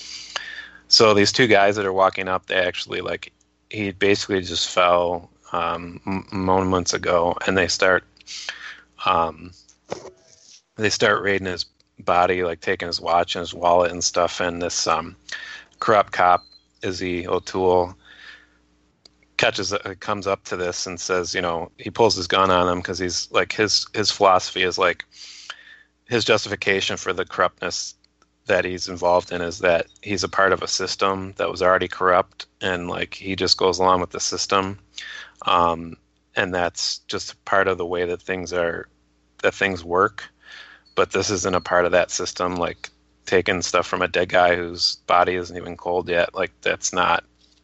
So these two guys that are walking up, they actually, like, he basically just fell um, m- moments ago, and they start um, they start raiding his body, like taking his watch and his wallet and stuff. And this um, corrupt cop, Izzy O'Toole, catches uh, comes up to this and says, you know, he pulls his gun on him because he's like, his his philosophy is like, his justification for the corruptness that he's involved in is that he's a part of a system that was already corrupt, and like he just goes along with the system, um, and that's just part of the way that things are, that things work. But this isn't a part of that system, like taking stuff from a dead guy whose body isn't even cold yet. Like that's not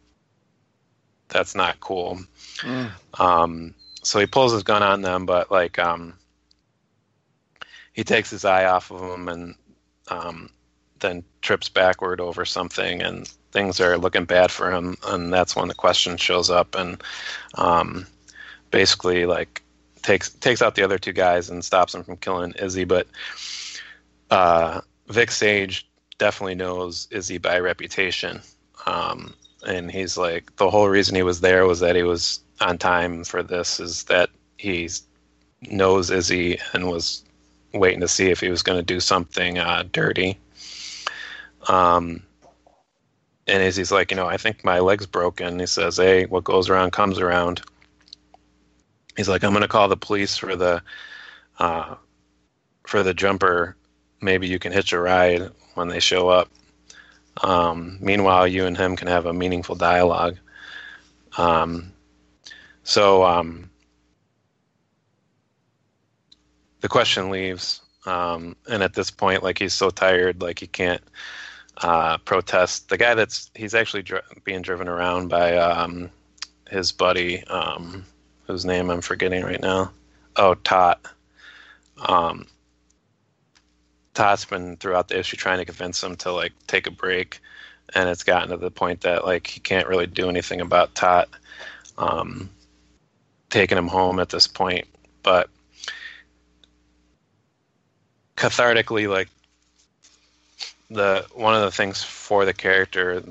that's not cool. Mm. Um, so he pulls his gun on them, but like um, he takes his eye off of them and um, then trips backward over something, and things are looking bad for him. And that's when the question shows up, and um, basically like takes takes out the other two guys and stops them from killing Izzy. But uh, Vic Sage definitely knows Izzy by reputation. Um, and he's like, the whole reason he was there was that he was on time for this, is that he knows Izzy and was waiting to see if he was going to do something uh, dirty. Um, and Izzy's like, you know, I think my leg's broken. He says, hey, what goes around comes around. He's like, I'm going to call the police for the uh, for the jumper. Maybe you can hitch a ride when they show up. Um, meanwhile, you and him can have a meaningful dialogue. Um, so um, the question leaves, um, and at this point, like he's so tired, like he can't uh, protest. The guy that's he's actually dri- being driven around by um, his buddy, um, whose name I'm forgetting right now. Oh, Tot. Um, Tot's been throughout the issue trying to convince him to like take a break, and it's gotten to the point that like he can't really do anything about Tot um, taking him home at this point. But cathartically, like the one of the things for the character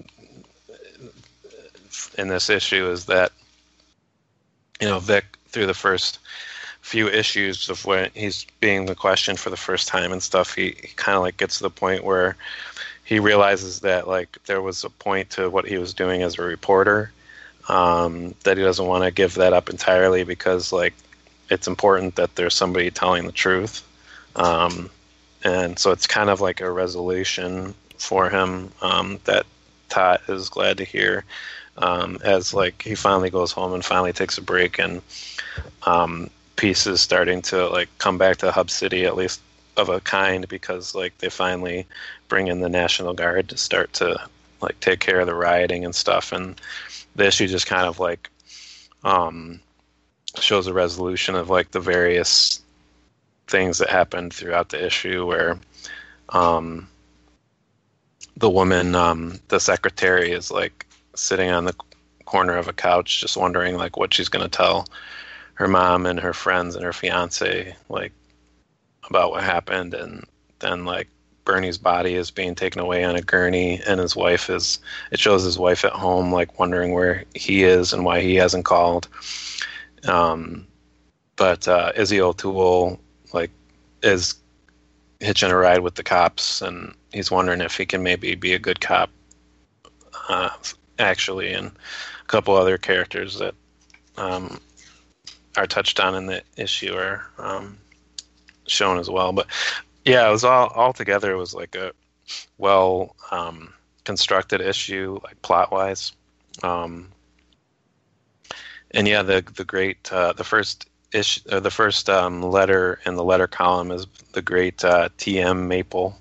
in this issue is that, you know, Vic, through the first few issues of when he's being the question for the first time and stuff, he, he kind of like gets to the point where he realizes that like there was a point to what he was doing as a reporter, um, that he doesn't want to give that up entirely, because like it's important that there's somebody telling the truth. Um, and so it's kind of like a resolution for him, um, that Tot is glad to hear, um, as like he finally goes home and finally takes a break, and um, pieces starting to like come back to Hub City, at least of a kind, because like they finally bring in the National Guard to start to like take care of the rioting and stuff. And the issue just kind of like um, shows a resolution of like the various things that happened throughout the issue, where um, the woman, um, the secretary, is like sitting on the corner of a couch just wondering like what she's going to tell her mom and her friends and her fiance like about what happened. And then like Bernie's body is being taken away on a gurney, and his wife is, it shows his wife at home like wondering where he is and why he hasn't called. Um, but uh, Izzy O'Toole like is hitching a ride with the cops, and he's wondering if he can maybe be a good cop uh, actually. And a couple other characters that um, are touched on in the issue are um, shown as well. But yeah, it was all all together. It was like a well um, constructed issue, like plot wise. Um, and yeah, the the great uh, the first issue, or the first um, letter in the letter column is the great uh, T M Maple.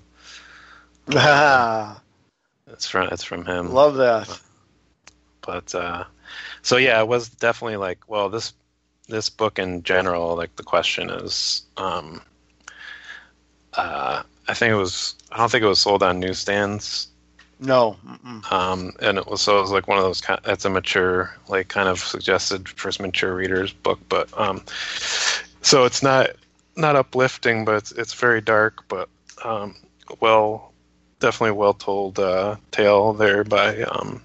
Ah, it's from it's from him. Love that. But uh, so yeah, it was definitely like, well, this. This book in general, like the question is, um, uh, I think it was, I don't think it was sold on newsstands No. Mm-mm. Um, and it was so it was like one of those kind. It's a mature, like kind of suggested for mature readers book, but um, so it's not not uplifting, but it's it's very dark, but um, well, definitely well told uh, tale there by um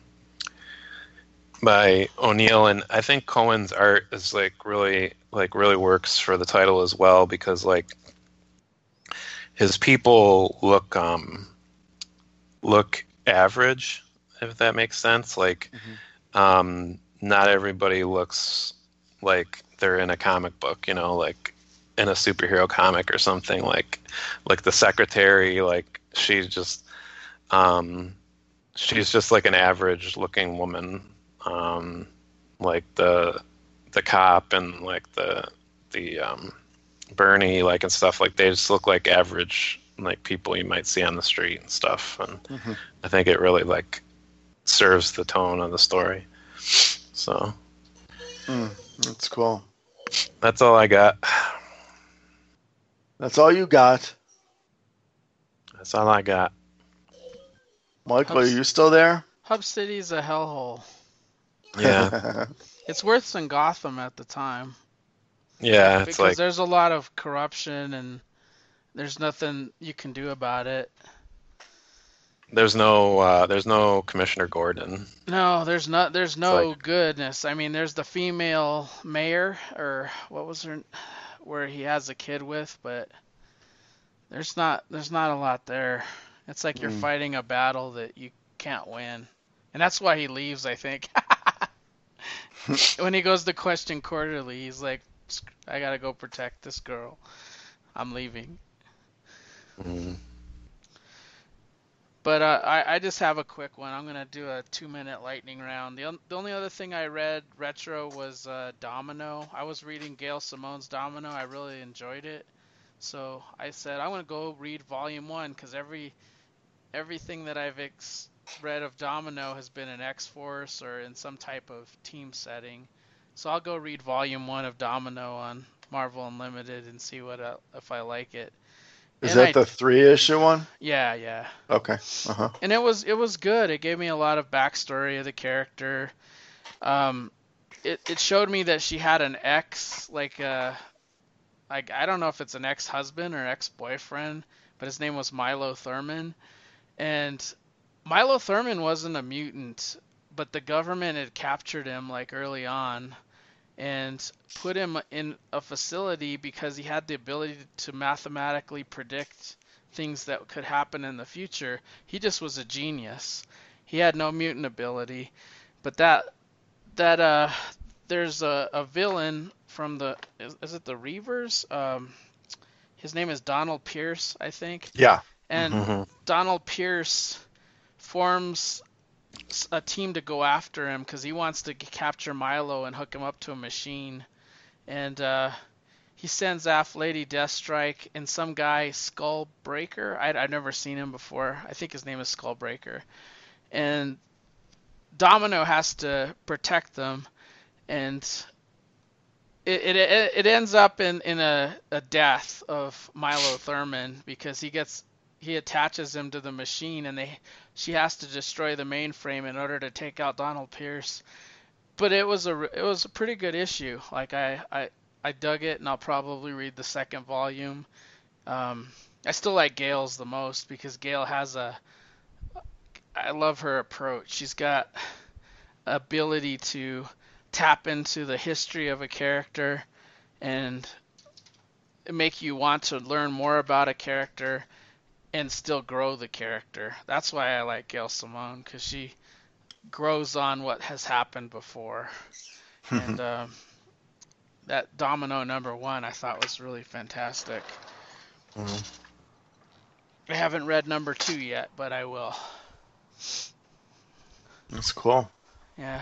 by O'Neill, and I think Cohen's art is like really like really works for the title as well because like his people look um look average, if that makes sense. Like Mm-hmm. um not everybody looks like they're in a comic book, you know, like in a superhero comic or something. Like like the secretary, like she's just um she's just like an average looking woman. Um like the the cop and like the the um Bernie, like, and stuff, like they just look like average like people you might see on the street and stuff, and Mm-hmm. I think it really like serves the tone of the story. So Mm, that's cool. that's all I got. That's all you got. That's all I got. Michael, are you still there? Hub City's a hellhole. Yeah, It's worse than Gotham at the time. yeah. It's Because like there's a lot of corruption and there's nothing you can do about it. there's no uh, there's no Commissioner Gordon. No, there's not. There's no like- goodness. I mean, there's the female mayor, or what was her, where he has a kid with, but there's not. There's not a lot there. It's like you're Mm. fighting a battle that you can't win, and that's why he leaves. I think when he goes to Question Quarterly, he's like, "I gotta go protect this girl. I'm leaving." Mm. But uh, I, I just have a quick one. I'm going to do a two-minute lightning round. The, on- the only other thing I read retro was uh, Domino. I was reading Gail Simone's Domino. I really enjoyed it. So I said, I'm going to go read Volume one because every, everything that I've ex- read of Domino has been in X-Force or in some type of team setting. So I'll go read Volume one of Domino on Marvel Unlimited and see what uh, if I like it. Is And that I- the three issue one? Yeah, yeah. Okay. Uh-huh. And it was it was good. It gave me a lot of backstory of the character. Um, it it showed me that she had an ex, like uh, like I don't know if it's an ex-husband or ex-boyfriend, but his name was Milo Thurman, and Milo Thurman wasn't a mutant, but the government had captured him like early on, and put him in a facility because he had the ability to mathematically predict things that could happen in the future. He just was a genius. He had no mutant ability, but that that uh there's a, a villain from the is, is it the Reavers? Um, his name is Donald Pierce, I think. Yeah. And Mhm. Donald Pierce forms s- a team to go after him because he wants to c- capture Milo and hook him up to a machine. And uh, he sends off Lady Deathstrike and some guy, Skullbreaker. I'd, I've never seen him before. I think his name is Skullbreaker. And Domino has to protect them. And it it, it ends up in, in a, a death of Milo Thurman because he gets he attaches him to the machine and they she has to destroy the mainframe in order to take out Donald Pierce. But it was a it was a pretty good issue. Like I I, I dug it, and I'll probably read the second volume. Um, I still like Gail's the most because Gail has a I love her approach. She's got ability to tap into the history of a character and make you want to learn more about a character and still grow the character. That's why I like Gail Simone, because she grows on what has happened before. And um, that Domino number one I thought was really fantastic. Mhm. I haven't read number two yet, but I will. That's cool. Yeah.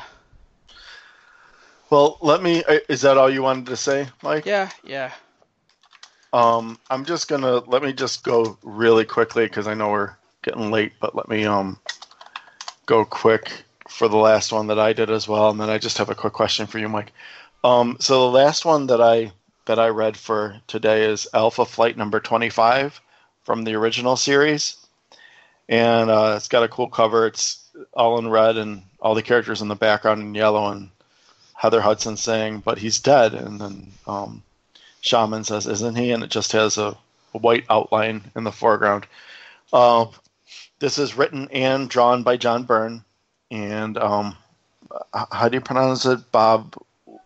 Well, let me. uh, Is that all you wanted to say, Mike? Yeah, yeah. Um, I'm just gonna let me just go really quickly because I know we're getting late, but let me um go quick for the last one that I did as well, and then I just have a quick question for you, Mike. Um, so the last one that I that I read for today is Alpha Flight number twenty-five from the original series, and uh, it's got a cool cover. It's all in red, and all the characters in the background in yellow, and Heather Hudson saying, "But he's dead," and then um, Shaman says, "Isn't he?" And it just has a, a white outline in the foreground. Uh, this is written and drawn by John Byrne, and um, how do you pronounce it? Bob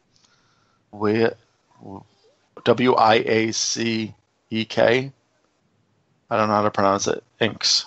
W I A C E K. I don't know how to pronounce it. Inks.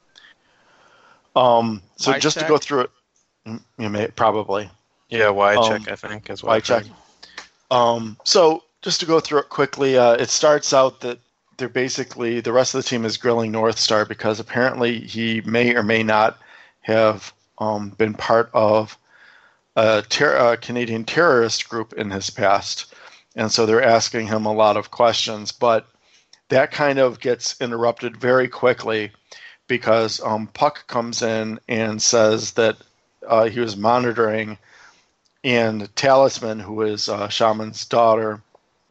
Um, so Y just check? to go through it, you may probably Yeah, Y Um, check I think as well. Y check. Um, so just to go through it quickly, uh, it starts out that they're basically the rest of the team is grilling Northstar because apparently he may or may not have um, been part of a, ter- a Canadian terrorist group in his past, and so they're asking him a lot of questions. But that kind of gets interrupted very quickly because um, Puck comes in and says that uh, he was monitoring, and Talisman, who is uh, Shaman's daughter,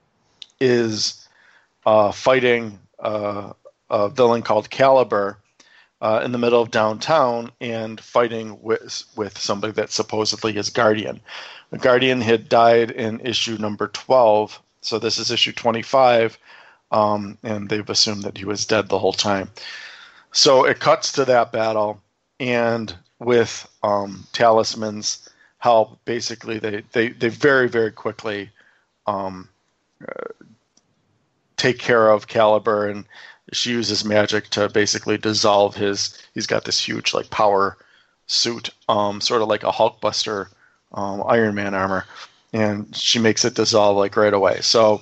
is uh, fighting uh, a villain called Caliber uh, in the middle of downtown and fighting with, with somebody that's supposedly his guardian. The guardian had died in issue number twelve, so this is issue twenty-five, um, and they've assumed that he was dead the whole time. So it cuts to that battle, and with um, Talisman's help, basically they, they, they very, very quickly um, uh, take care of Caliber, and she uses magic to basically dissolve his, he's got this huge like power suit, um, sort of like a Hulkbuster um, Iron Man armor, and she makes it dissolve like right away. So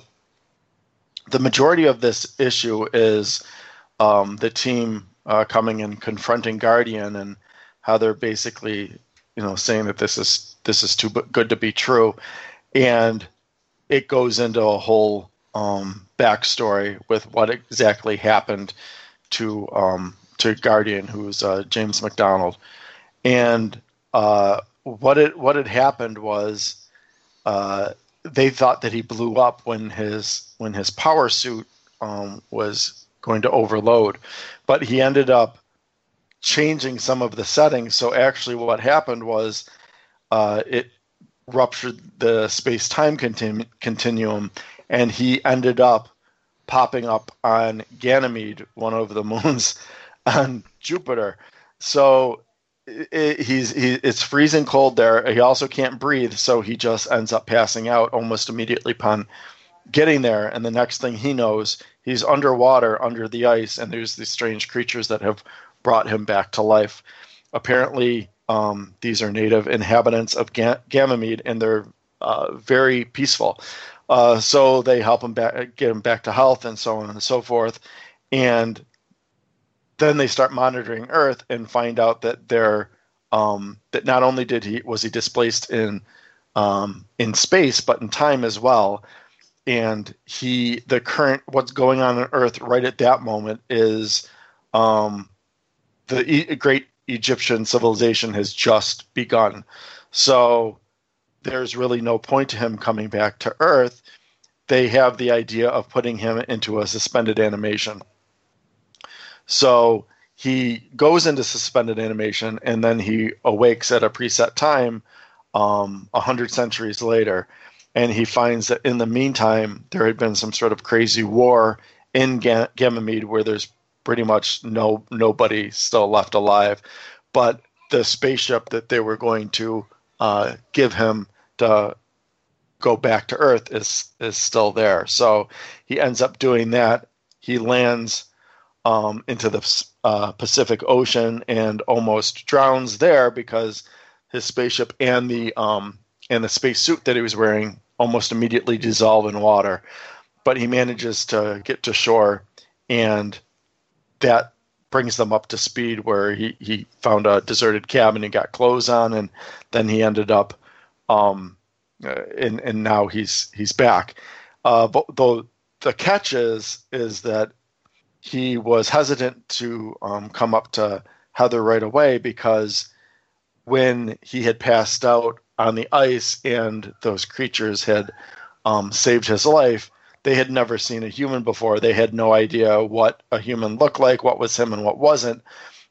the majority of this issue is um, the team uh, coming and confronting Guardian, and how they're basically, you know, saying that this is this is too good to be true, and it goes into a whole um, backstory with what exactly happened to um, to Guardian, who's uh, James McDonald, and uh, what it what had happened was uh, they thought that he blew up when his when his power suit um, was going to overload, but he ended up changing some of the settings. So actually what happened was uh, it ruptured the space-time continu- continuum, and he ended up popping up on Ganymede, one of the moons on Jupiter. So it, he's he, it's freezing cold there. He also can't breathe, so he just ends up passing out almost immediately upon getting there. And the next thing he knows, he's underwater under the ice, and there's these strange creatures that have brought him back to life. Apparently, um, these are native inhabitants of Ga- Ganymede, and they're uh, very peaceful. Uh, so they help him back, get him back to health, and so on and so forth. And then they start monitoring Earth and find out that they're um, that not only did he was he displaced in um, in space, but in time as well. And he the current what's going on on Earth right at that moment is um, the e- great Egyptian civilization has just begun. So there's really no point to him coming back to Earth. They have the idea of putting him into a suspended animation. So he goes into suspended animation, and then he awakes at a preset time um, one hundred centuries later. And he finds that in the meantime, there had been some sort of crazy war in Ga- Ganymede where there's pretty much no nobody still left alive. But the spaceship that they were going to uh, give him to go back to Earth is is still there. So he ends up doing that. He lands um, into the uh, Pacific Ocean and almost drowns there because his spaceship and the um, and the space suit that he was wearing almost immediately dissolve in water. But he manages to get to shore, and that brings them up to speed where he, he found a deserted cabin and got clothes on, and then he ended up um, uh, and, and now he's he's back. Uh, but the, the catch is, is that he was hesitant to um, come up to Heather right away because when he had passed out on the ice and those creatures had um, saved his life, they had never seen a human before. They had no idea what a human looked like, what was him and what wasn't.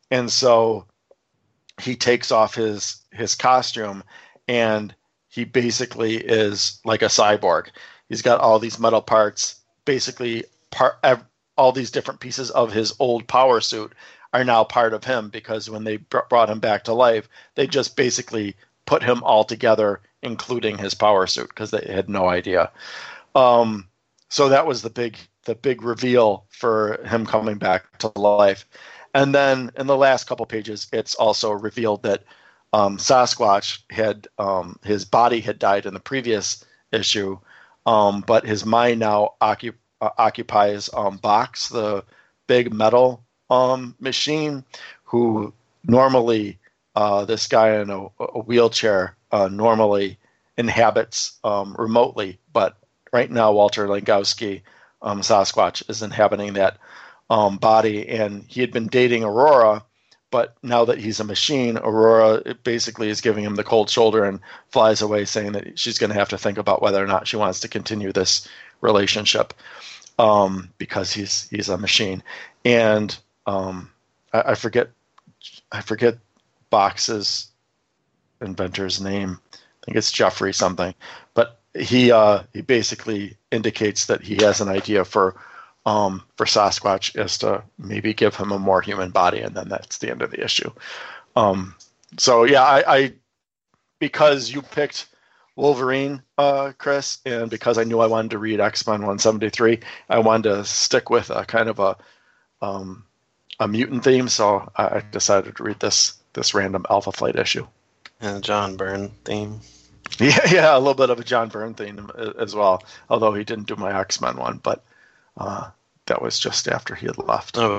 and so he takes off his his costume, and he basically is like a cyborg. He's got all these metal parts, basically part all these different pieces of his old power suit are now part of him, because when they brought him back to life, they just basically put him all together, including his power suit, because they had no idea. Um, so that was the big the big reveal for him coming back to life. And then in the last couple pages, it's also revealed that um, Sasquatch had um, his body had died in the previous issue, um, but his mind now occup- uh, occupies um, Box, the big metal um, machine, who normally uh, this guy in a, a wheelchair uh, normally inhabits um, remotely, but right now Walter Langowski, um, Sasquatch, is inhabiting that um, body, and he had been dating Aurora, but now that he's a machine, Aurora basically is giving him the cold shoulder and flies away, saying that she's going to have to think about whether or not she wants to continue this relationship, um, because he's he's a machine. And um, I, I forget I forget Box's inventor's name. I think it's Jeffrey something, but he uh, he basically indicates that he has an idea for um, for Sasquatch is to maybe give him a more human body, and then that's the end of the issue. Um, so yeah, I, I because you picked Wolverine, uh, Chris, and because I knew I wanted to read X-Men one seventy-three, I wanted to stick with a kind of a um, a mutant theme, so I decided to read this this random Alpha Flight issue. And John Byrne theme. Yeah, yeah, a little bit of a John Byrne theme as well, although he didn't do my X-Men one, but uh, that was just after he had left. Oh,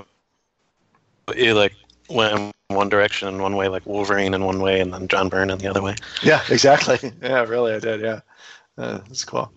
you like went in one direction in one way, like Wolverine in one way, and then John Byrne in the other way. Yeah, exactly. Yeah, really, I did. Yeah, uh, that's cool.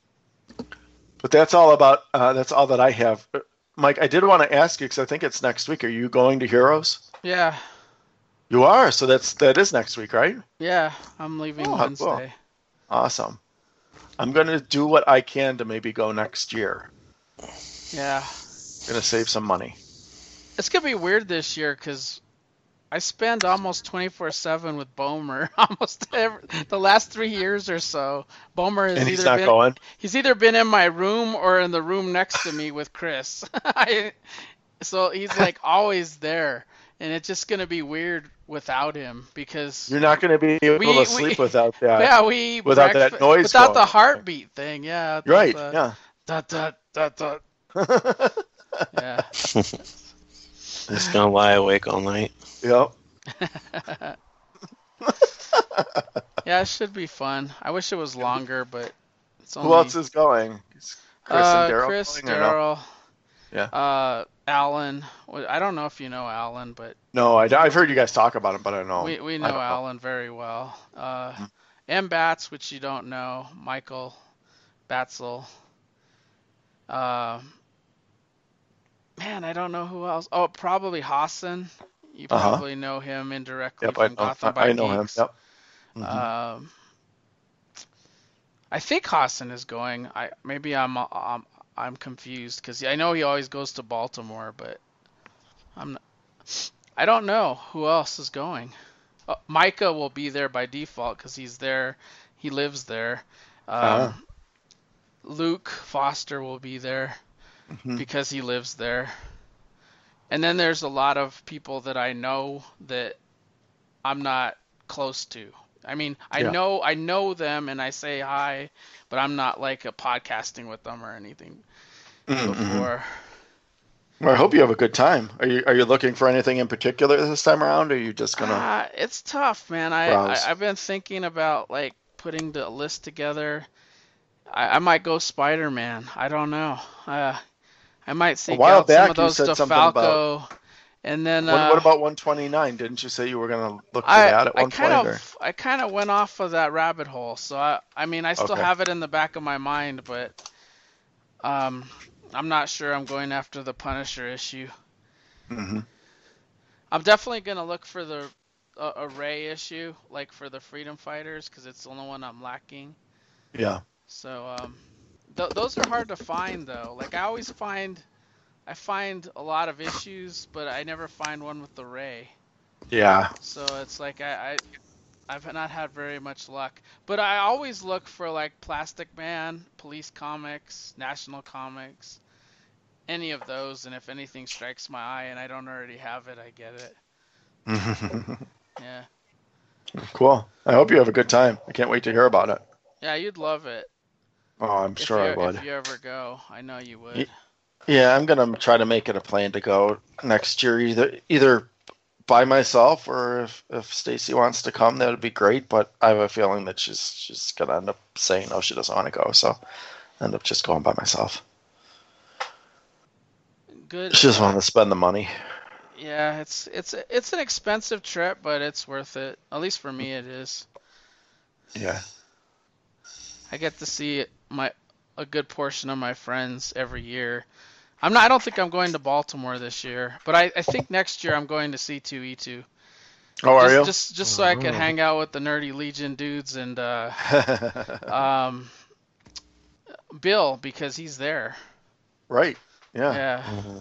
But that's all about. Uh, that's all that I have. Mike, I did want to ask you because I think it's next week. Are you going to Heroes? Yeah. You are. So that's that is next week, right? Yeah, I'm leaving Oh, Wednesday. cool. Awesome. I'm going to do what I can to maybe go next year. Yeah. Going to save some money. It's going to be weird this year because I spend almost twenty-four seven with Bomer almost every, the last three years or so. Bomer has and he's either not been, going? He's either been in my room or in the room next to me with Chris. I, so he's like always there. And it's just going to be weird without him because you're not going to be able we, to sleep we, without that. Yeah, we without that noise. Without going. the heartbeat thing. Yeah. You're right. The, yeah. Dot dot dot dot. Yeah. Just gonna lie awake all night. Yep. Yeah, it should be fun. I wish it was longer, but it's only. Who else is going? Is Chris uh, and Daryl. Chris, going, Daryl. Yeah. Uh, Alan. I don't know if you know Alan, but no, I, I've heard you guys talk about him, but I don't know. We we know Alan know. very well. Uh, mm-hmm. M. Bats, which you don't know, Michael Batzel. Uh, man, I don't know who else. Oh, probably Hassan. You probably uh-huh. know him indirectly yep, from I know, Gotham by I know Geeks. him. Yep. Mm-hmm. Um, I think Hassan is going. I maybe I'm I'm I'm confused because I know he always goes to Baltimore, but I'm not, I don't know who else is going. Uh, Micah will be there by default because he's there. He lives there. Um, uh-huh. Luke Foster will be there mm-hmm. because he lives there. And then there's a lot of people that I know that I'm not close to. I mean, I yeah. know I know them and I say hi, but I'm not like a podcasting with them or anything mm-hmm. before. Well, I hope you have a good time. Are you are you looking for anything in particular this time around, or are you just gonna? Uh, it's tough, man. I, I I've been thinking about like putting the list together. I, I might go Spider-Man. I don't know. Uh, I might seek out some of those DeFalco, about... and then. What, uh, what about one twenty-nine? Didn't you say you were gonna look for I, that at I one point? Kind of, I kind of went off of that rabbit hole. So I, I mean, I still okay. have it in the back of my mind, but um, I'm not sure I'm going after the Punisher issue. Mm-hmm. I'm definitely gonna look for the uh, Array issue, like for the Freedom Fighters, because it's the only one I'm lacking. Yeah. So um, th- those are hard to find though. Like I always find I find a lot of issues, but I never find one with the Ray. Yeah. So it's like I, I I've not had very much luck. But I always look for like Plastic Man, Police Comics, National Comics, any of those, and if anything strikes my eye and I don't already have it, I get it. Yeah. Cool. I hope you have a good time. I can't wait to hear about it. Yeah, you'd love it. Oh, I'm If sure I you would. if you ever go, I know you would. Ye- Yeah, I'm gonna try to make it a plan to go next year, either either by myself or if if Stacy wants to come, that would be great. But I have a feeling that she's she's gonna end up saying no, she doesn't want to go, so I end up just going by myself. Good. She just want to spend the money. Yeah, it's it's it's an expensive trip, but it's worth it. At least for me, it is. Yeah. I get to see my a good portion of my friends every year. I'm not. I don't think I'm going to Baltimore this year, but I, I think next year I'm going to C two E two. Oh, are just, you? Just just so I could hang out with the Nerdy Legion dudes and uh, um, Bill because he's there. Right. Yeah. Yeah. Mm-hmm.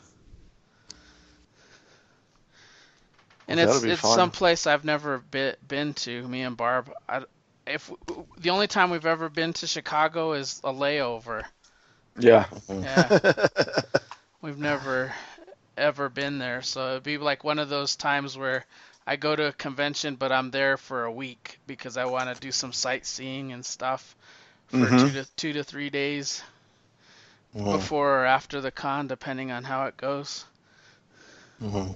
And That'll it's be it's fun. some place I've never been been to. Me and Barb. I, if the only time we've ever been to Chicago is a layover. Yeah. Yeah. We've never ever been there, so it'd be like one of those times where I go to a convention, but I'm there for a week because I want to do some sightseeing and stuff for Mhm. two to two to three days Mm-hmm. before or after the con, depending on how it goes. Mm-hmm.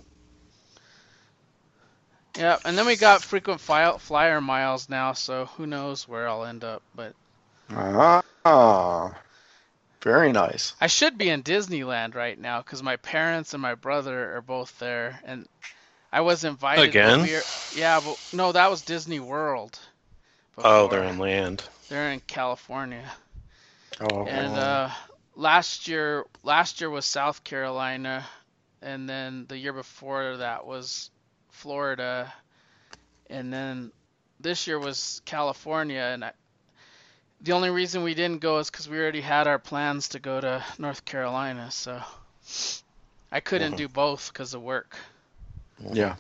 Yeah, and then we got frequent fly- flyer miles now, so who knows where I'll end up. But Ah, very nice. I should be in Disneyland right now because my parents and my brother are both there, and I was invited. but Again? we are- yeah, but no, that was Disney World. Oh, before. they're in land. They're in California. Oh, And uh, last year, last year was South Carolina, and then the year before that was Florida, and then this year was California. And I, the only reason we didn't go is because we already had our plans to go to North Carolina, so I couldn't Mhm. do both because of work. yeah.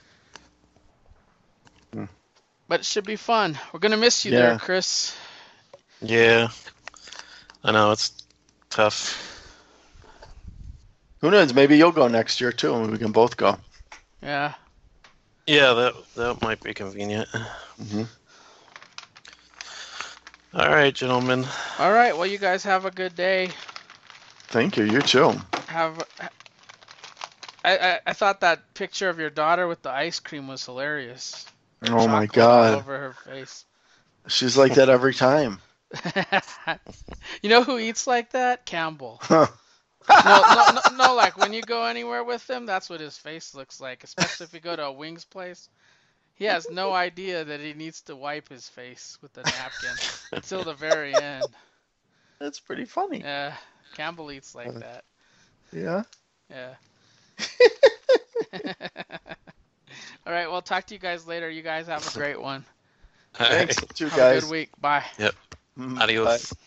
But it should be fun. We're gonna miss you Yeah. there, Chris. Yeah. I know, it's tough. Who knows? Maybe you'll go next year too, and we can both go. Yeah. Yeah, that that might be convenient. Mm-hmm. All right, gentlemen. All right. Well, you guys have a good day. Thank you. You too. Have I, I I thought that picture of your daughter with the ice cream was hilarious. Her Oh my chocolate all God. over her face. She's like that every time. You know who eats like that? Campbell. Huh. No, no, no, no, like when you go anywhere with him, that's what his face looks like, especially if you go to a wings place. He has no idea that he needs to wipe his face with a napkin until the very end. That's pretty funny. Yeah, Campbell eats like that. Yeah. Yeah. All right, well, talk to you guys later. You guys have a great one. All Thanks. right. You Have guys. a good week. Bye. Mm, Adios. bye.